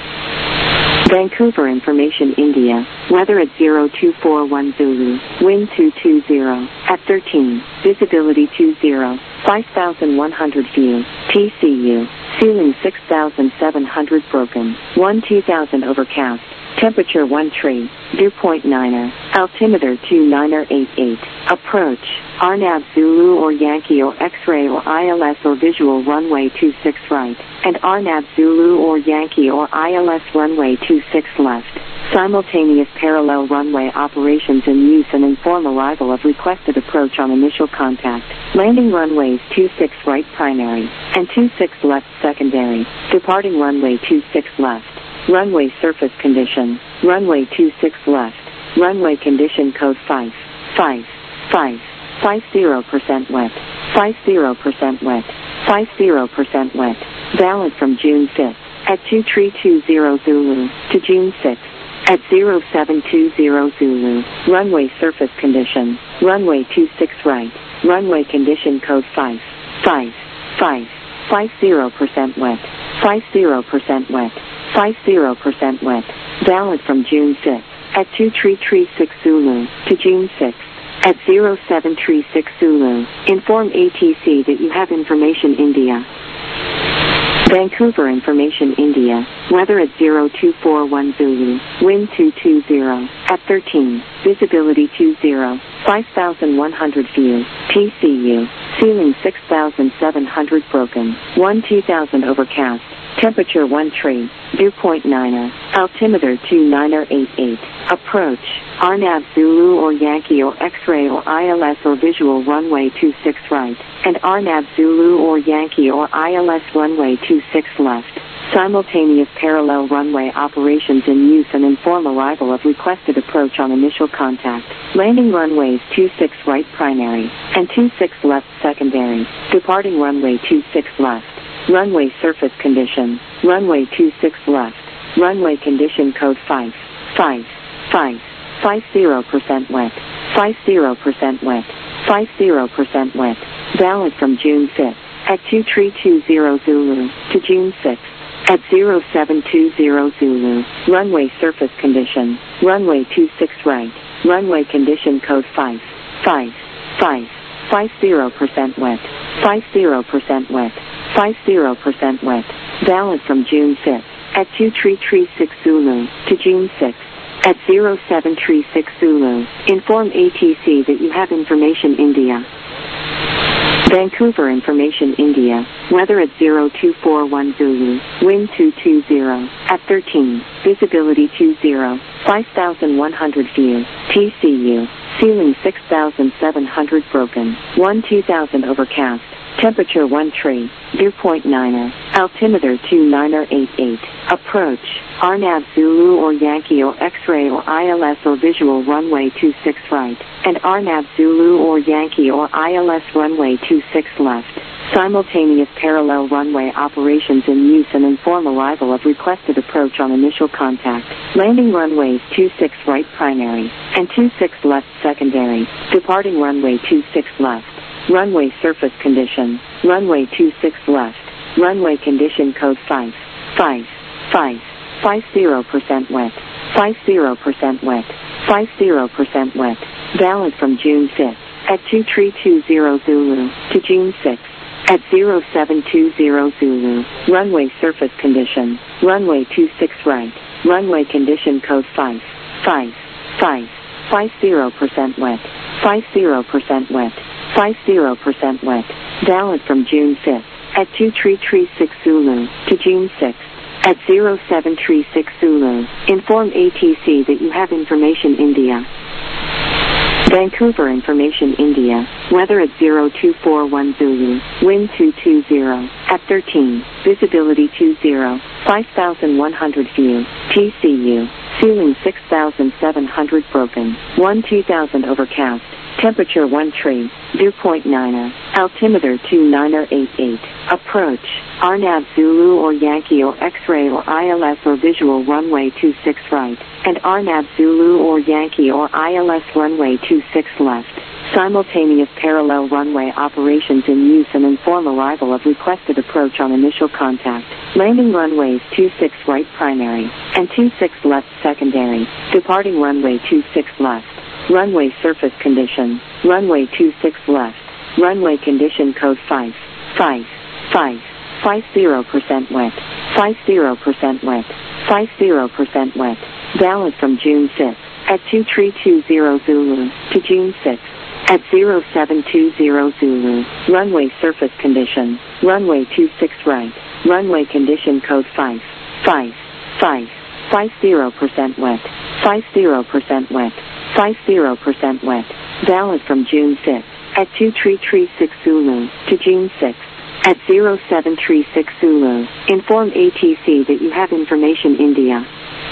Vancouver Information India. Weather at zero two four one Zulu. Wind two two zero. At thirteen. Visibility two zero. five thousand one hundred view. T C U. Ceiling six thousand seven hundred broken. one two thousand overcast. Temperature one three. Dew point niner. Altimeter two niner eight eight. Approach. Arnab Zulu or Yankee or X-ray or I L S or visual runway two six right. And Arnab Zulu or Yankee or I L S runway two six left. Simultaneous parallel runway operations in use and inform arrival of requested approach on initial contact. Landing runways two six right primary and two six left secondary. Departing runway two six left. Runway surface condition. Runway two six left. Runway condition code five five five. fifty percent wet. fifty percent wet. fifty percent wet. Valid from June fifth at two three two zero Zulu to June sixth at zero seven two zero Zulu. Runway surface condition. Runway two six right. Runway condition code five five five. fifty percent wet. fifty percent wet. fifty percent wet. Valid from June fifth at two three three six Zulu to June sixth at zero seven three six Zulu. Inform A T C that you have information India. Vancouver Information India. Weather at zero two four one Zulu. Wind two two zero. At thirteen. Visibility two zero. five thousand one hundred view. T C U. Ceiling six thousand seven hundred broken. one two thousand overcast. Temperature one three. Dew point niner. Altimeter two niner eight eight. Approach. Arnab Zulu or Yankee or X-ray or I L S or visual runway two six right. And Arnab Zulu or Yankee or I L S runway two six left. Simultaneous parallel runway operations in use and inform arrival of requested approach on initial contact. Landing runways two six right primary and two six left secondary. Departing runway two six left. Runway surface condition. Runway two six left. Runway condition code five five five. fifty percent wet. fifty percent wet. fifty percent wet. Valid from June fifth at two three two zero Zulu to June sixth at zero seven two zero Zulu. Runway surface condition. Runway two six right. Runway condition code five five five. fifty percent wet. fifty percent wet. fifty percent wet. Valid from June fifth at two three three six Zulu to June sixth at zero seven three six Zulu. Inform A T C that you have information India. Vancouver Information India. Weather at zero two four one Zulu. Wind two two zero. At thirteen. Visibility two zero. five thousand one hundred view. T C U. Ceiling six thousand seven hundred broken. one two thousand overcast. Temperature one three. Dew point niner. Altimeter two niner eight eight. Approach. Arnab Zulu or Yankee or X-ray or I L S or visual runway two six right. And Arnab Zulu or Yankee or I L S runway two six left. Simultaneous parallel runway operations in use and inform arrival of requested approach on initial contact. Landing runways two six right primary and two six left secondary. Departing runway two six left. Runway surface condition. Runway two six left. Runway condition code five five five. fifty percent wet. fifty percent wet. fifty percent wet. Valid from June fifth at two three two zero Zulu to June sixth at zero seven two zero Zulu. Runway surface condition. Runway two six right. Runway condition code five five five. fifty percent wet. fifty percent wet. fifty percent wet. Valid from June fifth at two three three six Zulu to June sixth at zero seven three six Zulu. Inform A T C that you have information India. Vancouver Information India, weather at zero two four one Zulu, wind two two zero, at thirteen, visibility two zero, five thousand one hundred view, T C U, ceiling six thousand seven hundred broken, one two thousand overcast, temperature one tree, dew point niner, altimeter two niner eight eight, approach, R N A V Zulu or Yankee or X-ray or I L S or visual runway two six right, and R N A V Zulu or Yankee or I L S runway two six left. Simultaneous parallel runway operations in use and inform arrival of requested approach on initial contact. Landing runways two six right primary, and two six left secondary, departing runway two six left. Runway surface condition, runway two six left, runway condition code five, five, five, five zero percent wet, five zero percent wet, five zero percent wet, valid from June fifth, at two three two zero Zulu, to June sixth, at zero seven two zero Zulu, runway surface condition, runway two six right, runway condition code five, five, five, five zero percent wet, five zero percent wet, five zero percent wet, valid from June fifth, at two three three six Zulu, to June sixth, at zero seven three six Zulu, inform A T C that you have information India.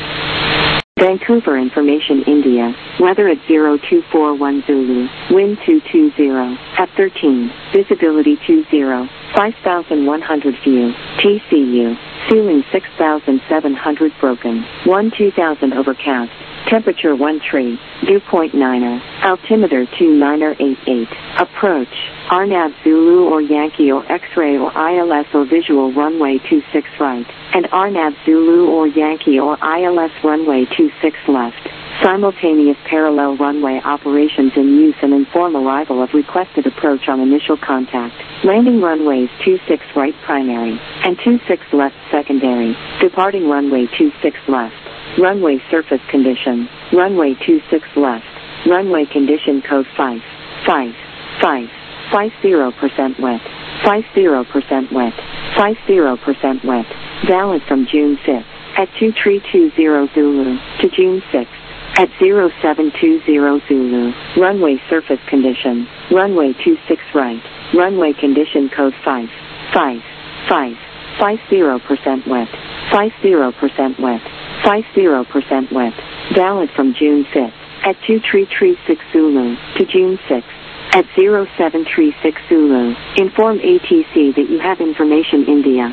Vancouver Information India, weather at zero two four one Zulu, wind two two zero, at thirteen, visibility two zero, five thousand one hundred view, T C U, ceiling six thousand seven hundred broken, one two thousand overcast, temperature one tree, dew point niner, altimeter two niner eight eight, approach, R N A V Zulu or Yankee or X-ray or I L S or visual runway two six right, and R N A V Zulu or Yankee or I L S runway two six left. Simultaneous parallel runway operations in use and inform arrival of requested approach on initial contact. Landing runways two six right primary, and two six left secondary, departing runway two six left. Runway surface condition, runway two six left, runway condition code five, five, five, five zero percent wet, five zero percent wet, five zero percent wet, valid from June fifth, at two three two zero Zulu, to June sixth, at zero seven two zero Zulu, runway surface condition, runway two six right, runway condition code five, five, five, five zero percent wet, five zero percent wet, five zero percent wet, valid from June fifth, at two three three six Zulu, to June sixth, at zero seven three six Zulu, inform A T C that you have information India.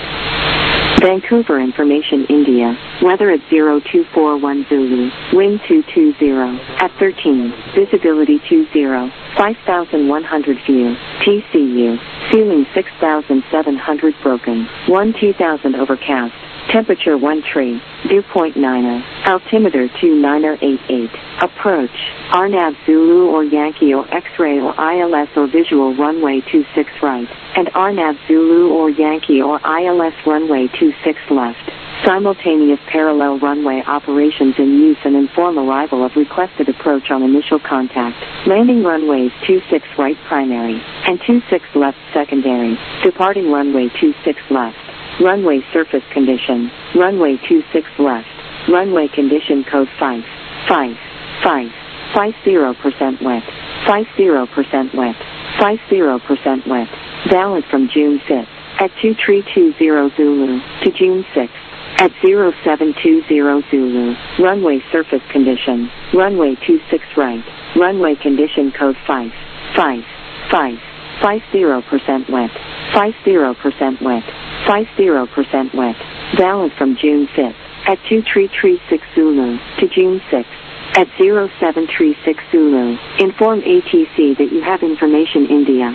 Vancouver Information India, weather at zero two four one Zulu, wind two two zero, at thirteen, visibility two zero, five thousand one hundred view, T C U, ceiling six thousand seven hundred broken, one two thousand overcast, temperature one tree, dew point niner, altimeter two niner eight eight, approach, R N A V Zulu or Yankee or X-ray or I L S or visual runway two six right, and R N A V Zulu or Yankee or I L S runway two six left. Simultaneous parallel runway operations in use and inform arrival of requested approach on initial contact. Landing runways two six right primary, and two six left secondary, departing runway two six left. Runway surface condition, runway two six left, runway condition code five, five, five, five zero percent wet, five zero percent wet, five zero percent wet, valid from June fifth, at two three two zero Zulu, to June sixth, at zero seven two zero Zulu, runway surface condition, runway two six right, runway condition code five, five, five, five zero percent wet, five zero percent wet, five zero percent wet, valid from June fifth, at two three three six Zulu, to June sixth, at zero seven three six Zulu, inform A T C that you have information India.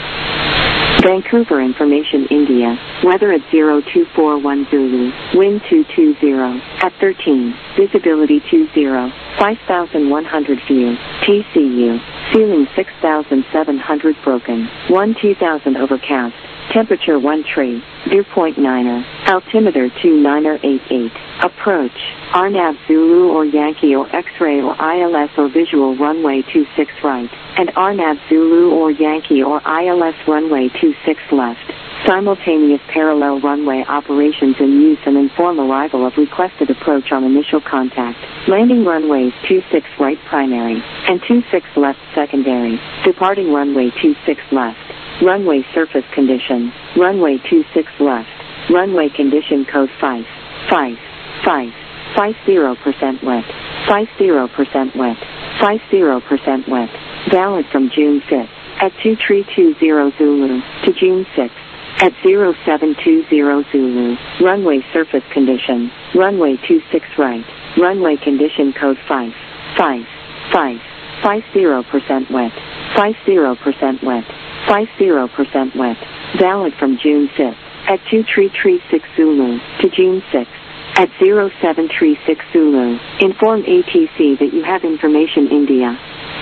Vancouver Information India, weather at zero two four one Zulu, wind two two zero, at thirteen, visibility two zero, five thousand one hundred view, T C U, ceiling six thousand seven hundred broken, one two thousand overcast, temperature one tree, dew point niner, altimeter two niner eight eight, approach, R N A V Zulu or Yankee or X-ray or I L S or visual runway two six right, and R N A V Zulu or Yankee or I L S runway two six left. Simultaneous parallel runway operations in use and inform arrival of requested approach on initial contact. Landing runways two six right primary and two six left secondary. Departing runway two six left. Runway surface condition. Runway two six left. Runway condition code five five five five zero percent wet. five zero percent wet. five zero percent wet. Valid from June fifth at two three two zero Zulu to June sixth. At zero seven two zero Zulu, runway surface condition, runway two six right, runway condition code five five five five zero percent wet, five zero percent wet, five zero percent wet, valid from June fifth, at two three three six Zulu, to June sixth. At zero seven three six Zulu, inform A T C that you have information India.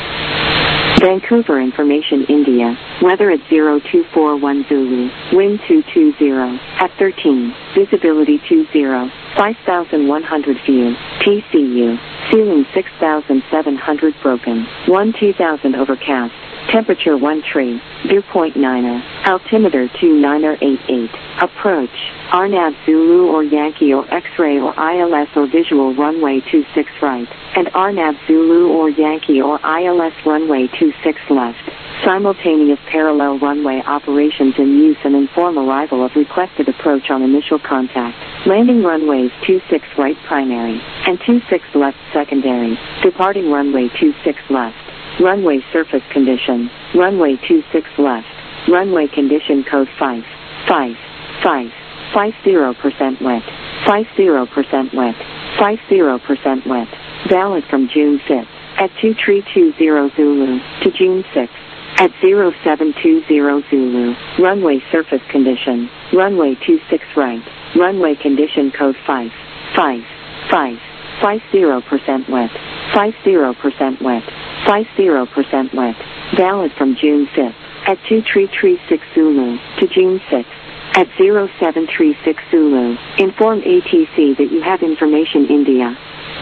Vancouver Information India, weather at zero two four one Zulu, wind two two zero, at thirteen, visibility two zero, five thousand one hundred view, T C U, ceiling six thousand seven hundred broken, one two thousand overcast, temperature one three, dew point niner, altimeter two niner eight eight, approach, R N A V Zulu or Yankee or X-ray or I L S or visual runway two six right, and R N A V Zulu or Yankee or I L S runway two six left. Simultaneous parallel runway operations in use and inform arrival of requested approach on initial contact. Landing runways two six right primary and two six left secondary. Departing runway two six left. Runway surface condition. Runway two six left. Runway condition code five five five five zero percent wet. five zero percent wet. five zero percent wet. Valid from June fifth at two three two zero Zulu to June sixth. At zero seven two zero Zulu, runway surface condition, runway two six right, runway condition code five five five five zero percent wet, five zero percent wet, five zero percent wet, valid from June fifth, at two three three six Zulu, to June sixth. At zero seven three six Zulu, inform A T C that you have information India.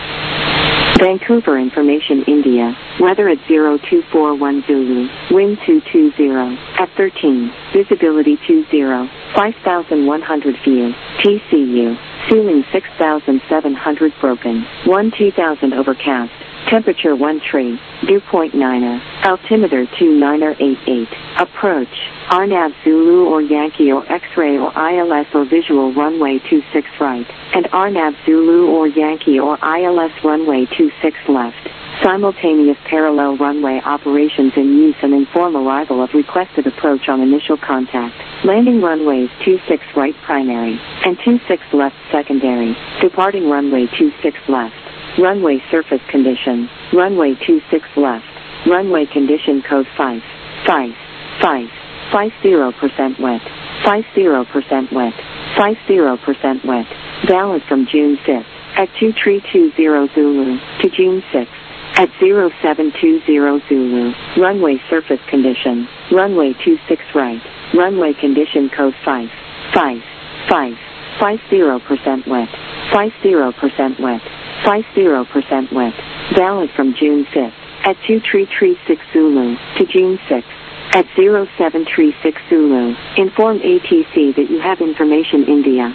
Vancouver Information India, weather at zero two four one Zulu, wind two two zero, at thirteen, visibility two zero, five thousand one hundred view, T C U, ceiling six thousand seven hundred broken, one two thousand overcast, temperature one three, dew point niner, altimeter two niner eight eight, approach, R N A V Zulu or Yankee or X-ray or I L S or visual runway two six right, and R N A V Zulu or Yankee or I L S runway two six left. Simultaneous parallel runway operations in use and inform arrival of requested approach on initial contact. Landing runways two six right primary and two six left secondary. Departing runway two six left. Runway surface condition. Runway two six left. Runway condition code five five five five zero percent wet. five zero percent wet. five zero percent wet. Valid from June fifth at two three two zero Zulu to June sixth. At zero seven two zero Zulu, runway surface condition, runway two six right, runway condition code five five five five zero percent wet. five zero percent wet. five zero percent wet. Valid from June fifth at two three three six Zulu to June sixth. At zero seven three six Zulu, inform A T C that you have information India.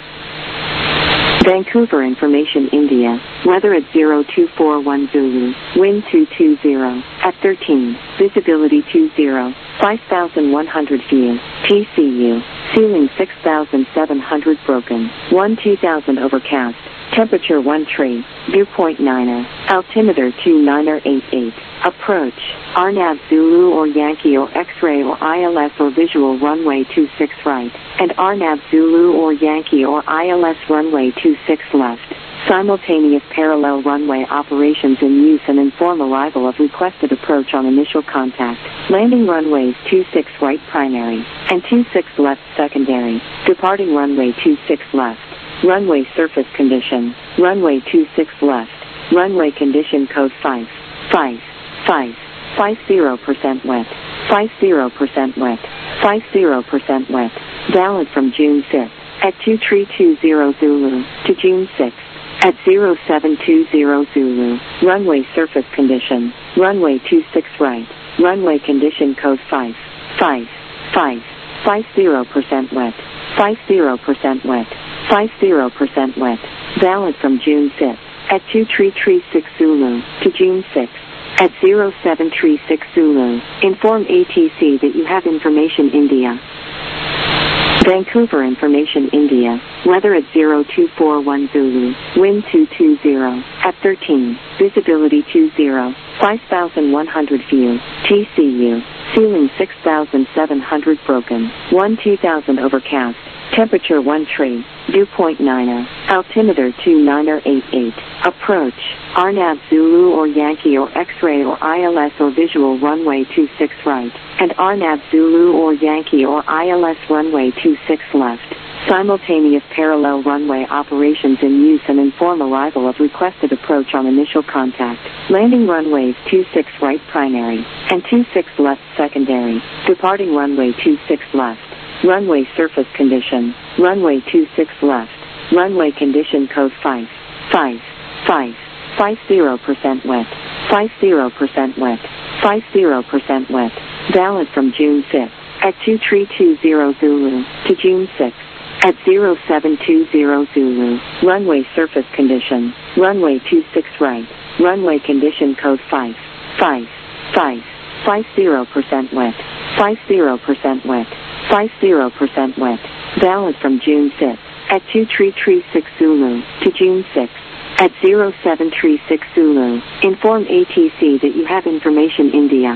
Vancouver Information India, weather at zero two four one Zulu, wind two two zero, at thirteen, visibility two zero, five thousand one hundred view, T C U, ceiling six thousand seven hundred broken, one two thousand overcast, temperature one three, dew point niner, altimeter two niner eight eight, approach, R N A V Zulu or Yankee or X-ray or I L S or visual runway two six right, and R N A V Zulu or Yankee or I L S runway two six left. Simultaneous parallel runway operations in use and inform arrival of requested approach on initial contact. Landing runways two six right primary and two six left secondary. Departing runway two six left. Runway surface condition. Runway two six left. Runway condition code five five five five zero percent wet. five zero percent wet. five zero percent wet. Valid from June fifth at two three two zero Zulu to June sixth. At zero seven two zero Zulu, runway surface condition, runway two six right, runway condition code five five five five zero percent wet. fifty percent wet, fifty percent wet. Valid from June fifth at two three three six Zulu to June sixth at zero seven three six Zulu. Inform A T C that you have information India. Vancouver Information India. Weather at zero two four one Zulu. Wind two two zero. At thirteen. Visibility two zero. five thousand one hundred view. T C U. Ceiling six thousand seven hundred broken. one two thousand overcast. Temperature one three. Dew point niner. Altimeter two niner eight eight. Approach. Arnab Zulu or Yankee or X-ray or I L S or visual runway two six right. And Arnab Zulu or Yankee or I L S runway two six left. Simultaneous parallel runway operations in use and inform arrival of requested approach on initial contact. Landing runways two six right primary and two six left secondary. Departing runway two six left. Runway surface condition. Runway two six left. Runway condition code five. five. five. fifty percent wet. fifty percent wet. fifty percent wet. Valid from June fifth at two three two zero Zulu to June sixth at zero seven two zero Zulu. Runway surface condition. Runway two six right. Runway condition code five. five. five. fifty percent wet. fifty percent wet. fifty percent wet. Valid from June fifth at two three three six Zulu to June sixth at zero seven three six Zulu. Inform A T C that you have information India.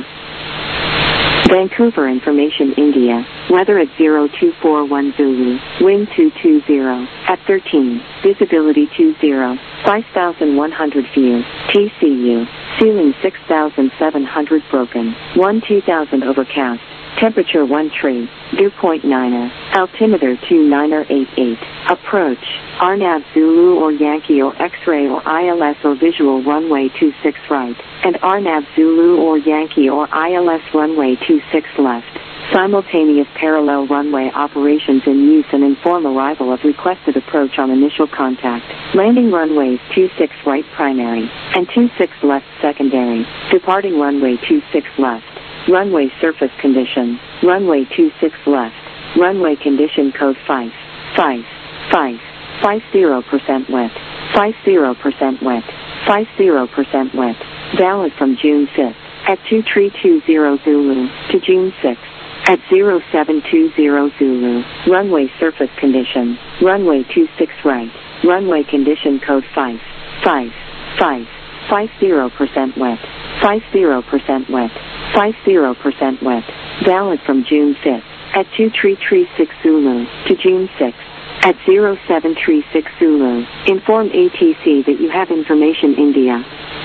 Vancouver Information India. Weather at zero two four one Zulu. Wind two two zero. At thirteen. Visibility two zero. five thousand one hundred view. T C U. Ceiling six thousand seven hundred broken. one two thousand overcast. Temperature one three. Dew point niner. Altimeter two niner eight eight. Approach. Arnab Zulu or Yankee or X-ray or I L S or visual runway two six right. And Arnab Zulu or Yankee or I L S runway two six left. Simultaneous parallel runway operations in use and inform arrival of requested approach on initial contact. Landing runways two six right primary and two six left secondary. Departing runway two six left. Runway surface condition. Runway two six left. Runway condition code five. five. five. fifty percent wet. fifty percent wet. fifty percent wet. Valid from June fifth at two three two zero Zulu to June sixth at zero seven two zero Zulu. Runway surface condition. Runway two six right. Runway condition code five. five. five. fifty percent wet. fifty percent wet. fifty percent wet. Valid from June fifth at two three three six Zulu to June sixth at zero seven three six Zulu. Inform A T C that you have information India.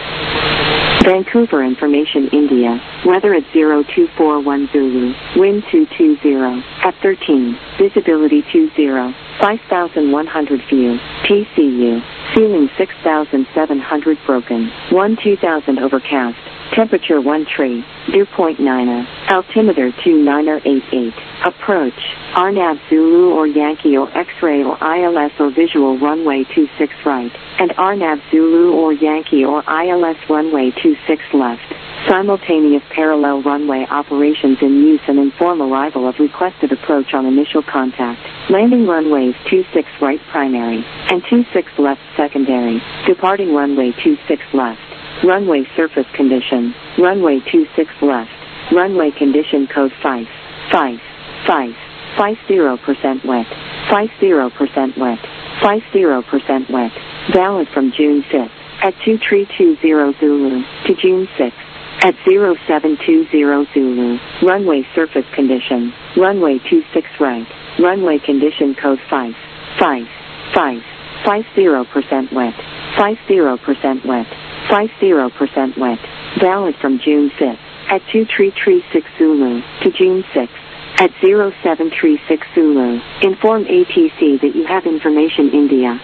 Vancouver Information India. Weather at zero two four one Zulu. Wind two two zero. At thirteen. Visibility two zero. five thousand one hundred view. T C U. Ceiling six thousand seven hundred broken. one two thousand overcast. Temperature one three. Dew point niner. Altimeter two niner eight eight. Approach. Arnab Zulu or Yankee or X-ray or I L S or visual runway two six right. And Arnab Zulu or Yankee or I L S runway two six left. Simultaneous parallel runway operations in use and inform arrival of requested approach on initial contact. Landing runways two six right primary and two six left secondary. Departing runway two six left. Runway surface condition. Runway two six left. Runway condition code five. five. five. fifty percent wet. fifty percent wet. fifty percent wet. Valid from June fifth at two three two zero Zulu to June sixth at zero seven two zero Zulu. Runway surface condition. Runway two six right. Runway condition code five. five. five. fifty percent wet. fifty percent wet. fifty percent wet. Valid from June fifth at two three three six Zulu to June sixth at zero seven three six Zulu. Inform A T C that you have information India.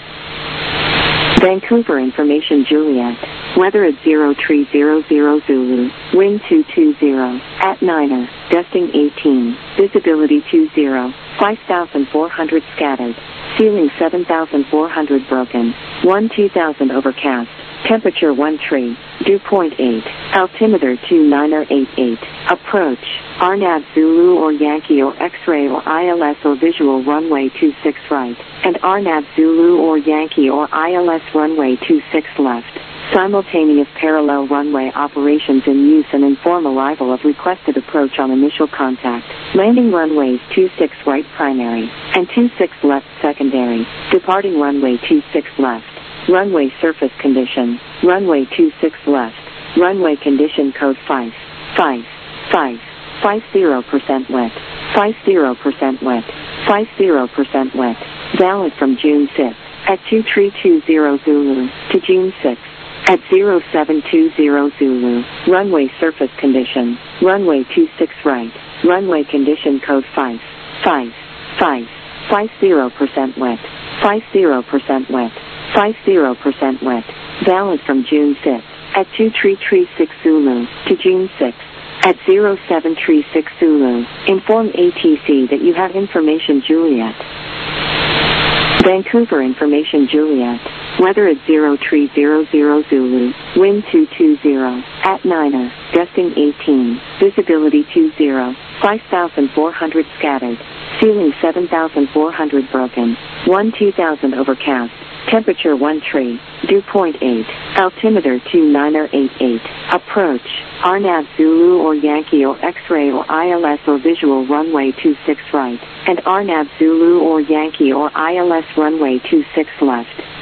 Vancouver Information Juliet. Weather at zero three zero zero Zulu. Wind two two zero. At niner. Gusting eighteen. Visibility two zero. five thousand four hundred scattered. Ceiling seven thousand four hundred broken. one two thousand overcast. Temperature one three, dew point eight, altimeter two niner eight eight, approach, R N A V Zulu or Yankee or X-ray or I L S or visual runway two six right, and R N A V Zulu or Yankee or I L S runway two six left. Simultaneous parallel runway operations in use and inform arrival of requested approach on initial contact. Landing runways two six right primary, and two six left secondary. Departing runway two six left. Runway surface condition, runway two six left. Runway condition code five, five, five, fifty percent wet, fifty percent wet, fifty percent wet. Valid from June fifth at two three two zero Zulu to June sixth. At zero seven two zero Zulu, runway surface condition, runway two six right, runway condition code five, five, five, fifty percent wet, fifty percent wet, fifty percent wet, valid from June fifth, at two three three six Zulu, to June sixth, at zero seven three six Zulu, inform A T C that you have information Juliet. Vancouver information Juliet. Weather at zero three zero zero Zulu, wind two two zero, at Niner, gusting eighteen, visibility two zero, five thousand four hundred scattered, ceiling seven thousand four hundred broken, one two thousand overcast, temperature one three, dew point eight, altimeter two niner eight eight, approach, R N A V Zulu or Yankee or X-ray or I L S or visual runway two six right, and R N A V Zulu or Yankee or I L S runway two six left.